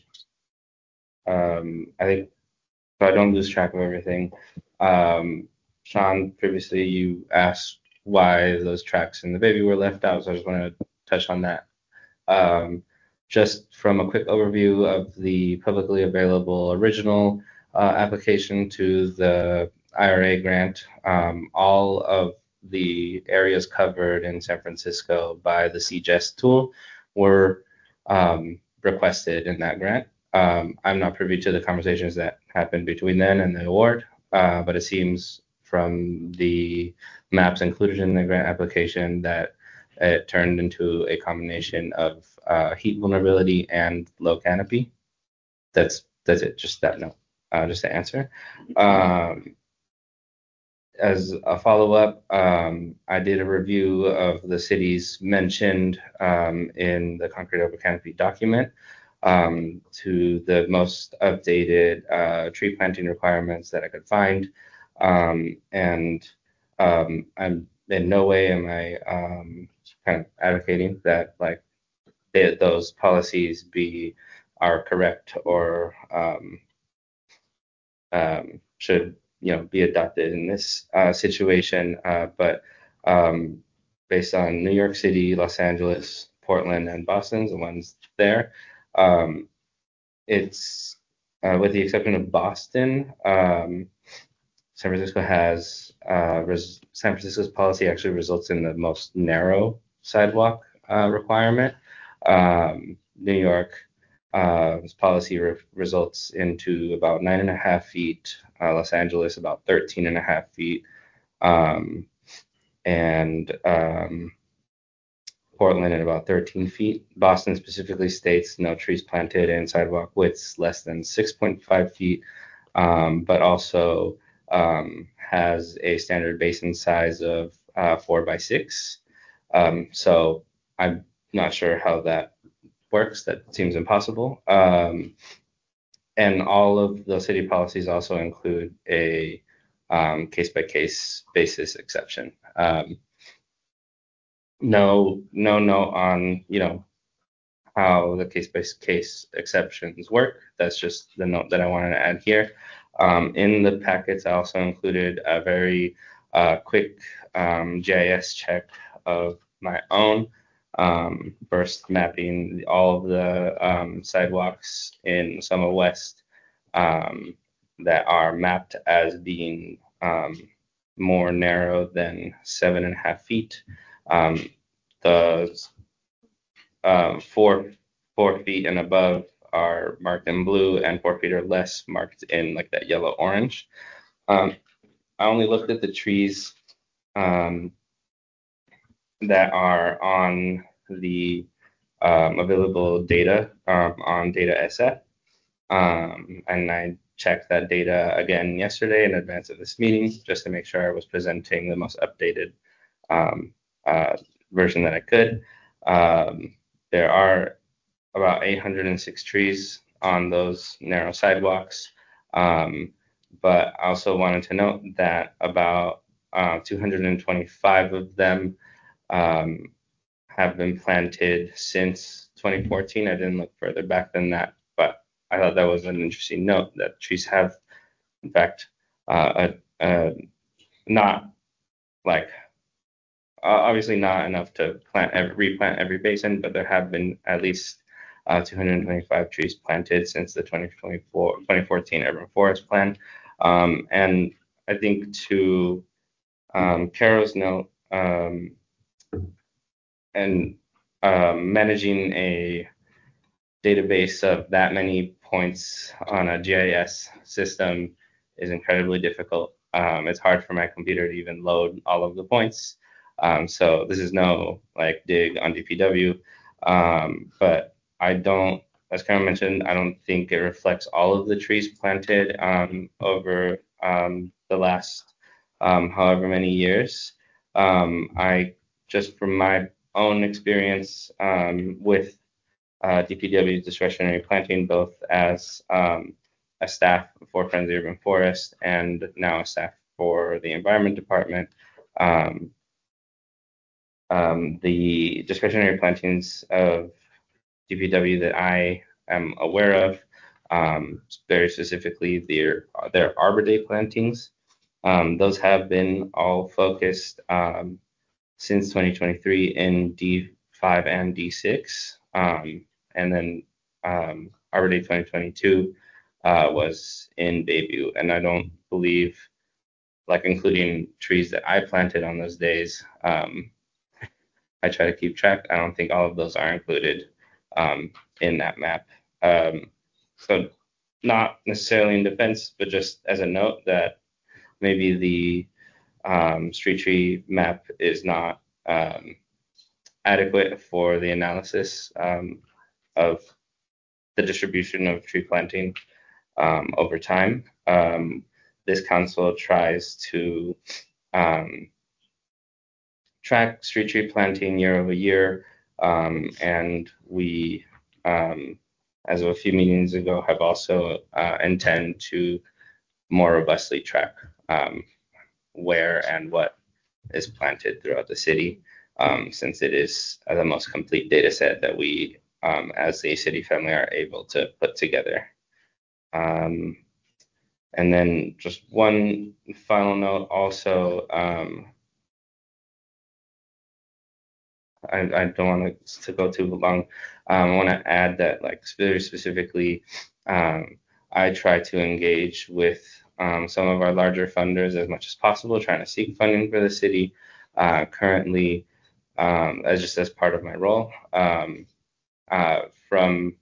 um, I think so I don't lose track of everything. Um, Sean, previously you asked why those tracks in the baby were left out, so I just want to touch on that. Um, just from a quick overview of the publicly available original uh, application to the I R A grant, um, all of the areas covered in San Francisco by the C G E S tool were um, requested in that grant. Um, I'm not privy to the conversations that happened between then and the award, uh, but it seems from the maps included in the grant application that it turned into a combination of uh, heat vulnerability and low canopy. That's that's it. Just that note. Uh, just to answer. Um, as a follow-up, um, I did a review of the cities mentioned um, in the concrete over canopy document um, to the most updated uh, tree planting requirements that I could find. Um, and um, I'm in no way am I um, kind of advocating that like they, those policies be are correct or um, um, should you know be adopted in this uh, situation. Uh, but um, based on New York City, Los Angeles, Portland, and Boston, the ones there, um, it's uh, with the exception of Boston. Um, San Francisco has uh, res- San Francisco's policy actually results in the most narrow sidewalk uh, requirement. Um, New York uh, policy re- results into about nine and a half feet. Uh, Los Angeles about thirteen and a half feet, um, and um, Portland at about thirteen feet. Boston specifically states no trees planted and sidewalk widths less than six point five feet, um, but also um, has a standard basin size of uh, four by six. Um, so I'm not sure how that works. That seems impossible. Um, and all of the city policies also include a um, case-by-case basis exception. Um, no, no note on you know how the case-by-case exceptions work. That's just the note that I wanted to add here. Um, in the packets, I also included a very uh, quick um, G I S check of my own, um, first mapping all of the um, sidewalks in Summer West um, that are mapped as being um, more narrow than seven and a half feet. Um, the um, four four feet and above are marked in blue, and four feet or less marked in like that yellow orange. Um, I only looked at the trees um, that are on the um, available data um, on Data S F, um, and I checked that data again yesterday in advance of this meeting just to make sure I was presenting the most updated um, uh, version that I could. Um, there are about eight hundred six trees on those narrow sidewalks. Um, but I also wanted to note that about uh, two hundred twenty-five of them um, have been planted since twenty fourteen. I didn't look further back than that, but I thought that was an interesting note that trees have, in fact, uh, a, a not like uh, obviously not enough to plant every, replant every basin, but there have been at least uh, two hundred twenty-five trees planted since the twenty twenty-four, twenty fourteen Urban Forest Plan. Um, and I think to um, Carol's note, um, and um, managing a database of that many points on a G I S system is incredibly difficult. Um, it's hard for my computer to even load all of the points. Um, so this is no like dig on D P W, um, but I don't, as Karen mentioned, I don't think it reflects all of the trees planted um, over um, the last um, however many years. Um, I just from my own experience um, with uh, D P W discretionary planting, both as um, a staff for Friends of the Urban Forest and now a staff for the Environment Department. Um, um, the discretionary plantings of D P W that I am aware of, um, very specifically their their Arbor Day plantings. Um, those have been all focused um, since twenty twenty-three in D five and D six, um, and then um, Arbor Day twenty twenty-two uh, was in Bayview, and I don't believe, like including trees that I planted on those days, um, I try to keep track. I don't think all of those are included um, in that map. Um, so not necessarily in defense, but just as a note that maybe the um, street tree map is not um, adequate for the analysis um, of the distribution of tree planting um, over time. Um, this council tries to um, track street tree planting year over year, um, and we, um, as of a few meetings ago, have also uh, intend to more robustly track um, where and what is planted throughout the city, um, since it is uh, the most complete data set that we, um, as a city family, are able to put together. Um, and then just one final note also, um, I, I don't want to, to go too long. Um, I want to add that, like, very specifically, um, I try to engage with um, some of our larger funders as much as possible, trying to seek funding for the city. Uh, currently, um, as just as part of my role, um, uh, from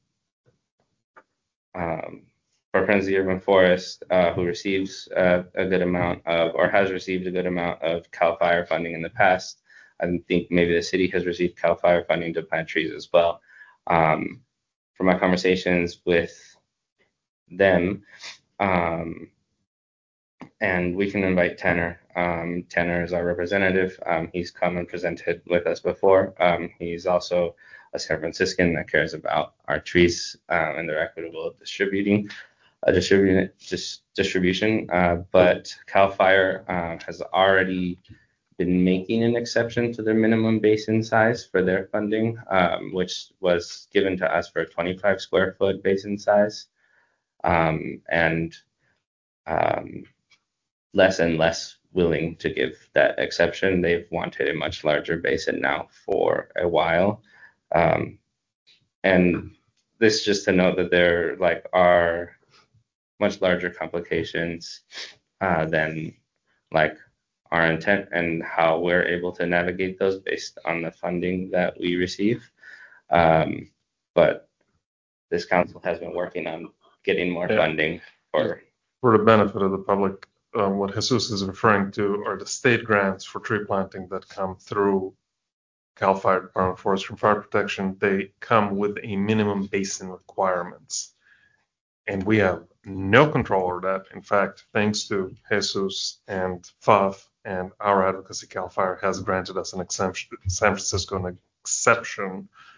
um, for Friends of the Urban Forest, uh, who receives uh, a good amount of, or has received a good amount of CAL FIRE funding in the past. I think maybe the city has received CAL FIRE funding to plant trees as well. Um, from my conversations with them, um, and we can invite Tanner. Um, Tanner is our representative. Um, he's come and presented with us before. Um, he's also a San Franciscan that cares about our trees um, and their equitable distributing, uh, distribution. Dis- distribution. Uh, but CAL FIRE uh, has already been making an exception to their minimum basin size for their funding, um, which was given to us for a twenty-five square foot basin size, um, and um, less and less willing to give that exception. They've wanted a much larger basin now for a while, um, and this just to note that there like are much larger complications uh, than like our intent and how we're able to navigate those based on the funding that we receive. Um, but this council has been working on getting more Yeah. funding for. For the benefit of the public, um, what Jesus is referring to are the state grants for tree planting that come through CAL FIRE, Department of Forestry and Fire Protection. They come with a minimum basin requirements. And we have no control over that. In fact, thanks to Jesus and F A F and our advocacy, CAL FIRE has granted us an exemption, San Francisco, an exception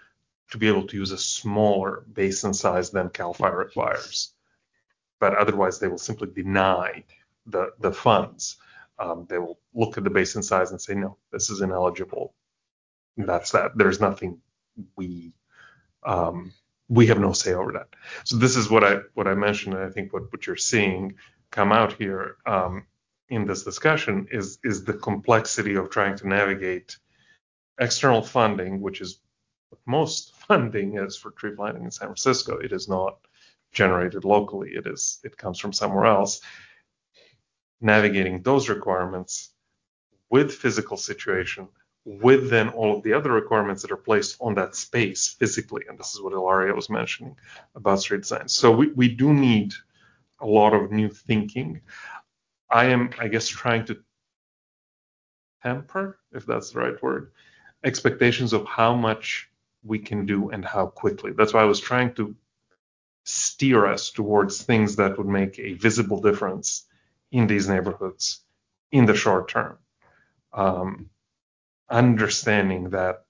to be able to use a smaller basin size than CAL FIRE requires. But otherwise, they will simply deny the, the funds. Um, they will look at the basin size and say, no, this is ineligible. And that's that. There's nothing we um, we have no say over that. So this is what I what I mentioned, and I think what, what you're seeing come out here um, in this discussion is is the complexity of trying to navigate external funding, which is what most funding is for tree planting in San Francisco. It is not generated locally. It is it comes from somewhere else. Navigating those requirements with physical situation, with then all of the other requirements that are placed on that space physically, and this is what Ilaria was mentioning about street design. So we, we do need a lot of new thinking. I am, I guess, trying to temper, if that's the right word, expectations of how much we can do and how quickly. That's why I was trying to steer us towards things that would make a visible difference in these neighborhoods in the short term. Um, understanding that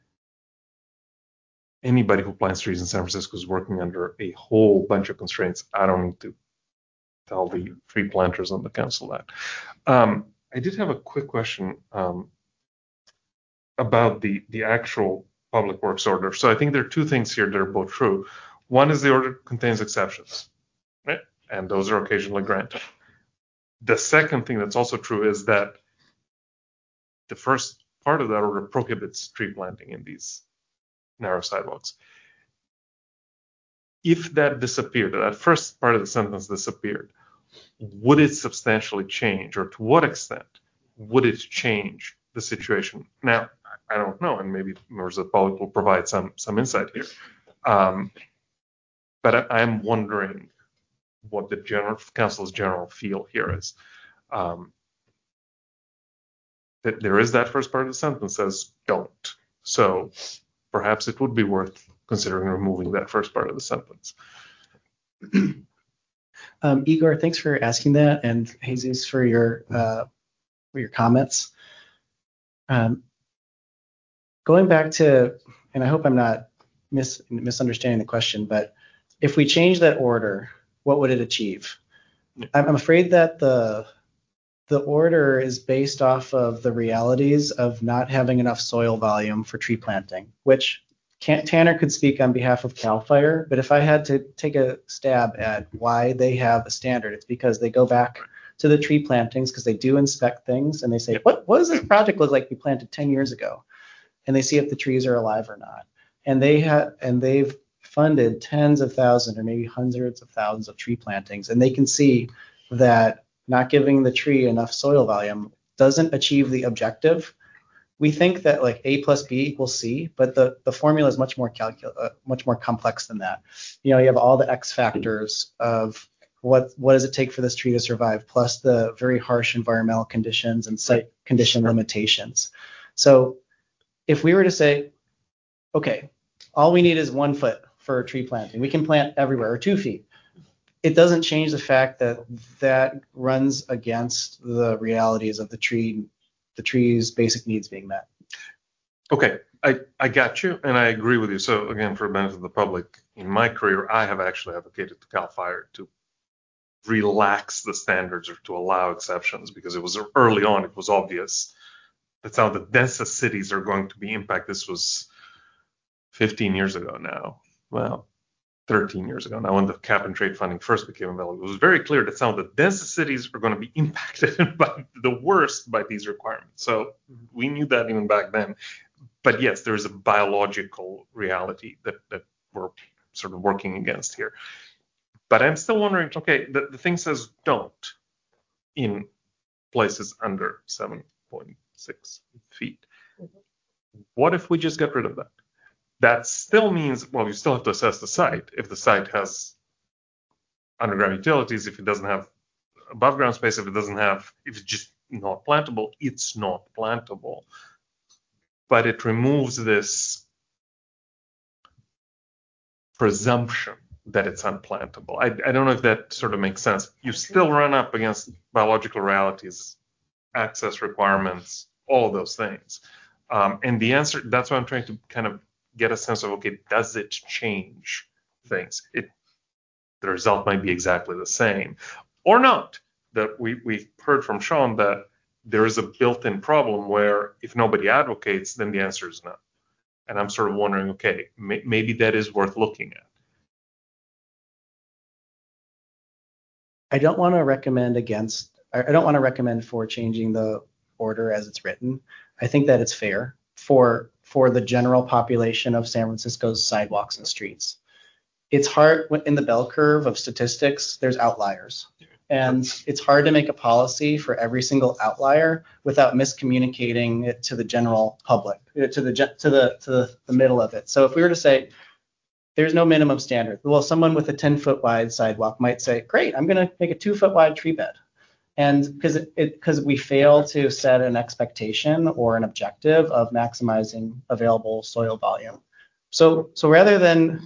anybody who plants trees in San Francisco is working under a whole bunch of constraints. I don't need to tell the tree planters on the council that. Um, I did have a quick question um, about the, the actual public works order. So I think there are two things here that are both true. One is the order contains exceptions, right? And those are occasionally granted. The second thing that's also true is that the first part of that order prohibits tree planting in these narrow sidewalks. If that disappeared, that first part of the sentence disappeared, would it substantially change, or to what extent would it change the situation? Now, I don't know, and maybe members of the public will provide some some insight here. Um, but I, I'm wondering what the general council's general feel here is. Um, that there is that first part of the sentence says don't. So perhaps it would be worth considering removing that first part of the sentence. Um, Igor, thanks for asking that, and Jesus for your uh, for your comments. Um, going back to, and I hope I'm not mis- misunderstanding the question, but if we change that order, what would it achieve? I'm, I'm afraid that the the order is based off of the realities of not having enough soil volume for tree planting, which Can, Tanner could speak on behalf of CAL FIRE, but if I had to take a stab at why they have a standard, it's because they go back to the tree plantings because they do inspect things and they say, what, what does this project look like we planted ten years ago? And they see if the trees are alive or not. And they have, and they've funded tens of thousands or maybe hundreds of thousands of tree plantings, and they can see that not giving the tree enough soil volume doesn't achieve the objective. We think that like A plus B equals C, but the, the formula is much more calcul- uh, much more complex than that. You know, you have all the X factors of what what does it take for this tree to survive, plus the very harsh environmental conditions and site condition limitations. So if we were to say, okay, all we need is one foot for tree planting, we can plant everywhere, or two feet. It doesn't change the fact that that runs against the realities of the tree, the tree's basic needs being met. Okay, I, I got you, and I agree with you. So again, for the benefit of the public, in my career, I have actually advocated to CAL FIRE to relax the standards or to allow exceptions, because it was early on, it was obvious that's how the densest cities are going to be impacted. This was fifteen years ago now. Well, thirteen years ago now, when the cap and trade funding first became available. It was very clear that some of the densest cities are going to be impacted by the worst by these requirements. So we knew that even back then. But yes, there is a biological reality that, that we're sort of working against here. But I'm still wondering, okay, the, the thing says don't in places under seven point six feet. What if we just get rid of that? That still means, well, you still have to assess the site. If the site has underground utilities, if it doesn't have above ground space, if it doesn't have, if it's just not plantable, it's not plantable. But it removes this presumption that it's unplantable. I, I don't know if that sort of makes sense. You still run up against biological realities, access requirements, all of those things. Um, and the answer, that's why I'm trying to kind of get a sense of, okay, does it change things? It, the result might be exactly the same or not. That we, we've heard from Sean that there is a built-in problem where if nobody advocates, then the answer is no. And I'm sort of wondering, okay, may, maybe that is worth looking at. I don't want to recommend against, I don't want to recommend for changing the order as it's written. I think that it's fair for for the general population of San Francisco's sidewalks and streets. It's hard in the bell curve of statistics, there's outliers. And it's hard to make a policy for every single outlier without miscommunicating it to the general public, to the to the to the, the middle of it. So if we were to say there's no minimum standard, well, someone with a ten foot wide sidewalk might say, great, I'm going to make a two foot wide tree bed. And because it because we fail to set an expectation or an objective of maximizing available soil volume. So so rather than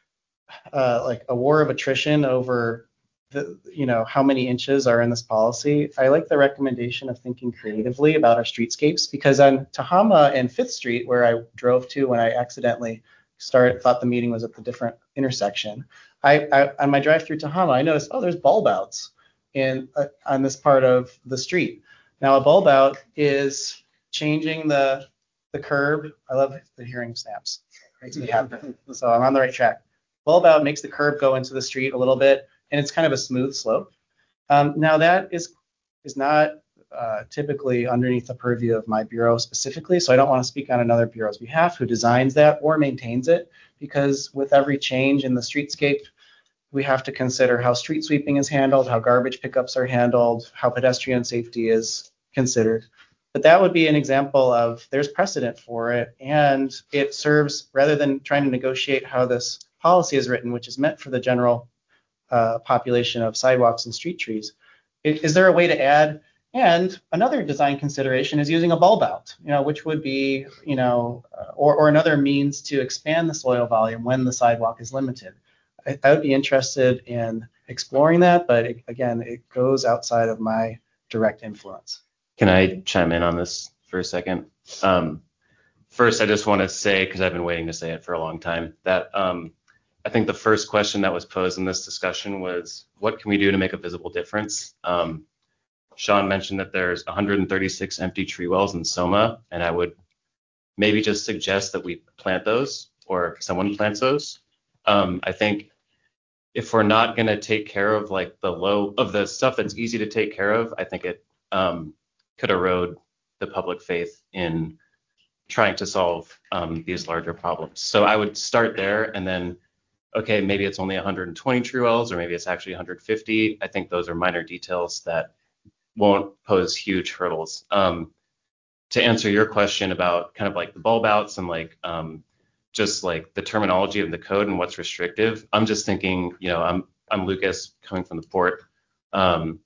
uh, like a war of attrition over the, you know, how many inches are in this policy, I like the recommendation of thinking creatively about our streetscapes, because on Tehama and Fifth Street, where I drove to when I accidentally started, thought the meeting was at the different intersection, I, I on my drive through Tehama, I noticed, oh, there's bulb outs in uh, on this part of the street. Now a bulb out is changing the the curb. I love the hearing snaps. Makes me happy. So I'm on the right track. Bulb out makes the curb go into the street a little bit, and it's kind of a smooth slope. Um, now that is is not uh, typically underneath the purview of my bureau specifically, so I don't want to speak on another bureau's behalf who designs that or maintains it, because with every change in the streetscape, we have to consider how street sweeping is handled, how garbage pickups are handled, how pedestrian safety is considered. But that would be an example of there's precedent for it, and it serves, rather than trying to negotiate how this policy is written, which is meant for the general uh, population of sidewalks and street trees, is, is there a way to add, and another design consideration is using a bulb out, you know, which would be, you know, uh, or, or another means to expand the soil volume when the sidewalk is limited. I, I would be interested in exploring that, but it, again, it goes outside of my direct influence. Can I chime in on this for a second? Um, first, I just want to say, because I've been waiting to say it for a long time, that um, I think the first question that was posed in this discussion was, what can we do to make a visible difference? Um, Sean mentioned that there's one hundred thirty-six empty tree wells in Soma, and I would maybe just suggest that we plant those, or someone plants those. Um, I think if we're not going to take care of like the low of the stuff that's easy to take care of, I think it um, could erode the public faith in trying to solve um, these larger problems. So I would start there, and then, okay, maybe it's only one hundred twenty tree wells, or maybe it's actually one hundred fifty. I think those are minor details that won't pose huge hurdles. Um, to answer your question about kind of like the bulb outs and like um, just like the terminology of the code and what's restrictive, I'm just thinking, you know, I'm I'm Lucas coming from the port. Um,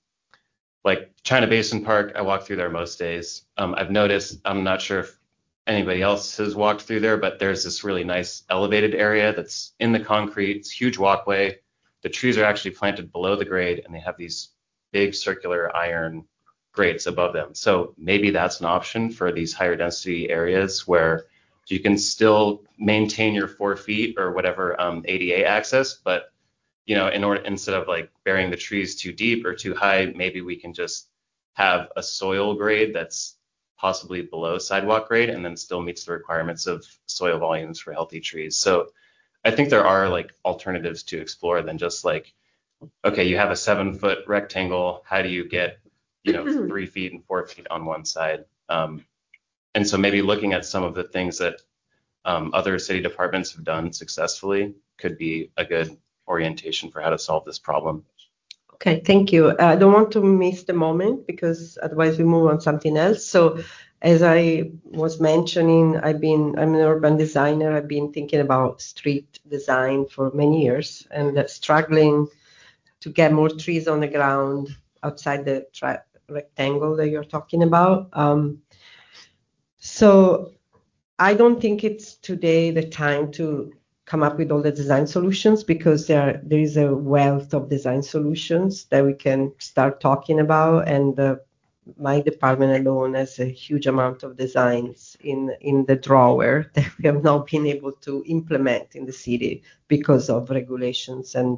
like China Basin Park, I walk through there most days. Um, I've noticed, I'm not sure if anybody else has walked through there, but there's this really nice elevated area that's in the concrete. It's a huge walkway. The trees are actually planted below the grade, and they have these big circular iron grates above them. So maybe that's an option for these higher density areas where you can still maintain your four feet or whatever um, A D A access, but you know, in order, instead of like burying the trees too deep or too high, maybe we can just have a soil grade that's possibly below sidewalk grade and then still meets the requirements of soil volumes for healthy trees. So I think there are like alternatives to explore than just like, okay, you have a seven foot rectangle. How do you get, you know, three feet and four feet on one side? Um, and so maybe looking at some of the things that um, other city departments have done successfully could be a good orientation for how to solve this problem. Okay, thank you. I don't want to miss the moment because otherwise we move on something else. So as I was mentioning, I've been, I'm an urban designer. I've been thinking about street design for many years and uh, struggling to get more trees on the ground outside the tri- rectangle that you're talking about. Um, so I don't think it's today the time to come up with all the design solutions, because there there is a wealth of design solutions that we can start talking about, and uh, my department alone has a huge amount of designs in in the drawer that we have not been able to implement in the city because of regulations and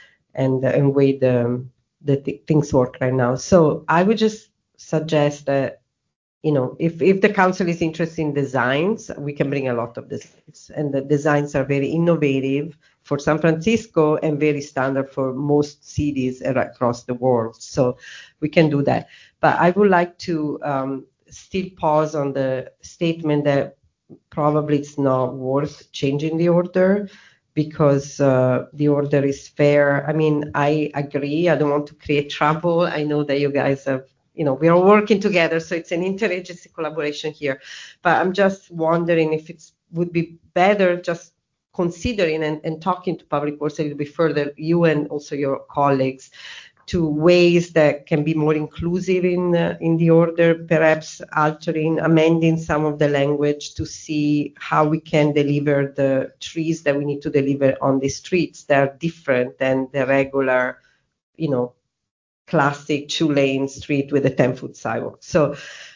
and and way the the th- things work right now. So I would just suggest that, you know, if if the council is interested in designs, we can bring a lot of designs, and the designs are very innovative for San Francisco and very standard for most cities across the world. So we can do that. But I would like to um, still pause on the statement that probably it's not worth changing the order because uh, the order is fair. I mean, I agree. I don't want to create trouble. I know that you guys have, you know, we are working together, so it's an interagency collaboration here. But I'm just wondering if it would be better just considering and, and talking to Public Works a little bit further, you and also your colleagues, to ways that can be more inclusive in uh, in the order, perhaps altering, amending some of the language to see how we can deliver the trees that we need to deliver on the streets that are different than the regular, you know, classic two-lane street with a ten-foot sidewalk. So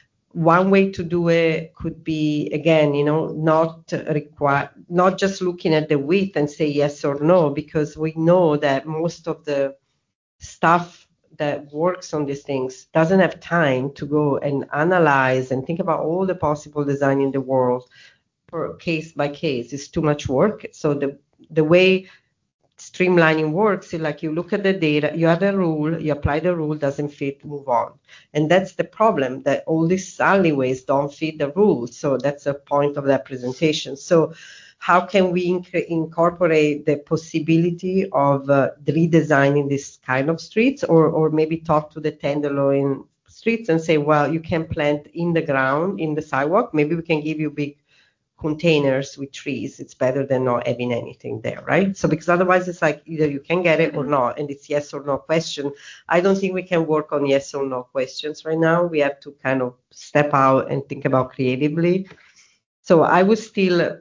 one way to do it could be, again, you know, not require, not just looking at the width and say yes or no, because we know that most of the staff that works on these things doesn't have time to go and analyze and think about all the possible design in the world for case by case. It's too much work. So the the way streamlining works is like you look at the data, you have a rule, you apply the rule, doesn't fit, move on. And that's the problem, that all these alleyways don't fit the rules. So that's the point of that presentation. So how can we inc- incorporate the possibility of uh, redesigning this kind of streets, or, or maybe talk to the tenderloin streets and say, well, you can plant in the ground, in the sidewalk. Maybe we can give you big containers with trees. It's better than not having anything there, right? So because otherwise it's like either you can get it or not, and it's yes or no question. I don't think we can work on yes or no questions right now. We have to kind of step out and think about creatively. So I would still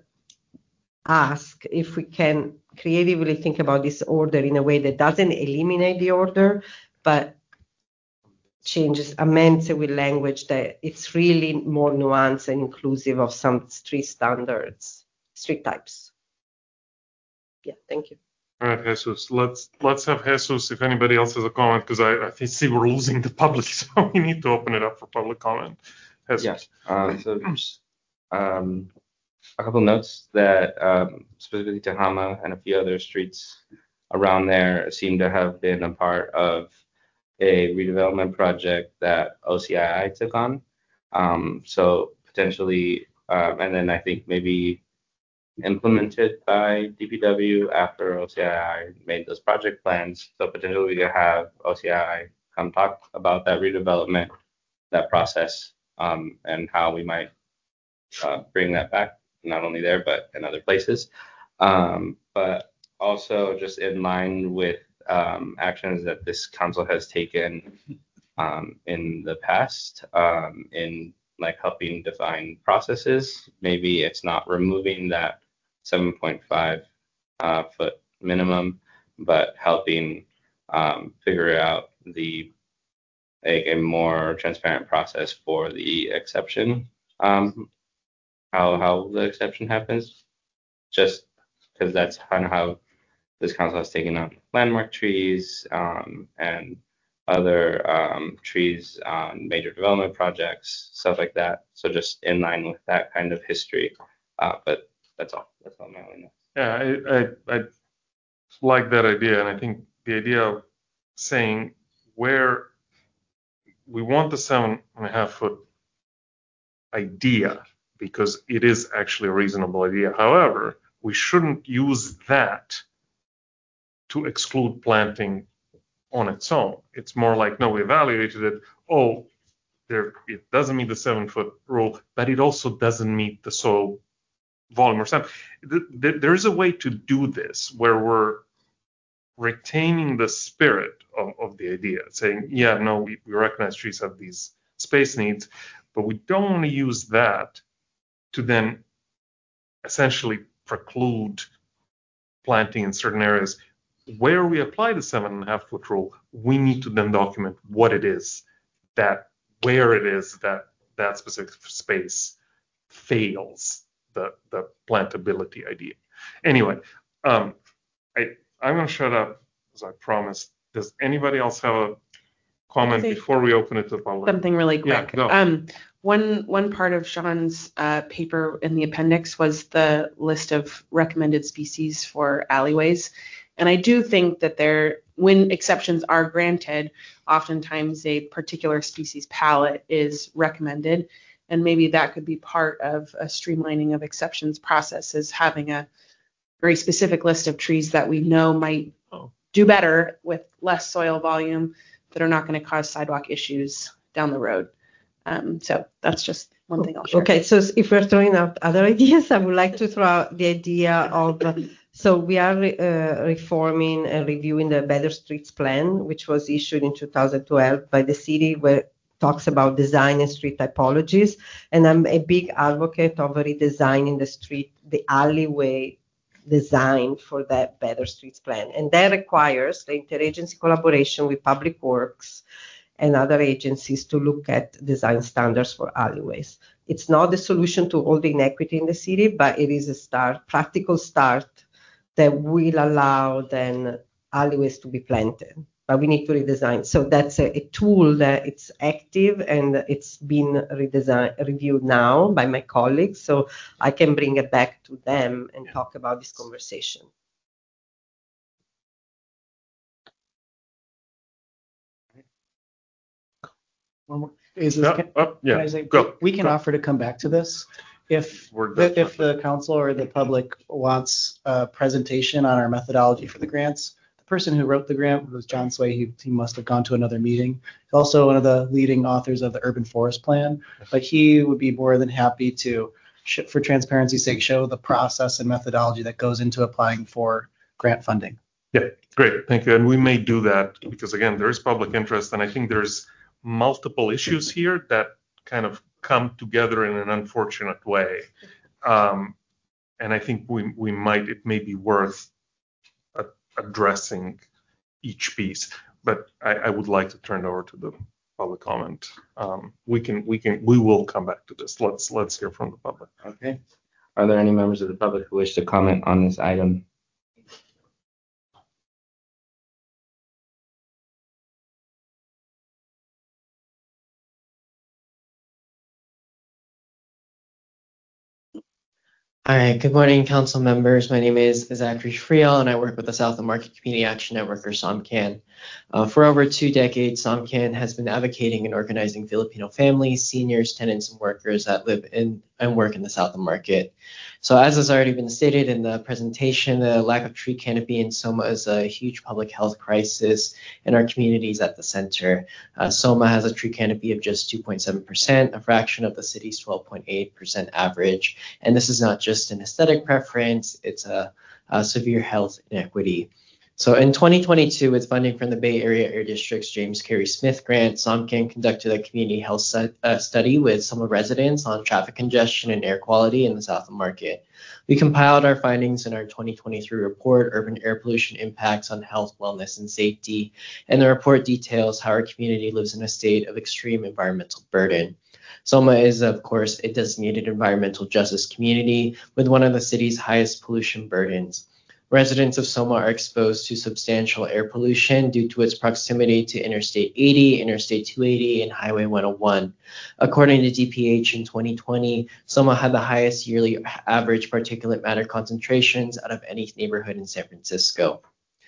ask if we can creatively think about this order in a way that doesn't eliminate the order, but changes, amends it with language that it's really more nuanced and inclusive of some street standards, street types. Yeah, thank you. All right, Jesus. Let's let's have Jesus. If anybody else has a comment, because I, I think see we're losing the public, so we need to open it up for public comment. Jesus. Yes. Um, so just um, a couple notes that um, specifically Tehama and a few other streets around there seem to have been a part of a redevelopment project that O C I I took on. Um, so potentially, um, and then I think maybe implemented by D P W after O C I I made those project plans. So potentially we could have O C I I come talk about that redevelopment, that process, um, and how we might uh, bring that back, not only there, but in other places. Um, but also just in line with um, actions that this council has taken um, in the past um, in like helping define processes. Maybe it's not removing that seven point five uh, foot minimum, but helping um, figure out the a, a more transparent process for the exception. Um, how how the exception happens, just because that's kind of how this council has taken on landmark trees um, and other um, trees on major development projects, stuff like that. So just in line with that kind of history. Uh, but that's all. That's all my only note. Yeah, I, I I like that idea, and I think the idea of saying where we want the seven and a half foot idea because it is actually a reasonable idea. However, we shouldn't use that to exclude planting on its own. It's more like, no, we evaluated it. Oh, there, it doesn't meet the seven foot rule, but it also doesn't meet the soil volume or something. There is a way to do this where we're retaining the spirit of, of the idea, saying, yeah, no, we, we recognize trees have these space needs, but we don't want to use that to then essentially preclude planting in certain areas. Where we apply the seven and a half foot rule, we need to then document what it is that where it is that that specific space fails the the plantability idea. Anyway, um, I I'm gonna shut up as I promised. Does anybody else have a comment Say before we open it to the public? Something really Yeah, quick. go. Um, one one part of Sean's uh, paper in the appendix was the list of recommended species for alleyways, and I do think that there, when exceptions are granted, oftentimes a particular species palette is recommended, and maybe that could be part of a streamlining of exceptions process, is having a very specific list of trees that we know might do better with less soil volume, that are not going to cause sidewalk issues down the road. Um, so that's just one thing I'll share. Okay, so if we're throwing out other ideas, I would like to throw out the idea of, so we are uh, reforming and reviewing the Better Streets Plan, which was issued in two thousand twelve by the city, where it talks about design and street typologies. And I'm a big advocate of redesigning the street, the alleyway design for that Better Streets Plan. And that requires the interagency collaboration with Public Works and other agencies to look at design standards for alleyways. It's not the solution to all the inequity in the city, but it is a start, practical start that will allow then alleyways to be planted. But we need to redesign. So that's a, a tool that it's active and it's been redesigned, reviewed now by my colleagues. So I can bring it back to them and talk about this conversation. Is this, No, can, oh, yeah, can I say, go, we can go. offer to come back to this if We're the, if the council or the public wants a presentation on our methodology for the grants. The person who wrote the grant was John Sway. He, he must have gone to another meeting. He's also one of the leading authors of the Urban Forest Plan, but he would be more than happy to, sh- for transparency's sake, show the process and methodology that goes into applying for grant funding. Yeah, great, thank you. And we may do that because again, there is public interest, and I think there's multiple issues here that kind of come together in an unfortunate way. Um, and I think we we might, it may be worth a, addressing each piece, but I, I would like to turn it over to the public comment. Um, we can we can we will come back to this. Let's let's hear from the public. Okay. Are there any members of the public who wish to comment on this item? All right, good morning, council members. My name is Zachary Friel, and I work with the South of Market Community Action Network, or SOMCAN. Uh, for over two decades, SOMCAN has been advocating and organizing Filipino families, seniors, tenants, and workers that live in and work in the South of Market. So as has already been stated in the presentation, the lack of tree canopy in SOMA is a huge public health crisis, and our community is at the center. Uh, SOMA has a tree canopy of just two point seven percent, a fraction of the city's twelve point eight percent average. And this is not just an aesthetic preference, it's a, a severe health inequity. So in twenty twenty-two, with funding from the Bay Area Air District's James Carey Smith grant, SOMCAN conducted a community health stu- uh, study with SOMA residents on traffic congestion and air quality in the South of Market. We compiled our findings in our twenty twenty-three report, Urban Air Pollution Impacts on Health, Wellness, and Safety, and the report details how our community lives in a state of extreme environmental burden. SOMA is, of course, a designated environmental justice community with one of the city's highest pollution burdens. Residents of SOMA are exposed to substantial air pollution due to its proximity to Interstate eighty, Interstate two eighty, and Highway one oh one. According to D P H in twenty twenty, SOMA had the highest yearly average particulate matter concentrations out of any neighborhood in San Francisco.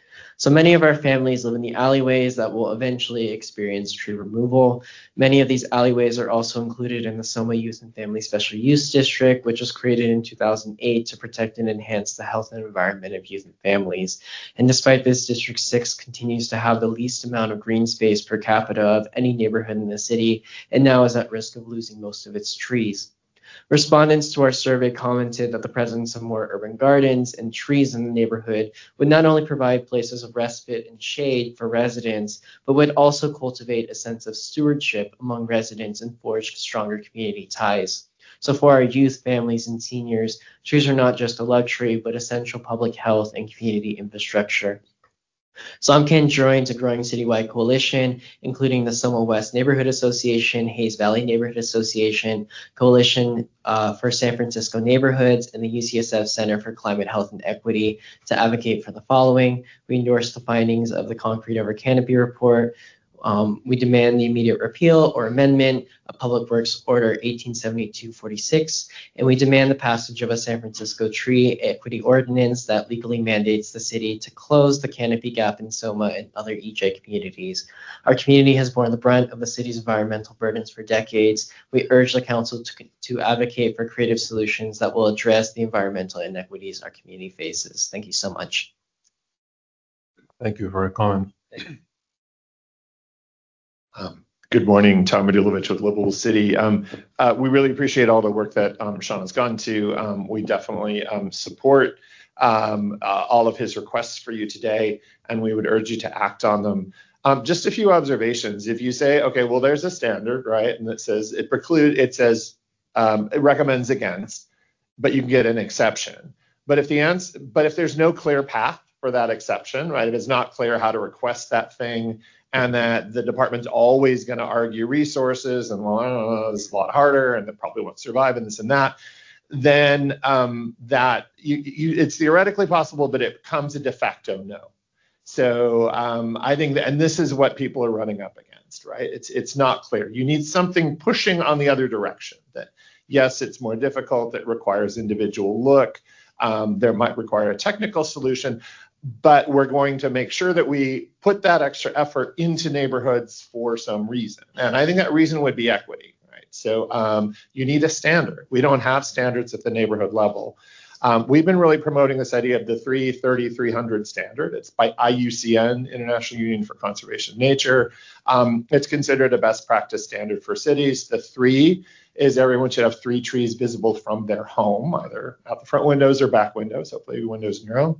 So many of our families live in the alleyways that will eventually experience tree removal. Many of these alleyways are also included in the SOMA Youth and Family Special Use District, which was created in two thousand eight to protect and enhance the health and environment of youth and families. And despite this, District six continues to have the least amount of green space per capita of any neighborhood in the city, and now is at risk of losing most of its trees. Respondents to our survey commented that the presence of more urban gardens and trees in the neighborhood would not only provide places of respite and shade for residents, but would also cultivate a sense of stewardship among residents and forge stronger community ties. So for our youth, families, and seniors, trees are not just a luxury, but essential public health and community infrastructure. SOMCAN joins a growing citywide coalition, including the Soma West Neighborhood Association, Hayes Valley Neighborhood Association, Coalition uh, for San Francisco Neighborhoods, and the U C S F Center for Climate Health and Equity to advocate for the following. We endorse the findings of the Concrete Over Canopy report. Um, we demand the immediate repeal or amendment of Public Works Order eighteen seventy-two forty-six, and we demand the passage of a San Francisco tree equity ordinance that legally mandates the city to close the canopy gap in Soma and other E J communities. Our community has borne the brunt of the city's environmental burdens for decades. We urge the council to, to advocate for creative solutions that will address the environmental inequities our community faces. Thank you so much. Thank you for your comment. Um, good morning, Tom Radulovich with Livable City. Um, uh, we really appreciate all the work that um, Sean has gone to. Um, we definitely um, support um, uh, all of his requests for you today, and we would urge you to act on them. Um, just a few observations. If you say, okay, well, there's a standard, right, and it says it preclude, it says um, it recommends against, but you can get an exception. But if the answer, but if there's no clear path for that exception, right, if it's not clear how to request that thing, and that the department's always going to argue resources and, well, I don't know, this is a lot harder and it probably won't survive and this and that, then um, that you, you, it's theoretically possible, but it becomes a de facto no. So um, I think that, and this is what people are running up against, right? It's it's not clear. You need something pushing on the other direction. That yes, it's more difficult. It requires individual look. Um, there might require a technical solution. But we're going to make sure that we put that extra effort into neighborhoods for some reason. And I think that reason would be equity, right? So um, you need a standard. We don't have standards at the neighborhood level. Um, we've been really promoting this idea of the three thirty three hundred standard. It's by I U C N, International Union for Conservation of Nature. Um, it's considered a best practice standard for cities. The three is everyone should have three trees visible from their home, either out the front windows or back windows, hopefully windows in your own.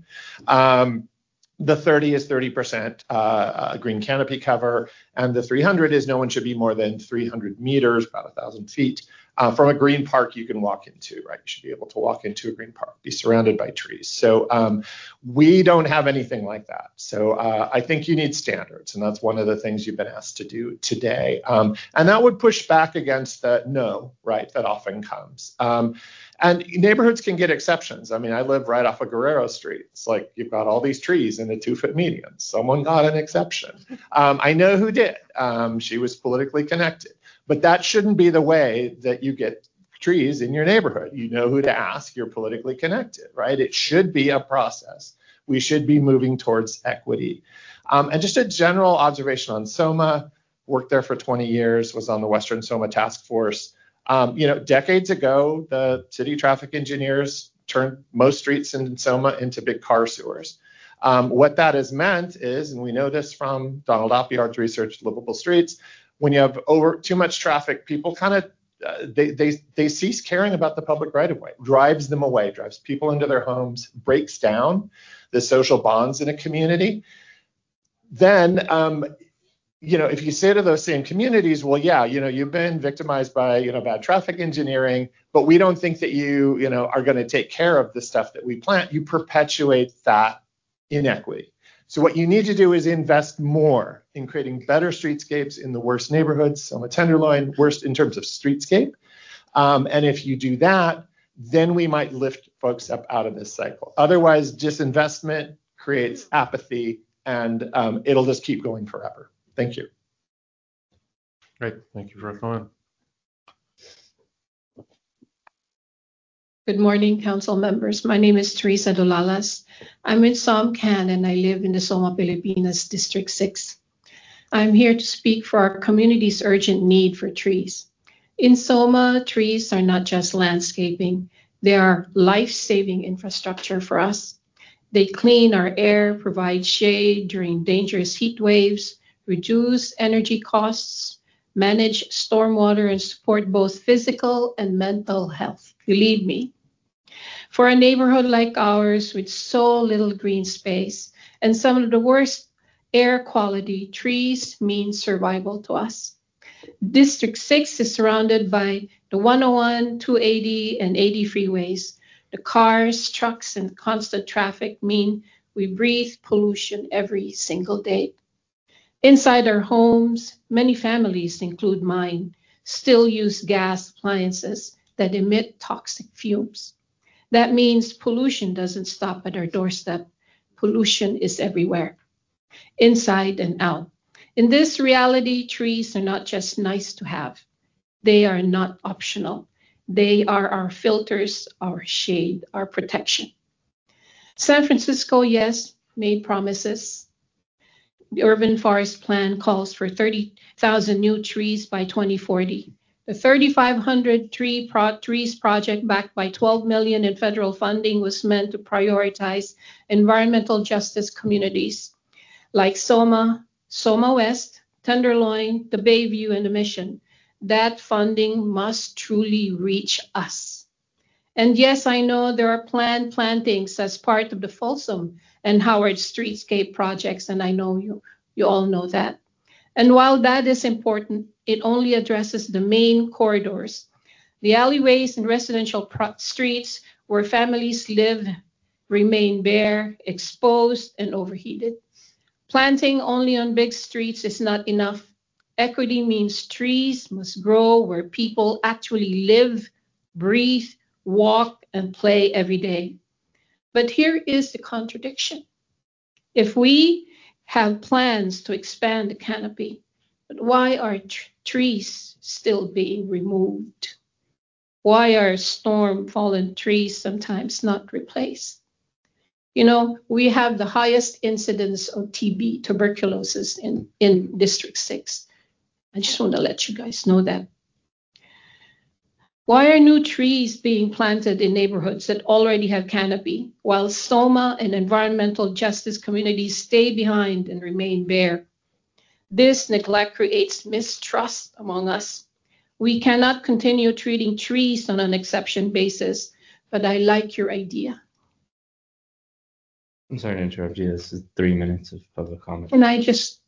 Um, the thirty is thirty percent uh, uh, green canopy cover, and the three hundred is no one should be more than three hundred meters, about one thousand feet, uh, from a green park you can walk into, right? You should be able to walk into a green park, be surrounded by trees. So um, we don't have anything like that. So uh, I think you need standards, and that's one of the things you've been asked to do today. Um, and that would push back against the no, right, that often comes. Um, And neighborhoods can get exceptions. I mean, I live right off of Guerrero Street. It's like you've got all these trees in a two-foot median. Someone got an exception. Um, I know who did. Um, she was politically connected. But that shouldn't be the way that you get trees in your neighborhood. You know who to ask. You're politically connected, right? It should be a process. We should be moving towards equity. Um, and just a general observation on Soma. Worked there for twenty years, was on the Western Soma Task Force. Um, you know, decades ago, the city traffic engineers turned most streets in Soma into big car sewers. Um, what that has meant is, and we know this from Donald Oppiard's research, Livable Streets, when you have over too much traffic, people kind of uh, they they they cease caring about the public right of way, drives them away, drives people into their homes, breaks down the social bonds in a community. Then um, you know, if you say to those same communities, well, yeah, you know, you've been victimized by, you know, bad traffic engineering, but we don't think that you, you know, are going to take care of the stuff that we plant, you perpetuate that inequity. So what you need to do is invest more in creating better streetscapes in the worst neighborhoods, Soma Tenderloin, worst in terms of streetscape. Um, and if you do that, then we might lift folks up out of this cycle. Otherwise, disinvestment creates apathy, and um, it'll just keep going forever. Thank you. Great. Thank you for your comment. Good morning, council members. My name is Teresa Dolalas. I'm in SOMCAN and I live in the Soma Pilipinas District six. I'm here to speak for our community's urgent need for trees. In Soma, trees are not just landscaping. They are life-saving infrastructure for us. They clean our air, provide shade during dangerous heat waves, reduce energy costs, manage stormwater, and support both physical and mental health. Believe me. For a neighborhood like ours with so little green space and some of the worst air quality, trees mean survival to us. District six is surrounded by the one oh one, two eighty, and eighty freeways. The cars, trucks, and constant traffic mean We breathe pollution every single day. Inside our homes, many families, include mine, still use gas appliances that emit toxic fumes. That means pollution doesn't stop at our doorstep. Pollution is everywhere, inside and out. In this reality, trees are not just nice to have. They are not optional. They are our filters, our shade, our protection. San Francisco, yes, made promises. The urban forest plan calls for thirty thousand new trees by twenty forty. The thirty-five hundred tree pro- trees project backed by twelve million in federal funding was meant to prioritize environmental justice communities like Soma, Soma West, Tenderloin, the Bayview, and the Mission. That funding must truly reach us. And yes, I know there are planned plantings as part of the Folsom and Howard Streetscape projects, and I know you, you all know that. And while that is important, it only addresses the main corridors, the alleyways and residential pro- streets where families live remain bare, exposed, and overheated. Planting only on big streets is not enough. Equity means trees must grow where people actually live, breathe, walk, and play every day. But here is the contradiction. If we have plans to expand the canopy, but why are tr- trees still being removed? Why are storm-fallen trees sometimes not replaced? You know, we have the highest incidence of T B, tuberculosis, in, in District six. I just want to let you guys know that. Why are new trees being planted in neighborhoods that already have canopy, while Soma and environmental justice communities stay behind and remain bare? This neglect creates mistrust among us. We cannot continue treating trees on an exception basis, but I like your idea. I'm sorry to interrupt you. This is three minutes of public comment. And I just,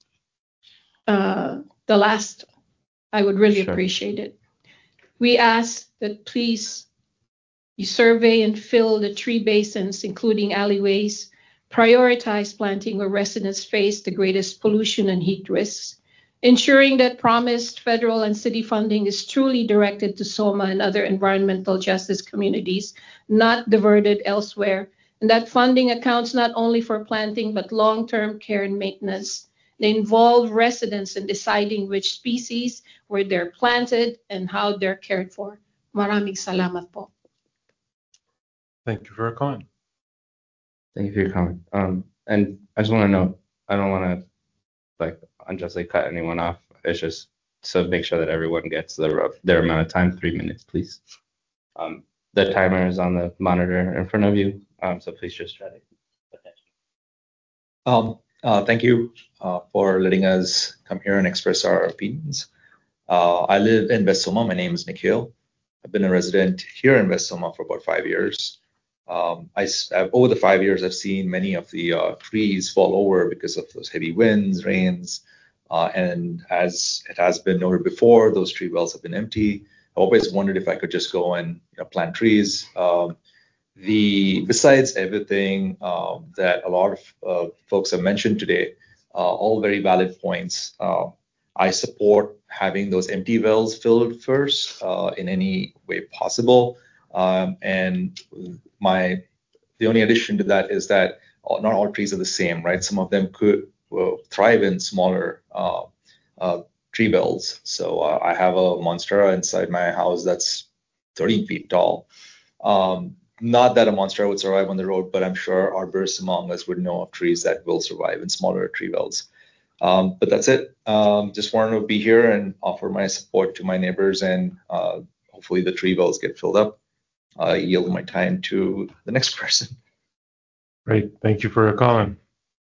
uh, the last, I would really Sure. appreciate it. We ask that please you survey and fill the tree basins, including alleyways, prioritize planting where residents face the greatest pollution and heat risks, ensuring that promised federal and city funding is truly directed to Soma and other environmental justice communities, not diverted elsewhere, and that funding accounts not only for planting but long-term care and maintenance. They involve residents in deciding which species, where they're planted, and how they're cared for. Maraming salamat po. Thank you for your comment. Thank you for your comment. Um, and I just want to note, I don't want to like unjustly cut anyone off. It's just so make sure that everyone gets the, their amount of time. Three minutes, please. Um, the timer is on the monitor in front of you, um, so please just try to pay attention. Um, uh, thank you uh, for letting us come here and express our opinions. Uh, I live in West Soma. My name is Nikhil. I've been a resident here in West Soma for about five years. Um, I, I've, over the five years, I've seen many of the uh, trees fall over because of those heavy winds, rains, uh, and as it has been noted before, those tree wells have been empty. I always wondered if I could just go and you know, plant trees. Um, the besides everything um, that a lot of uh, folks have mentioned today, uh, all very valid points. Uh, I support having those empty wells filled first uh, in any way possible. Um, and my the only addition to that is that not all trees are the same, right? Some of them could will thrive in smaller uh, uh, tree bells. So uh, I have a monstera inside my house that's thirteen feet tall. Um, not that a monstera would survive on the road, but I'm sure arborists among us would know of trees that will survive in smaller tree bells. Um, but that's it. Um, just wanted to be here and offer my support to my neighbors, and uh, hopefully the tree bells get filled up. I yield my time to the next person. Great. Thank you for your comment.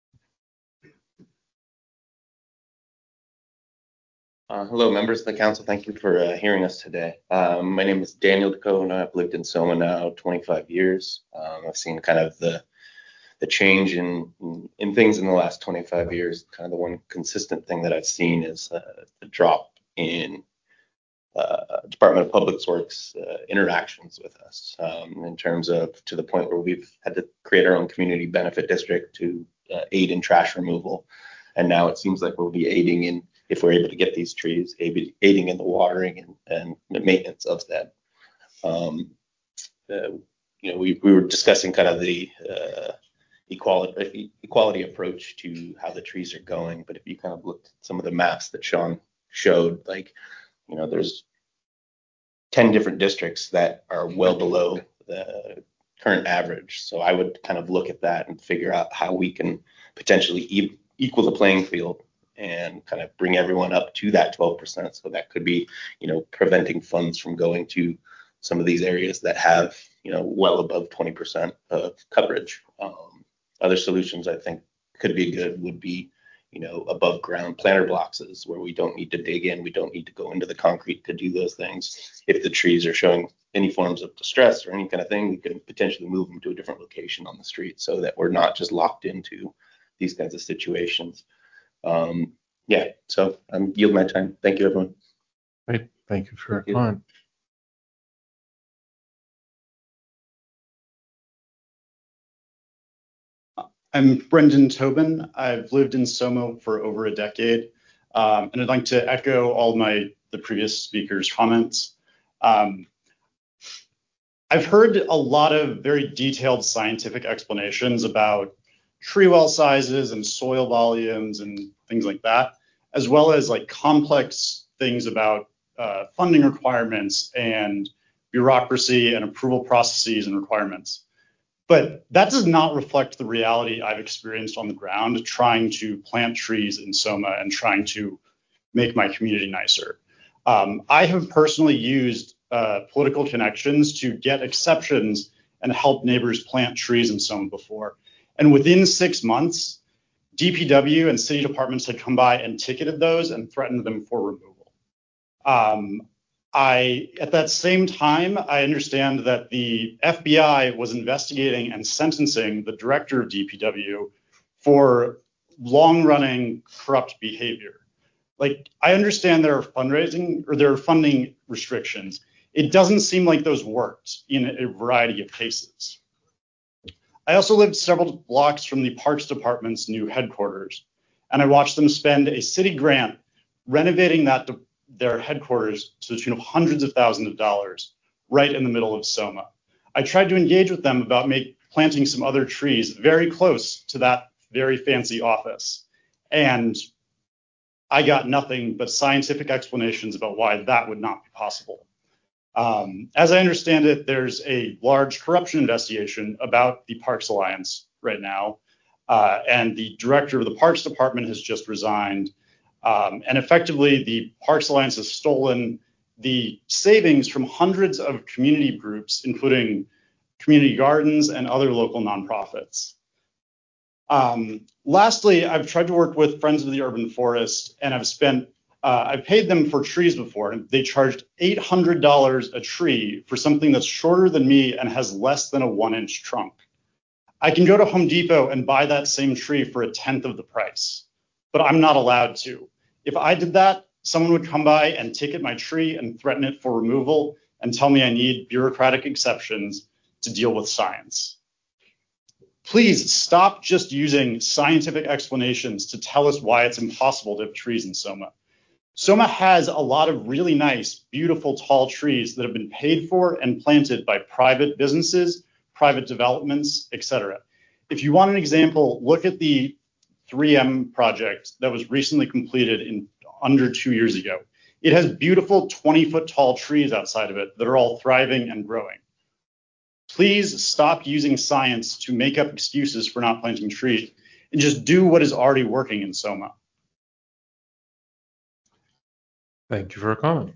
Uh, hello, members of the council. Thank you for uh, hearing us today. Um, my name is Daniel Dacona. I've lived in Soma now twenty-five years. Um, I've seen kind of the the change in, in in things in the last twenty-five years. Kind of the one consistent thing that I've seen is uh, the drop in uh, Department of Public Works uh, interactions with us um, in terms of to the point where we've had to create our own community benefit district to uh, aid in trash removal. And now it seems like we'll be aiding in, if we're able to get these trees, aiding in the watering and, and the maintenance of them. Um, uh, you know, we, we were discussing kind of the uh, equality equality approach to how the trees are going. But if you kind of looked at some of the maps that Sean showed, like, you know, there's ten different districts that are well below the current average. So I would kind of look at that and figure out how we can potentially e- equal the playing field and kind of bring everyone up to that twelve percent. So that could be, you know, preventing funds from going to some of these areas that have, you know, well above twenty percent of coverage. Um, other solutions I think could be good would be, you know, above ground planter boxes where we don't need to dig in, we don't need to go into the concrete to do those things. If the trees are showing any forms of distress or any kind of thing, we can potentially move them to a different location on the street so that we're not just locked into these kinds of situations. Um, yeah, so I'm yield my time. Thank you, everyone. Great, thank you for Thank you. your time. I'm Brendan Tobin. I've lived in Soma for over a decade, um, and I'd like to echo all of my the previous speakers' comments. Um, I've heard a lot of very detailed scientific explanations about tree well sizes and soil volumes and things like that, as well as like complex things about uh, funding requirements and bureaucracy and approval processes and requirements. But that does not reflect the reality I've experienced on the ground trying to plant trees in Soma and trying to make my community nicer. Um, I have personally used uh, political connections to get exceptions and help neighbors plant trees in Soma before. And within six months, D P W and city departments had come by and ticketed those and threatened them for removal. Um, I, at that same time, I understand that the F B I was investigating and sentencing the director of D P W for long-running corrupt behavior. Like, I understand there are fundraising or there are funding restrictions. It doesn't seem like those worked in a variety of cases. I also lived several blocks from the Parks Department's new headquarters, and I watched them spend a city grant renovating that de- their headquarters to the tune of hundreds of thousands of dollars right in the middle of Soma. I tried to engage with them about make, planting some other trees very close to that very fancy office, and I got nothing but scientific explanations about why that would not be possible. Um, as I understand it, there's a large corruption investigation about the Parks Alliance right now, uh, and the director of the Parks Department has just resigned. Um, and effectively, the Parks Alliance has stolen the savings from hundreds of community groups, including community gardens and other local nonprofits. Um, lastly, I've tried to work with Friends of the Urban Forest, and I've spent, uh, I've paid them for trees before, and they charged eight hundred dollars a tree for something that's shorter than me and has less than a one inch trunk. I can go to Home Depot and buy that same tree for a tenth of the price, but I'm not allowed to. If I did that, someone would come by and ticket my tree and threaten it for removal and tell me I need bureaucratic exceptions to deal with science. Please stop just using scientific explanations to tell us why it's impossible to have trees in Soma. Soma has a lot of really nice, beautiful, tall trees that have been paid for and planted by private businesses, private developments, et cetera. If you want an example, look at the three M project that was recently completed in under two years ago. It has beautiful twenty foot tall trees outside of it that are all thriving and growing. Please stop using science to make up excuses for not planting trees and just do what is already working in Soma. Thank you for a comment.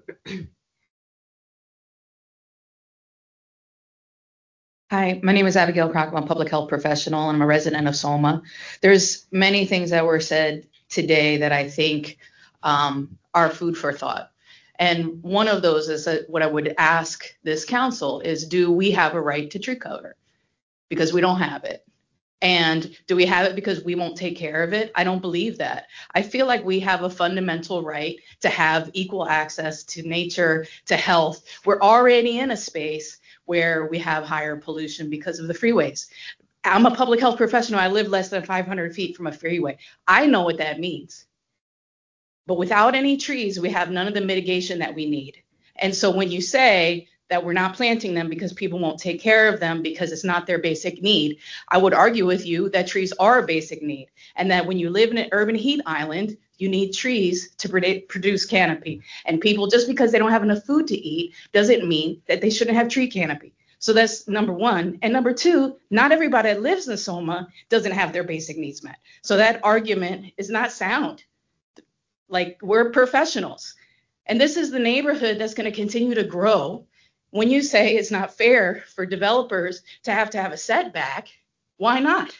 Hi, my name is Abigail Crock. I'm a public health professional and I'm a resident of Soma. There's many things that were said today that I think um, are food for thought. And one of those is that what I would ask this council is, do we have a right to tree cover? Because we don't have it. And do we have it because we won't take care of it? I don't believe that. I feel like we have a fundamental right to have equal access to nature, to health. We're already in a space where we have higher pollution because of the freeways. I'm a public health professional. I live less than five hundred feet from a freeway. I know what that means. But without any trees, we have none of the mitigation that we need. And so when you say that we're not planting them because people won't take care of them because it's not their basic need, I would argue with you that trees are a basic need, and that when you live in an urban heat island, you need trees to produ- produce canopy. And people, just because they don't have enough food to eat, doesn't mean that they shouldn't have tree canopy. So that's number one. And number two, not everybody that lives in Soma doesn't have their basic needs met. So that argument is not sound. Like, we're professionals. And this is the neighborhood that's going to continue to grow. When you say it's not fair for developers to have to have a setback, why not?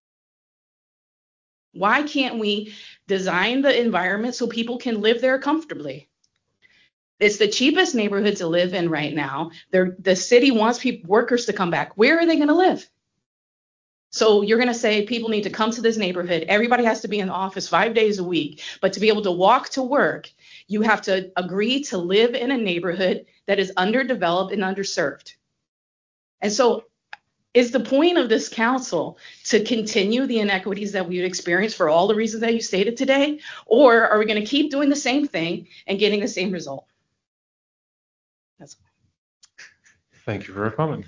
Why can't we design the environment so people can live there comfortably? It's the cheapest neighborhood to live in right now. They're, the city wants people, workers to come back. Where are they going to live? So you're going to say people need to come to this neighborhood. Everybody has to be in the office five days a week. But to be able to walk to work, you have to agree to live in a neighborhood that is underdeveloped and underserved. And so is the point of this council to continue the inequities that we've experienced for all the reasons that you stated today? Or are we going to keep doing the same thing and getting the same result? That's all. Thank you for your comment.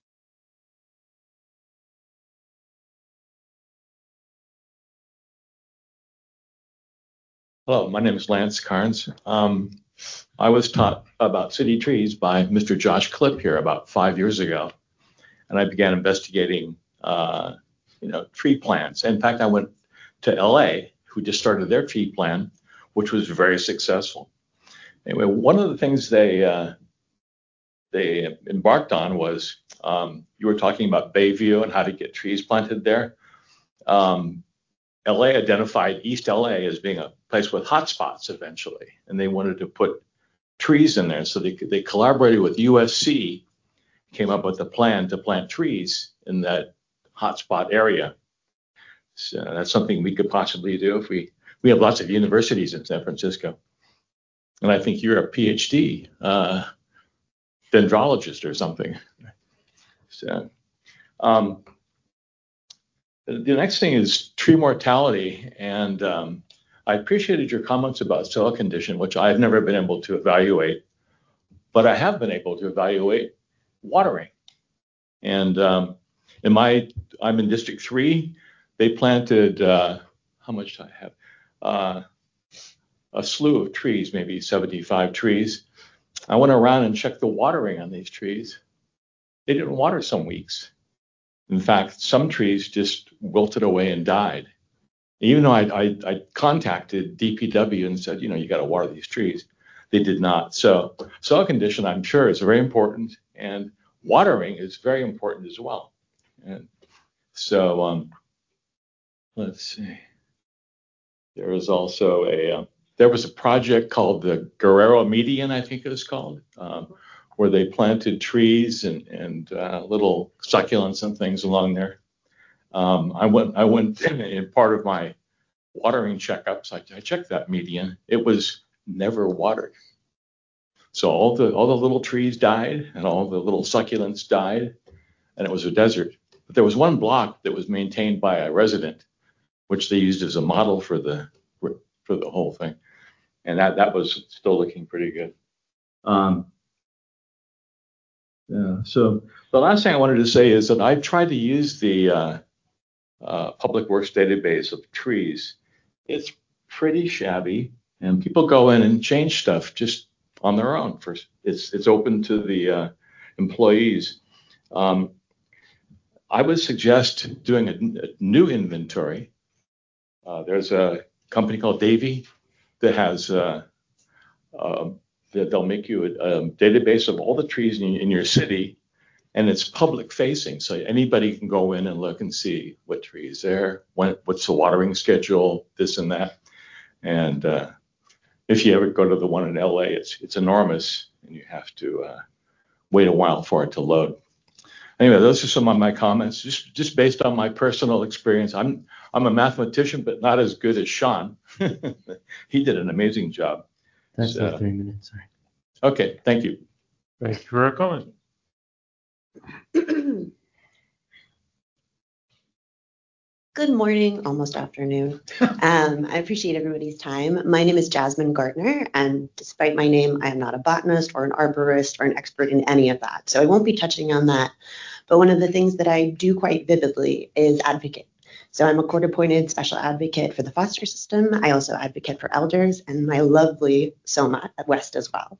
Hello, my name is Lance Carnes. Um, I was taught about city trees by Mister Josh Clipp here about five years ago, and I began investigating, uh, you know, tree plants. In fact, I went to L A, who just started their tree plan, which was very successful. Anyway, one of the things they uh, they embarked on was um, you were talking about Bayview and how to get trees planted there. Um, L A identified East L A as being a place with hotspots eventually, and they wanted to put trees in there. So they they collaborated with U S C, came up with a plan to plant trees in that hotspot area. So that's something we could possibly do if we we have lots of universities in San Francisco, and I think you're a PhD uh, dendrologist or something. So. Um, The next thing is tree mortality, and um, I appreciated your comments about soil condition, which I've never been able to evaluate, but I have been able to evaluate watering. And um, in my, I'm in District Three. They planted, uh, how much do I have? Uh, a slew of trees, maybe seventy-five trees. I went around and checked the watering on these trees. They didn't water some weeks. In fact, some trees just wilted away and died. Even though I, I, I contacted D P W and said, you know, you got to water these trees, they did not. So soil condition, I'm sure, is very important, and watering is very important as well. And so um, let's see. There was also a uh, there was a project called the Guerrero Median, I think it was called. Um, where they planted trees and, and uh, little succulents and things along there. Um, I went, I went in, in part of my watering checkups. I, I checked that median. It was never watered. So all the all the little trees died and all the little succulents died, and it was a desert. But there was one block that was maintained by a resident, which they used as a model for the for the whole thing, and that that was still looking pretty good. Um, Yeah. So the last thing I wanted to say is that I've tried to use the uh, uh, Public Works database of trees. It's pretty shabby, and people go in and change stuff just on their own. For it's it's open to the uh, employees. Um, I would suggest doing a, a new inventory. Uh, there's a company called Davy that has. Uh, uh, They'll make you a, a database of all the trees in, in your city, and it's public facing. So anybody can go in and look and see what tree is there, when, what's the watering schedule, this and that. And uh, if you ever go to the one in L A, it's it's enormous, and you have to uh, wait a while for it to load. anyway, those are some of my comments, just just based on my personal experience. I'm I'm a mathematician, but not as good as Sean. He did an amazing job. That's So, uh, three minutes. Sorry. Okay, thank you. Thank you for your comment. Good morning, almost afternoon. Um, I appreciate everybody's time. My name is Jasmine Gardner, and despite my name, I am not a botanist or an arborist or an expert in any of that. So I won't be touching on that. But one of the things that I do quite vividly is advocate. So I'm a court-appointed special advocate for the foster system. I also advocate for elders and my lovely SOMA at West as well.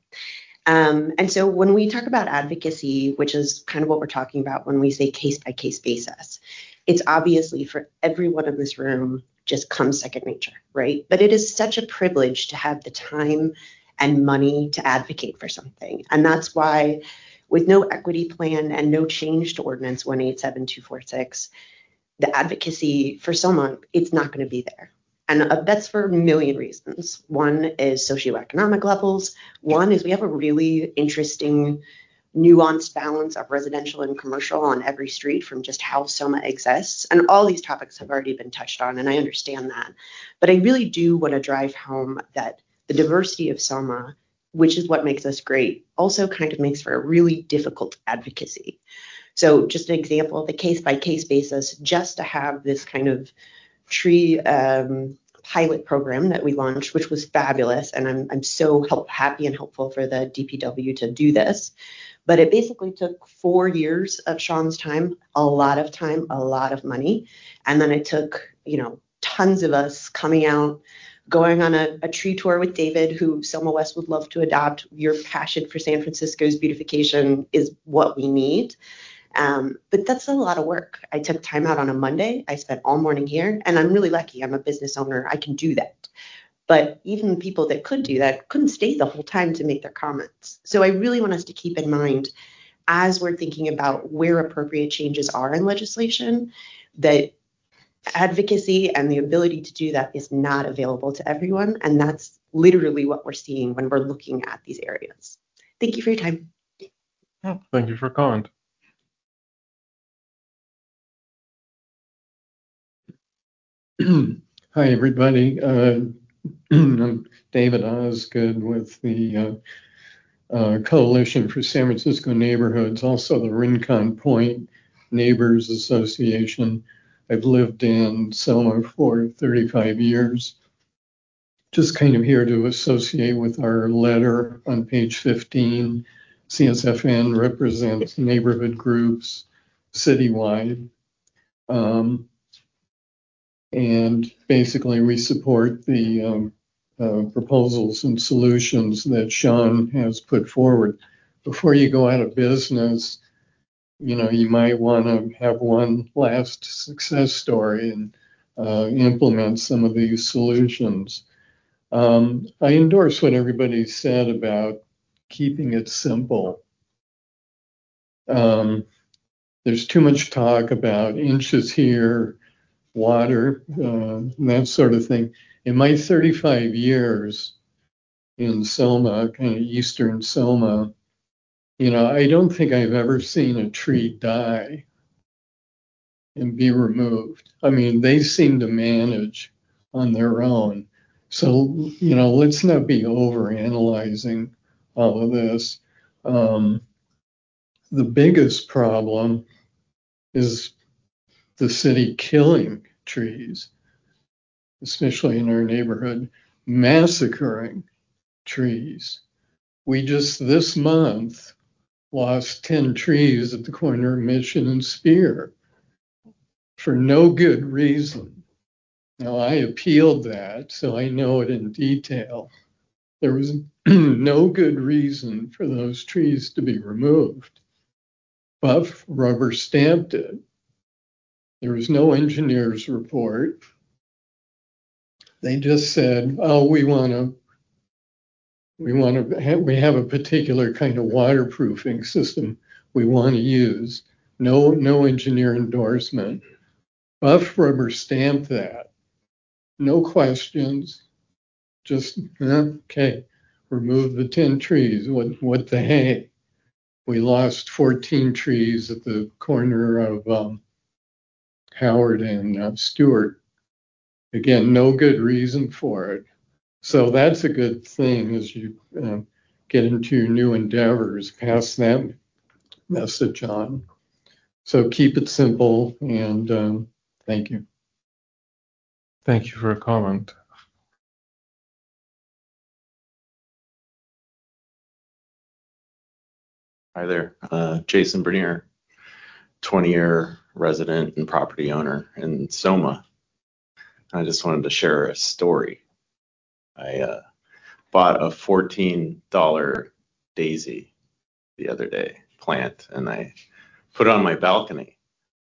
Um, and so when we talk about advocacy, which is kind of what we're talking about when we say case-by-case basis, it's obviously for everyone in this room just comes second nature, right? But it is such a privilege to have the time and money to advocate for something. And that's why with no equity plan and no change to Ordinance one eight seven two four six, the advocacy for SOMA, it's not going to be there. And uh, that's for a million reasons. One is socioeconomic levels. One is we have a really interesting nuanced balance of residential and commercial on every street from just how SOMA exists. And all these topics have already been touched on, and I understand that. But I really do want to drive home that the diversity of SOMA, which is what makes us great, also kind of makes for a really difficult advocacy. So just an example, the case-by-case basis, just to have this kind of tree um, pilot program that we launched, which was fabulous, and I'm, I'm so help, happy and helpful for the D P W to do this. But it basically took four years of Sean's time, a lot of time, a lot of money. And then it took, you know, tons of us coming out, going on a, a tree tour with David, who SOMA West would love to adopt. Your passion for San Francisco's beautification is what we need. Um, but that's a lot of work. I took time out on a Monday. I spent all morning here, and I'm really lucky. I'm a business owner. I can do that. But even people that could do that couldn't stay the whole time to make their comments. So I really want us to keep in mind, as we're thinking about where appropriate changes are in legislation, that advocacy and the ability to do that is not available to everyone. And that's literally what we're seeing when we're looking at these areas. Thank you for your time. Oh, thank you for comment. Hi, everybody. Uh, I'm David Osgood with the uh, uh, Coalition for San Francisco Neighborhoods, also the Rincon Point Neighbors Association. I've lived in SOMA for thirty-five years. Just kind of here to associate with our letter on page fifteen. C S F N represents neighborhood groups citywide. Um, And basically, we support the um, uh, proposals and solutions that Sean has put forward. Before you go out of business, you know, you might want to have one last success story and uh, implement some of these solutions. Um, I endorse what everybody said about keeping it simple. Um, there's too much talk about inches here, water, uh, that sort of thing. In my thirty-five years in SOMA, kind of Eastern SOMA, you know, I don't think I've ever seen a tree die and be removed. I mean, they seem to manage on their own. So, you know, let's not be overanalyzing all of this. Um, the biggest problem is the city killing trees, especially in our neighborhood, massacring trees. We just this month lost ten trees at the corner of Mission and Spear for no good reason. Now, I appealed that, so I know it in detail. There was no good reason for those trees to be removed. Buff rubber stamped it. There was no engineer's report. They just said, oh, we want to, we want to, have, we have a particular kind of waterproofing system we want to use. No, no engineer endorsement. Buff rubber stamped that. No questions. Just, okay, remove the ten trees. What, what the hey? we lost fourteen trees at the corner of um, Howard and uh, Stewart. Again, no good reason for it. So that's a good thing as you uh, get into your new endeavors, pass that message on. So keep it simple, and um, thank you. Thank you for a comment. Hi there, uh, Jason Bernier, twenty-year resident and property owner in Soma. I just wanted to share a story. I uh, bought a fourteen dollar daisy the other day, plant, and I put it on my balcony.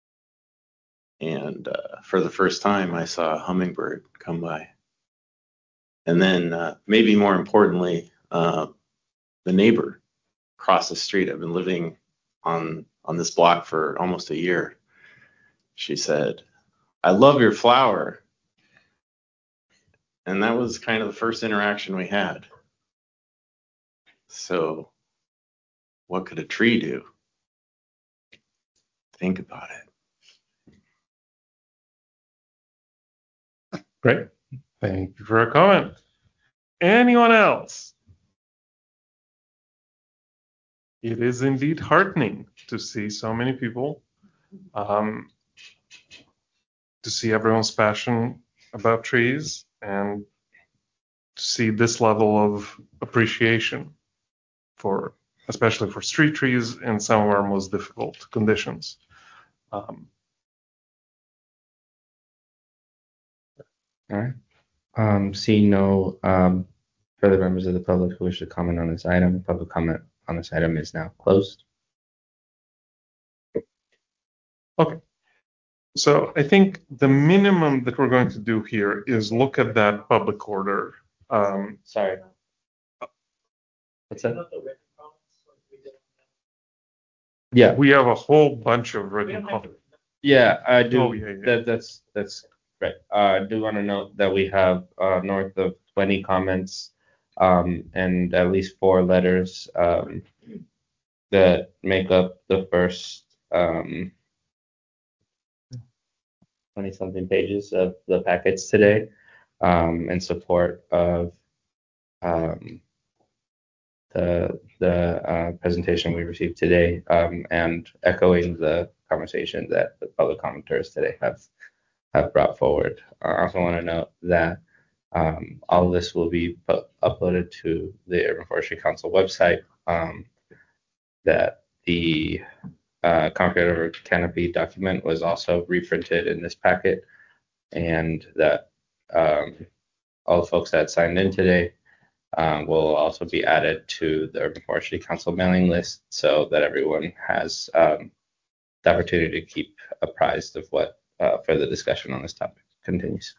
And uh, for the first time, I saw a hummingbird come by. And then, uh, maybe more importantly, uh, the neighbor across the street. I've been living on on this block for almost a year. She said, "I love your flower." And that was kind of the first interaction we had. So what could a tree do? Think about it. Great. Thank you for a comment. Anyone else? It is indeed heartening to see so many people, um, to see everyone's passion about trees, and to see this level of appreciation for, especially for street trees in some of our most difficult conditions. Um, All right. Um, seeing no um, further members of the public who wish to comment on this item, public comment on this item is now closed. Okay. So I think the minimum that we're going to do here is look at that public order. Um, Sorry. What's that? Yeah. We have a whole bunch of written comments. Yeah, I do. Oh, yeah, yeah. That, that's that's right. Uh, I do want to note that we have uh, north of twenty comments um, and at least four letters um, that make up the first um, twenty something pages of the packets today um, in support of um, the the uh, presentation we received today um, and echoing the conversation that the public commenters today have have brought forward. I also want to note that um, all of this will be put, uploaded to the Urban Forestry Council website, um, that the uh, Concrete Over Canopy document was also reprinted in this packet, and that um, all the folks that signed in today um, will also be added to the Urban Forestry Council mailing list so that everyone has um, the opportunity to keep apprised of what uh, further discussion on this topic continues.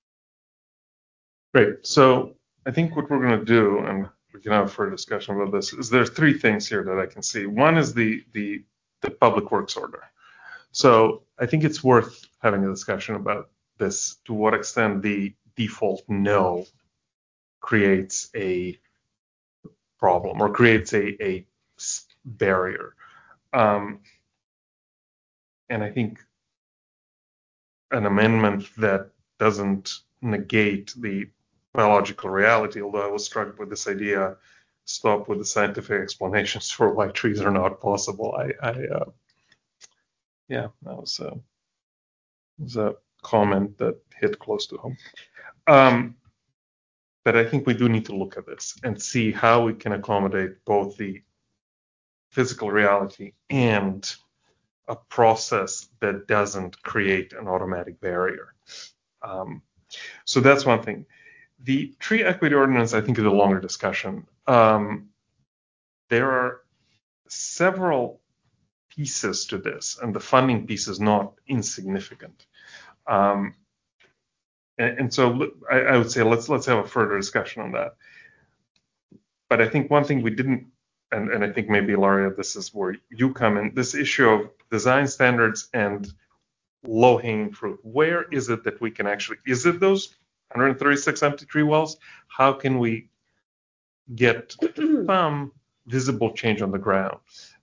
Great. So I think what we're going to do, and we can have further discussion about this, is there's three things here that I can see. One is the the the public works order. So I think it's worth having a discussion about this, to what extent the default no creates a problem or creates a, a barrier. Um, and I think an amendment that doesn't negate the biological reality, although I was struck with this idea, stop with the scientific explanations for why trees are not possible. I, I uh, yeah, that was a, was a comment that hit close to home. Um, but I think we do need to look at this and see how we can accommodate both the physical reality and a process that doesn't create an automatic barrier. Um, so that's one thing. The tree equity ordinance, I think, is a longer discussion. Um, there are several pieces to this, and the funding piece is not insignificant. Um, and, and so I, I would say let's let's have a further discussion on that. But I think one thing we didn't, and, and I think maybe, Laria, this is where you come in, this issue of design standards and low-hanging fruit. Where is it that we can actually, is it those one hundred thirty-six empty tree wells? How can we get some visible change on the ground?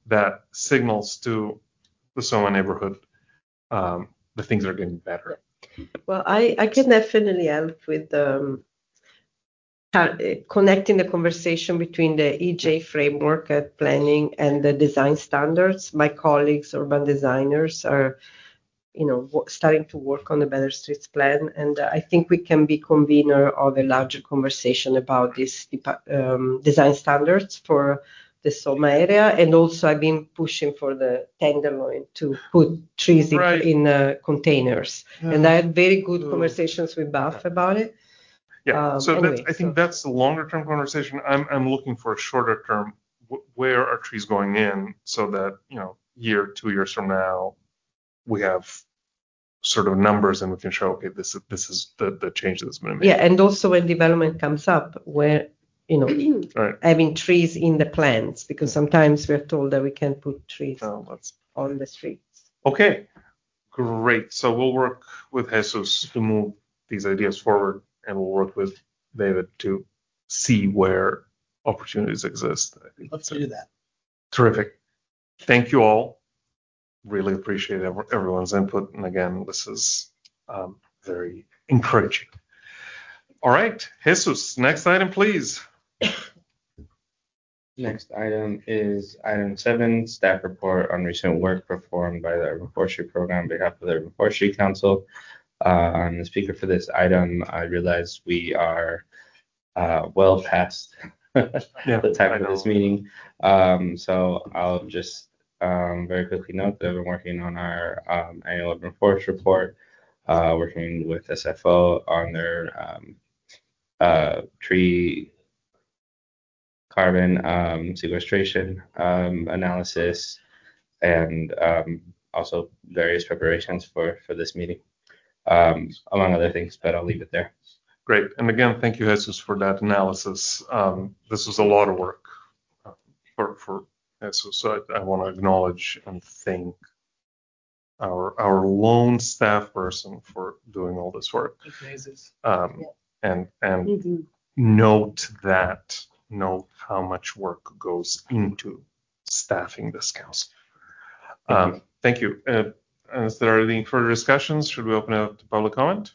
that signals to the Soma neighborhood um, the things are getting better. Well, I, I can definitely help with um, connecting the conversation between the E J framework at planning and the design standards. My colleagues, urban designers, are, you know, starting to work on the Better Streets Plan, and I think we can be convener of a larger conversation about these um, design standards for the Soma area. And also, I've been pushing for the Tenderloin to put trees in, Right. in uh, containers, Yeah. and I had very good conversations with Buff about it. Yeah, Um, so anyway, that's, I think so- that's the longer term conversation. I'm I'm looking for a shorter term. Wh- Where are trees going in so that, you know, year, two years from now, we have sort of numbers and we can show, okay, this is this is the the change that's been made. Yeah, and also when development comes up, where, you know, Right. having trees in the plans, because sometimes we're told that we can't put trees Oh, that's on the streets. okay. Great. So we'll work with Jesus to move these ideas forward, and we'll work with David to see where opportunities exist. I think Let's do that. terrific. Thank you all. Really appreciate ev- everyone's input. And again, this is um, very encouraging. All right, Jesus, next item, please. Next item is item seven, staff report on recent work performed by the Urban Forestry Program on behalf of the Urban Forestry Council. Uh, I'm the speaker for this item. I realize we are uh, well past Yeah, the time I of this know. meeting. Um, so I'll just um, very quickly note that I've been working on our um, annual urban forest report, uh, working with S F O on their um, uh, tree carbon um, sequestration um, analysis, and um, also various preparations for, for this meeting, um, among other things, but I'll leave it there. Great. And again, thank you, Jesus, for that analysis. Um, this was a lot of work uh, for, for Jesus. So I, I want to acknowledge and thank our our lone staff person for doing all this work. Um, and and Mhm. note that, note how much work goes into staffing this council. Thank Um, thank you. Uh, is there any further discussions? Should we open it up to public comment?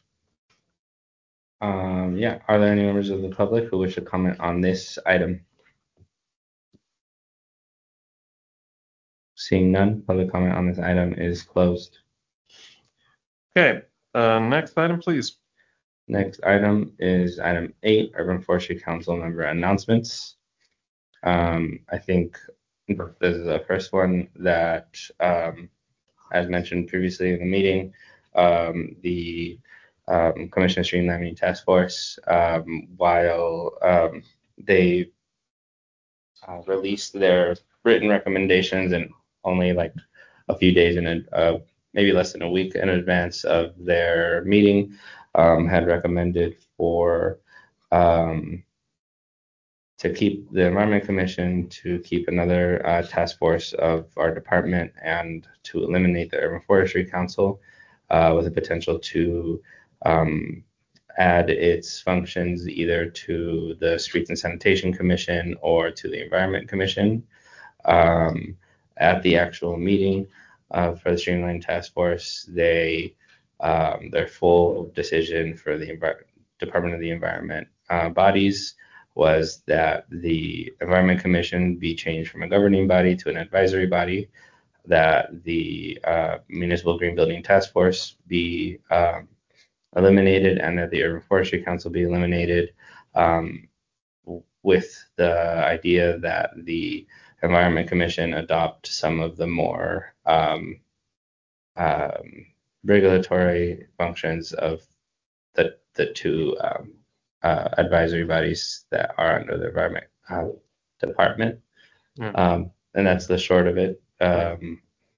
Um, yeah, are there any members of the public who wish to comment on this item? Seeing none, public comment on this item is closed. Okay, uh, next item, please. Next item is item eight, Urban Forestry Council member announcements. Um, I think this is the first one that, um, as mentioned previously in the meeting, um, the um, Commission Streamlining Task Force, um, while um, they uh, released their written recommendations and only like a few days in, a, uh, maybe less than a week in advance of their meeting, um, had recommended for um, to keep the Environment Commission, to keep another uh, task force of our department, and to eliminate the Urban Forestry Council, uh, with the potential to um, add its functions either to the Streets and Sanitation Commission or to the Environment Commission. Um, at the actual meeting uh, for the Streamline Task Force, they um, their full decision for the Envi- Department of the Environment uh, bodies was that the Environment Commission be changed from a governing body to an advisory body, that the uh, Municipal Green Building Task Force be um, eliminated, and that the Urban Forestry Council be eliminated, um, with the idea that the Environment Commission adopt some of the more um, um, regulatory functions of the the two um, uh, advisory bodies that are under the Environment uh, Department. Yeah. Um, and that's the short of it. Um,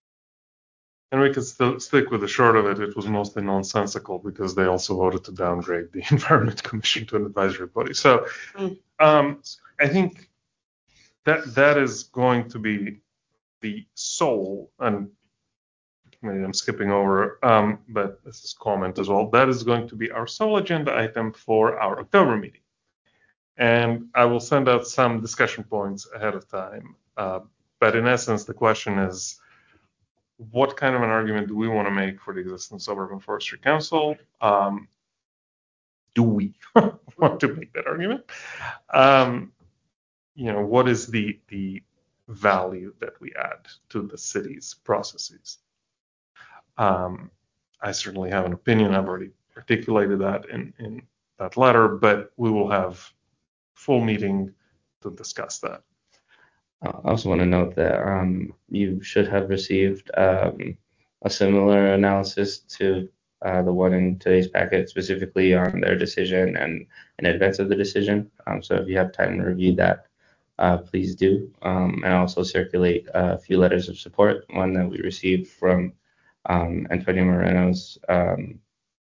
And we could still stick with the short of it. It was mostly nonsensical because they also voted to downgrade the Environment Commission to an advisory body. So um, I think that that is going to be the sole, and maybe I'm skipping over, um, but this is comment as well. That is going to be our sole agenda item for our October meeting. And I will send out some discussion points ahead of time. Uh, But in essence, the question is, what kind of an argument do we want to make for the existence of Urban Forestry Council? Um, do we want to make that argument? Um, you know, what is the the value that we add to the city's processes? Um, I certainly have an opinion. I've already articulated that in, in that letter, but we will have full meeting to discuss that. I also want to note that um, you should have received um, a similar analysis to uh, the one in today's packet, specifically on their decision and in advance of the decision. Um, so if you have time to review that, uh, please do. Um, and also circulate a few letters of support. One that we received from um, Antonio Moreno's, um,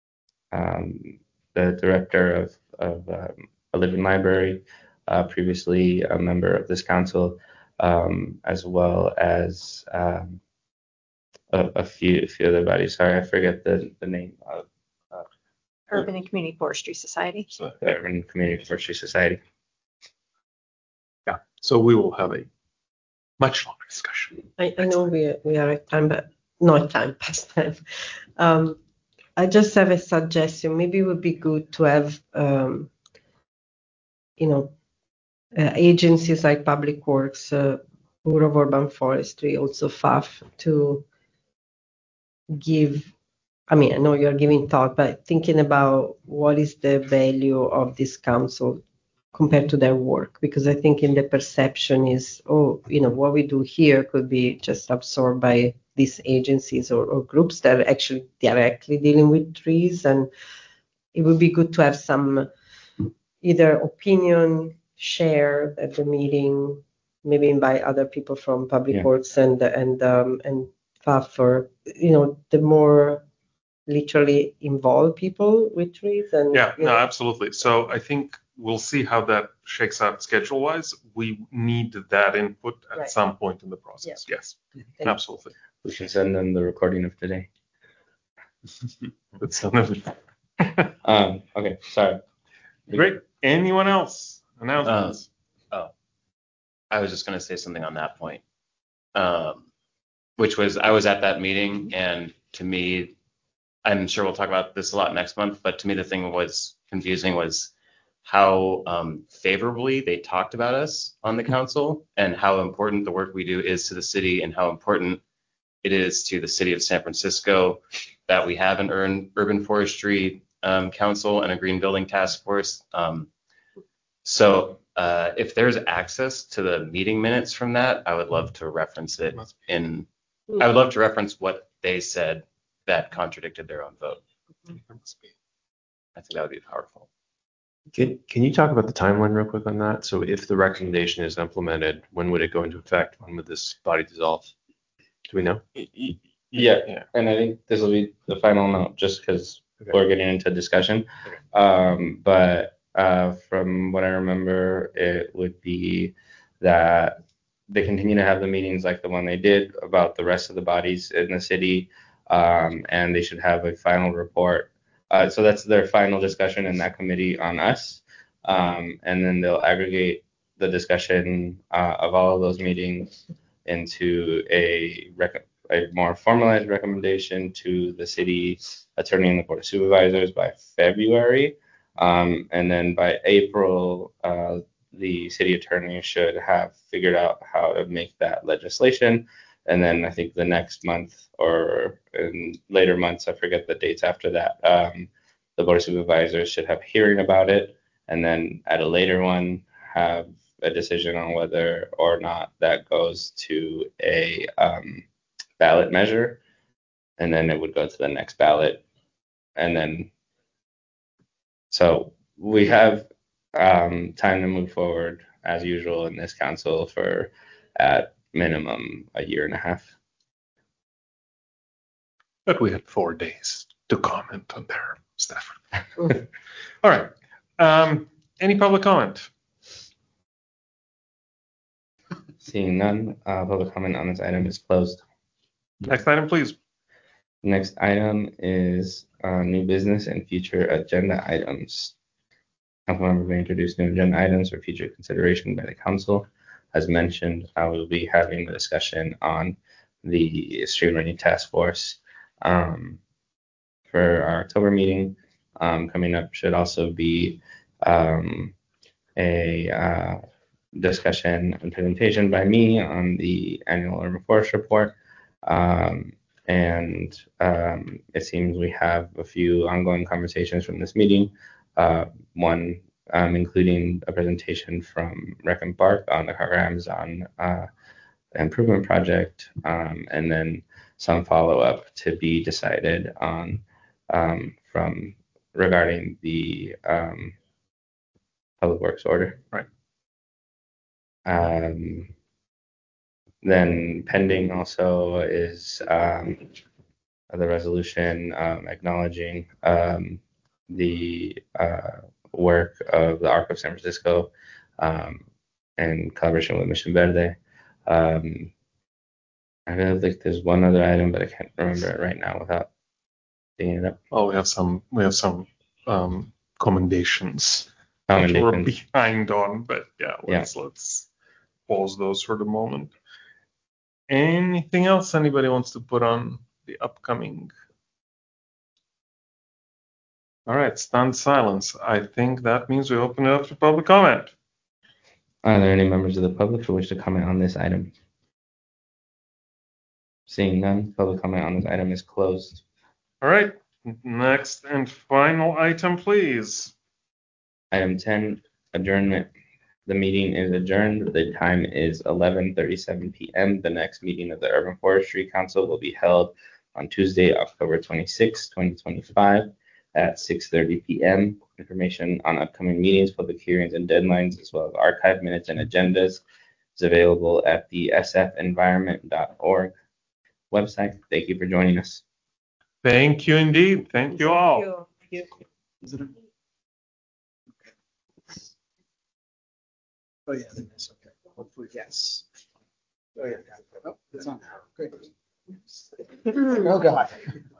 um, the director of, of um, a living library, uh, previously a member of this council, um, as well as um, a, a few a few other bodies. Sorry, I forget the, the name of uh, Urban and Community Forestry Society. the Urban Community Forestry Society. Yeah, so we will have a much longer discussion. I, I know we are, we are at time, but not time, past time. Um, I just have a suggestion. Maybe it would be good to have, um, you know, uh, agencies like Public Works, uh, Bureau of Urban Forestry, also F A F, to give, I mean, I know you're giving thought, but thinking about what is the value of this council compared to their work, because I think in the perception is, oh, you know, what we do here could be just absorbed by these agencies or, or groups that are actually directly dealing with trees. And it would be good to have some either opinion shared at the meeting, maybe invite other people from Public Yeah. Works and and um, and F A F, or, you know, the more literally involved people with trees. And Yeah, you no, know, absolutely. So I think we'll see how that shakes out schedule-wise. We need that input at Right. some point in the process. Yes, Thank absolutely. We should send them the recording of today. That's none of it. Um, okay, sorry. Great. Anyone else? Announcements? Oh, I was just going to say something on that point, um, which was I was at that meeting, and to me, I'm sure we'll talk about this a lot next month, but to me the thing was confusing was how um, favorably they talked about us on the council and how important the work we do is to the city and how important it is to the city of San Francisco that we have an urban, urban forestry um, council and a green building task force. Um, so uh, if there's access to the meeting minutes from that, I would love to reference it in, I would love to reference what they said that contradicted their own vote. I think that would be powerful. Can, can you talk about the timeline real quick on that? So if the recommendation is implemented, when would it go into effect? When would this body dissolve? Do we know? Yeah, yeah. And I think this will be the final note just because Okay. we're getting into discussion. Um, but uh, from what I remember, it would be that they continue to have the meetings like the one they did about the rest of the bodies in the city, um, and they should have a final report. Uh, so that's their final discussion in that committee on us, um, and then they'll aggregate the discussion uh, of all of those meetings into a rec- a more formalized recommendation to the city attorney and the board of supervisors by February, um, and then by April, uh, the city attorney should have figured out how to make that legislation. And then I think the next month or in later months, I forget the dates after that, um, the board of supervisors should have a hearing about it. And then at a later one, have a decision on whether or not that goes to a um, ballot measure. And then it would go to the next ballot. And then, so we have um, time to move forward as usual in this council for at minimum a year and a half. But we had four days to comment on their stuff. All right. Um, any public comment? Seeing none, uh, public comment on this item is closed. Next item, please. Next item is uh, new business and future agenda items. Council members may introduce new agenda items for future consideration by the council. as mentioned, I will be having a discussion on the street running task force um, for our October meeting. Um, coming up should also be um, a uh, discussion and presentation by me on the annual urban forest report. Um, and um, it seems we have a few ongoing conversations from this meeting. Uh, one um, including a presentation from Rec and Park on the Carter Amazon uh, improvement project, um, and then some follow-up to be decided on um, from regarding the um, public works order. Right. Um, then pending also is um, the resolution um, acknowledging um, the uh, work of the Arc of San Francisco um, in collaboration with Mission Verde. Um, I really think there's one other item, but I can't remember it right now without digging it up. Oh, we have some we have some um, commendations that we're Commendations. behind on, but yeah, let's let's pause those for the moment. Anything else anybody wants to put on the upcoming? All right, stunned silence. I think that means we open it up to public comment. Are there any members of the public who wish to comment on this item? Seeing none, public comment on this item is closed. All right, next and final item, please. Item ten, adjournment. The meeting is adjourned. The time is eleven thirty-seven p.m. The next meeting of the Urban Forestry Council will be held on Tuesday, October twenty-sixth, twenty twenty-five at six thirty p.m. Information on upcoming meetings, public hearings, and deadlines, as well as archive minutes and agendas, is available at the s f environment dot org website. Thank you for joining us. Thank you indeed. Thank you all. Thank you. Oh, yeah, that's okay. Hopefully, yes. Oh, yeah. Oh, it's on. Great. Oh, God.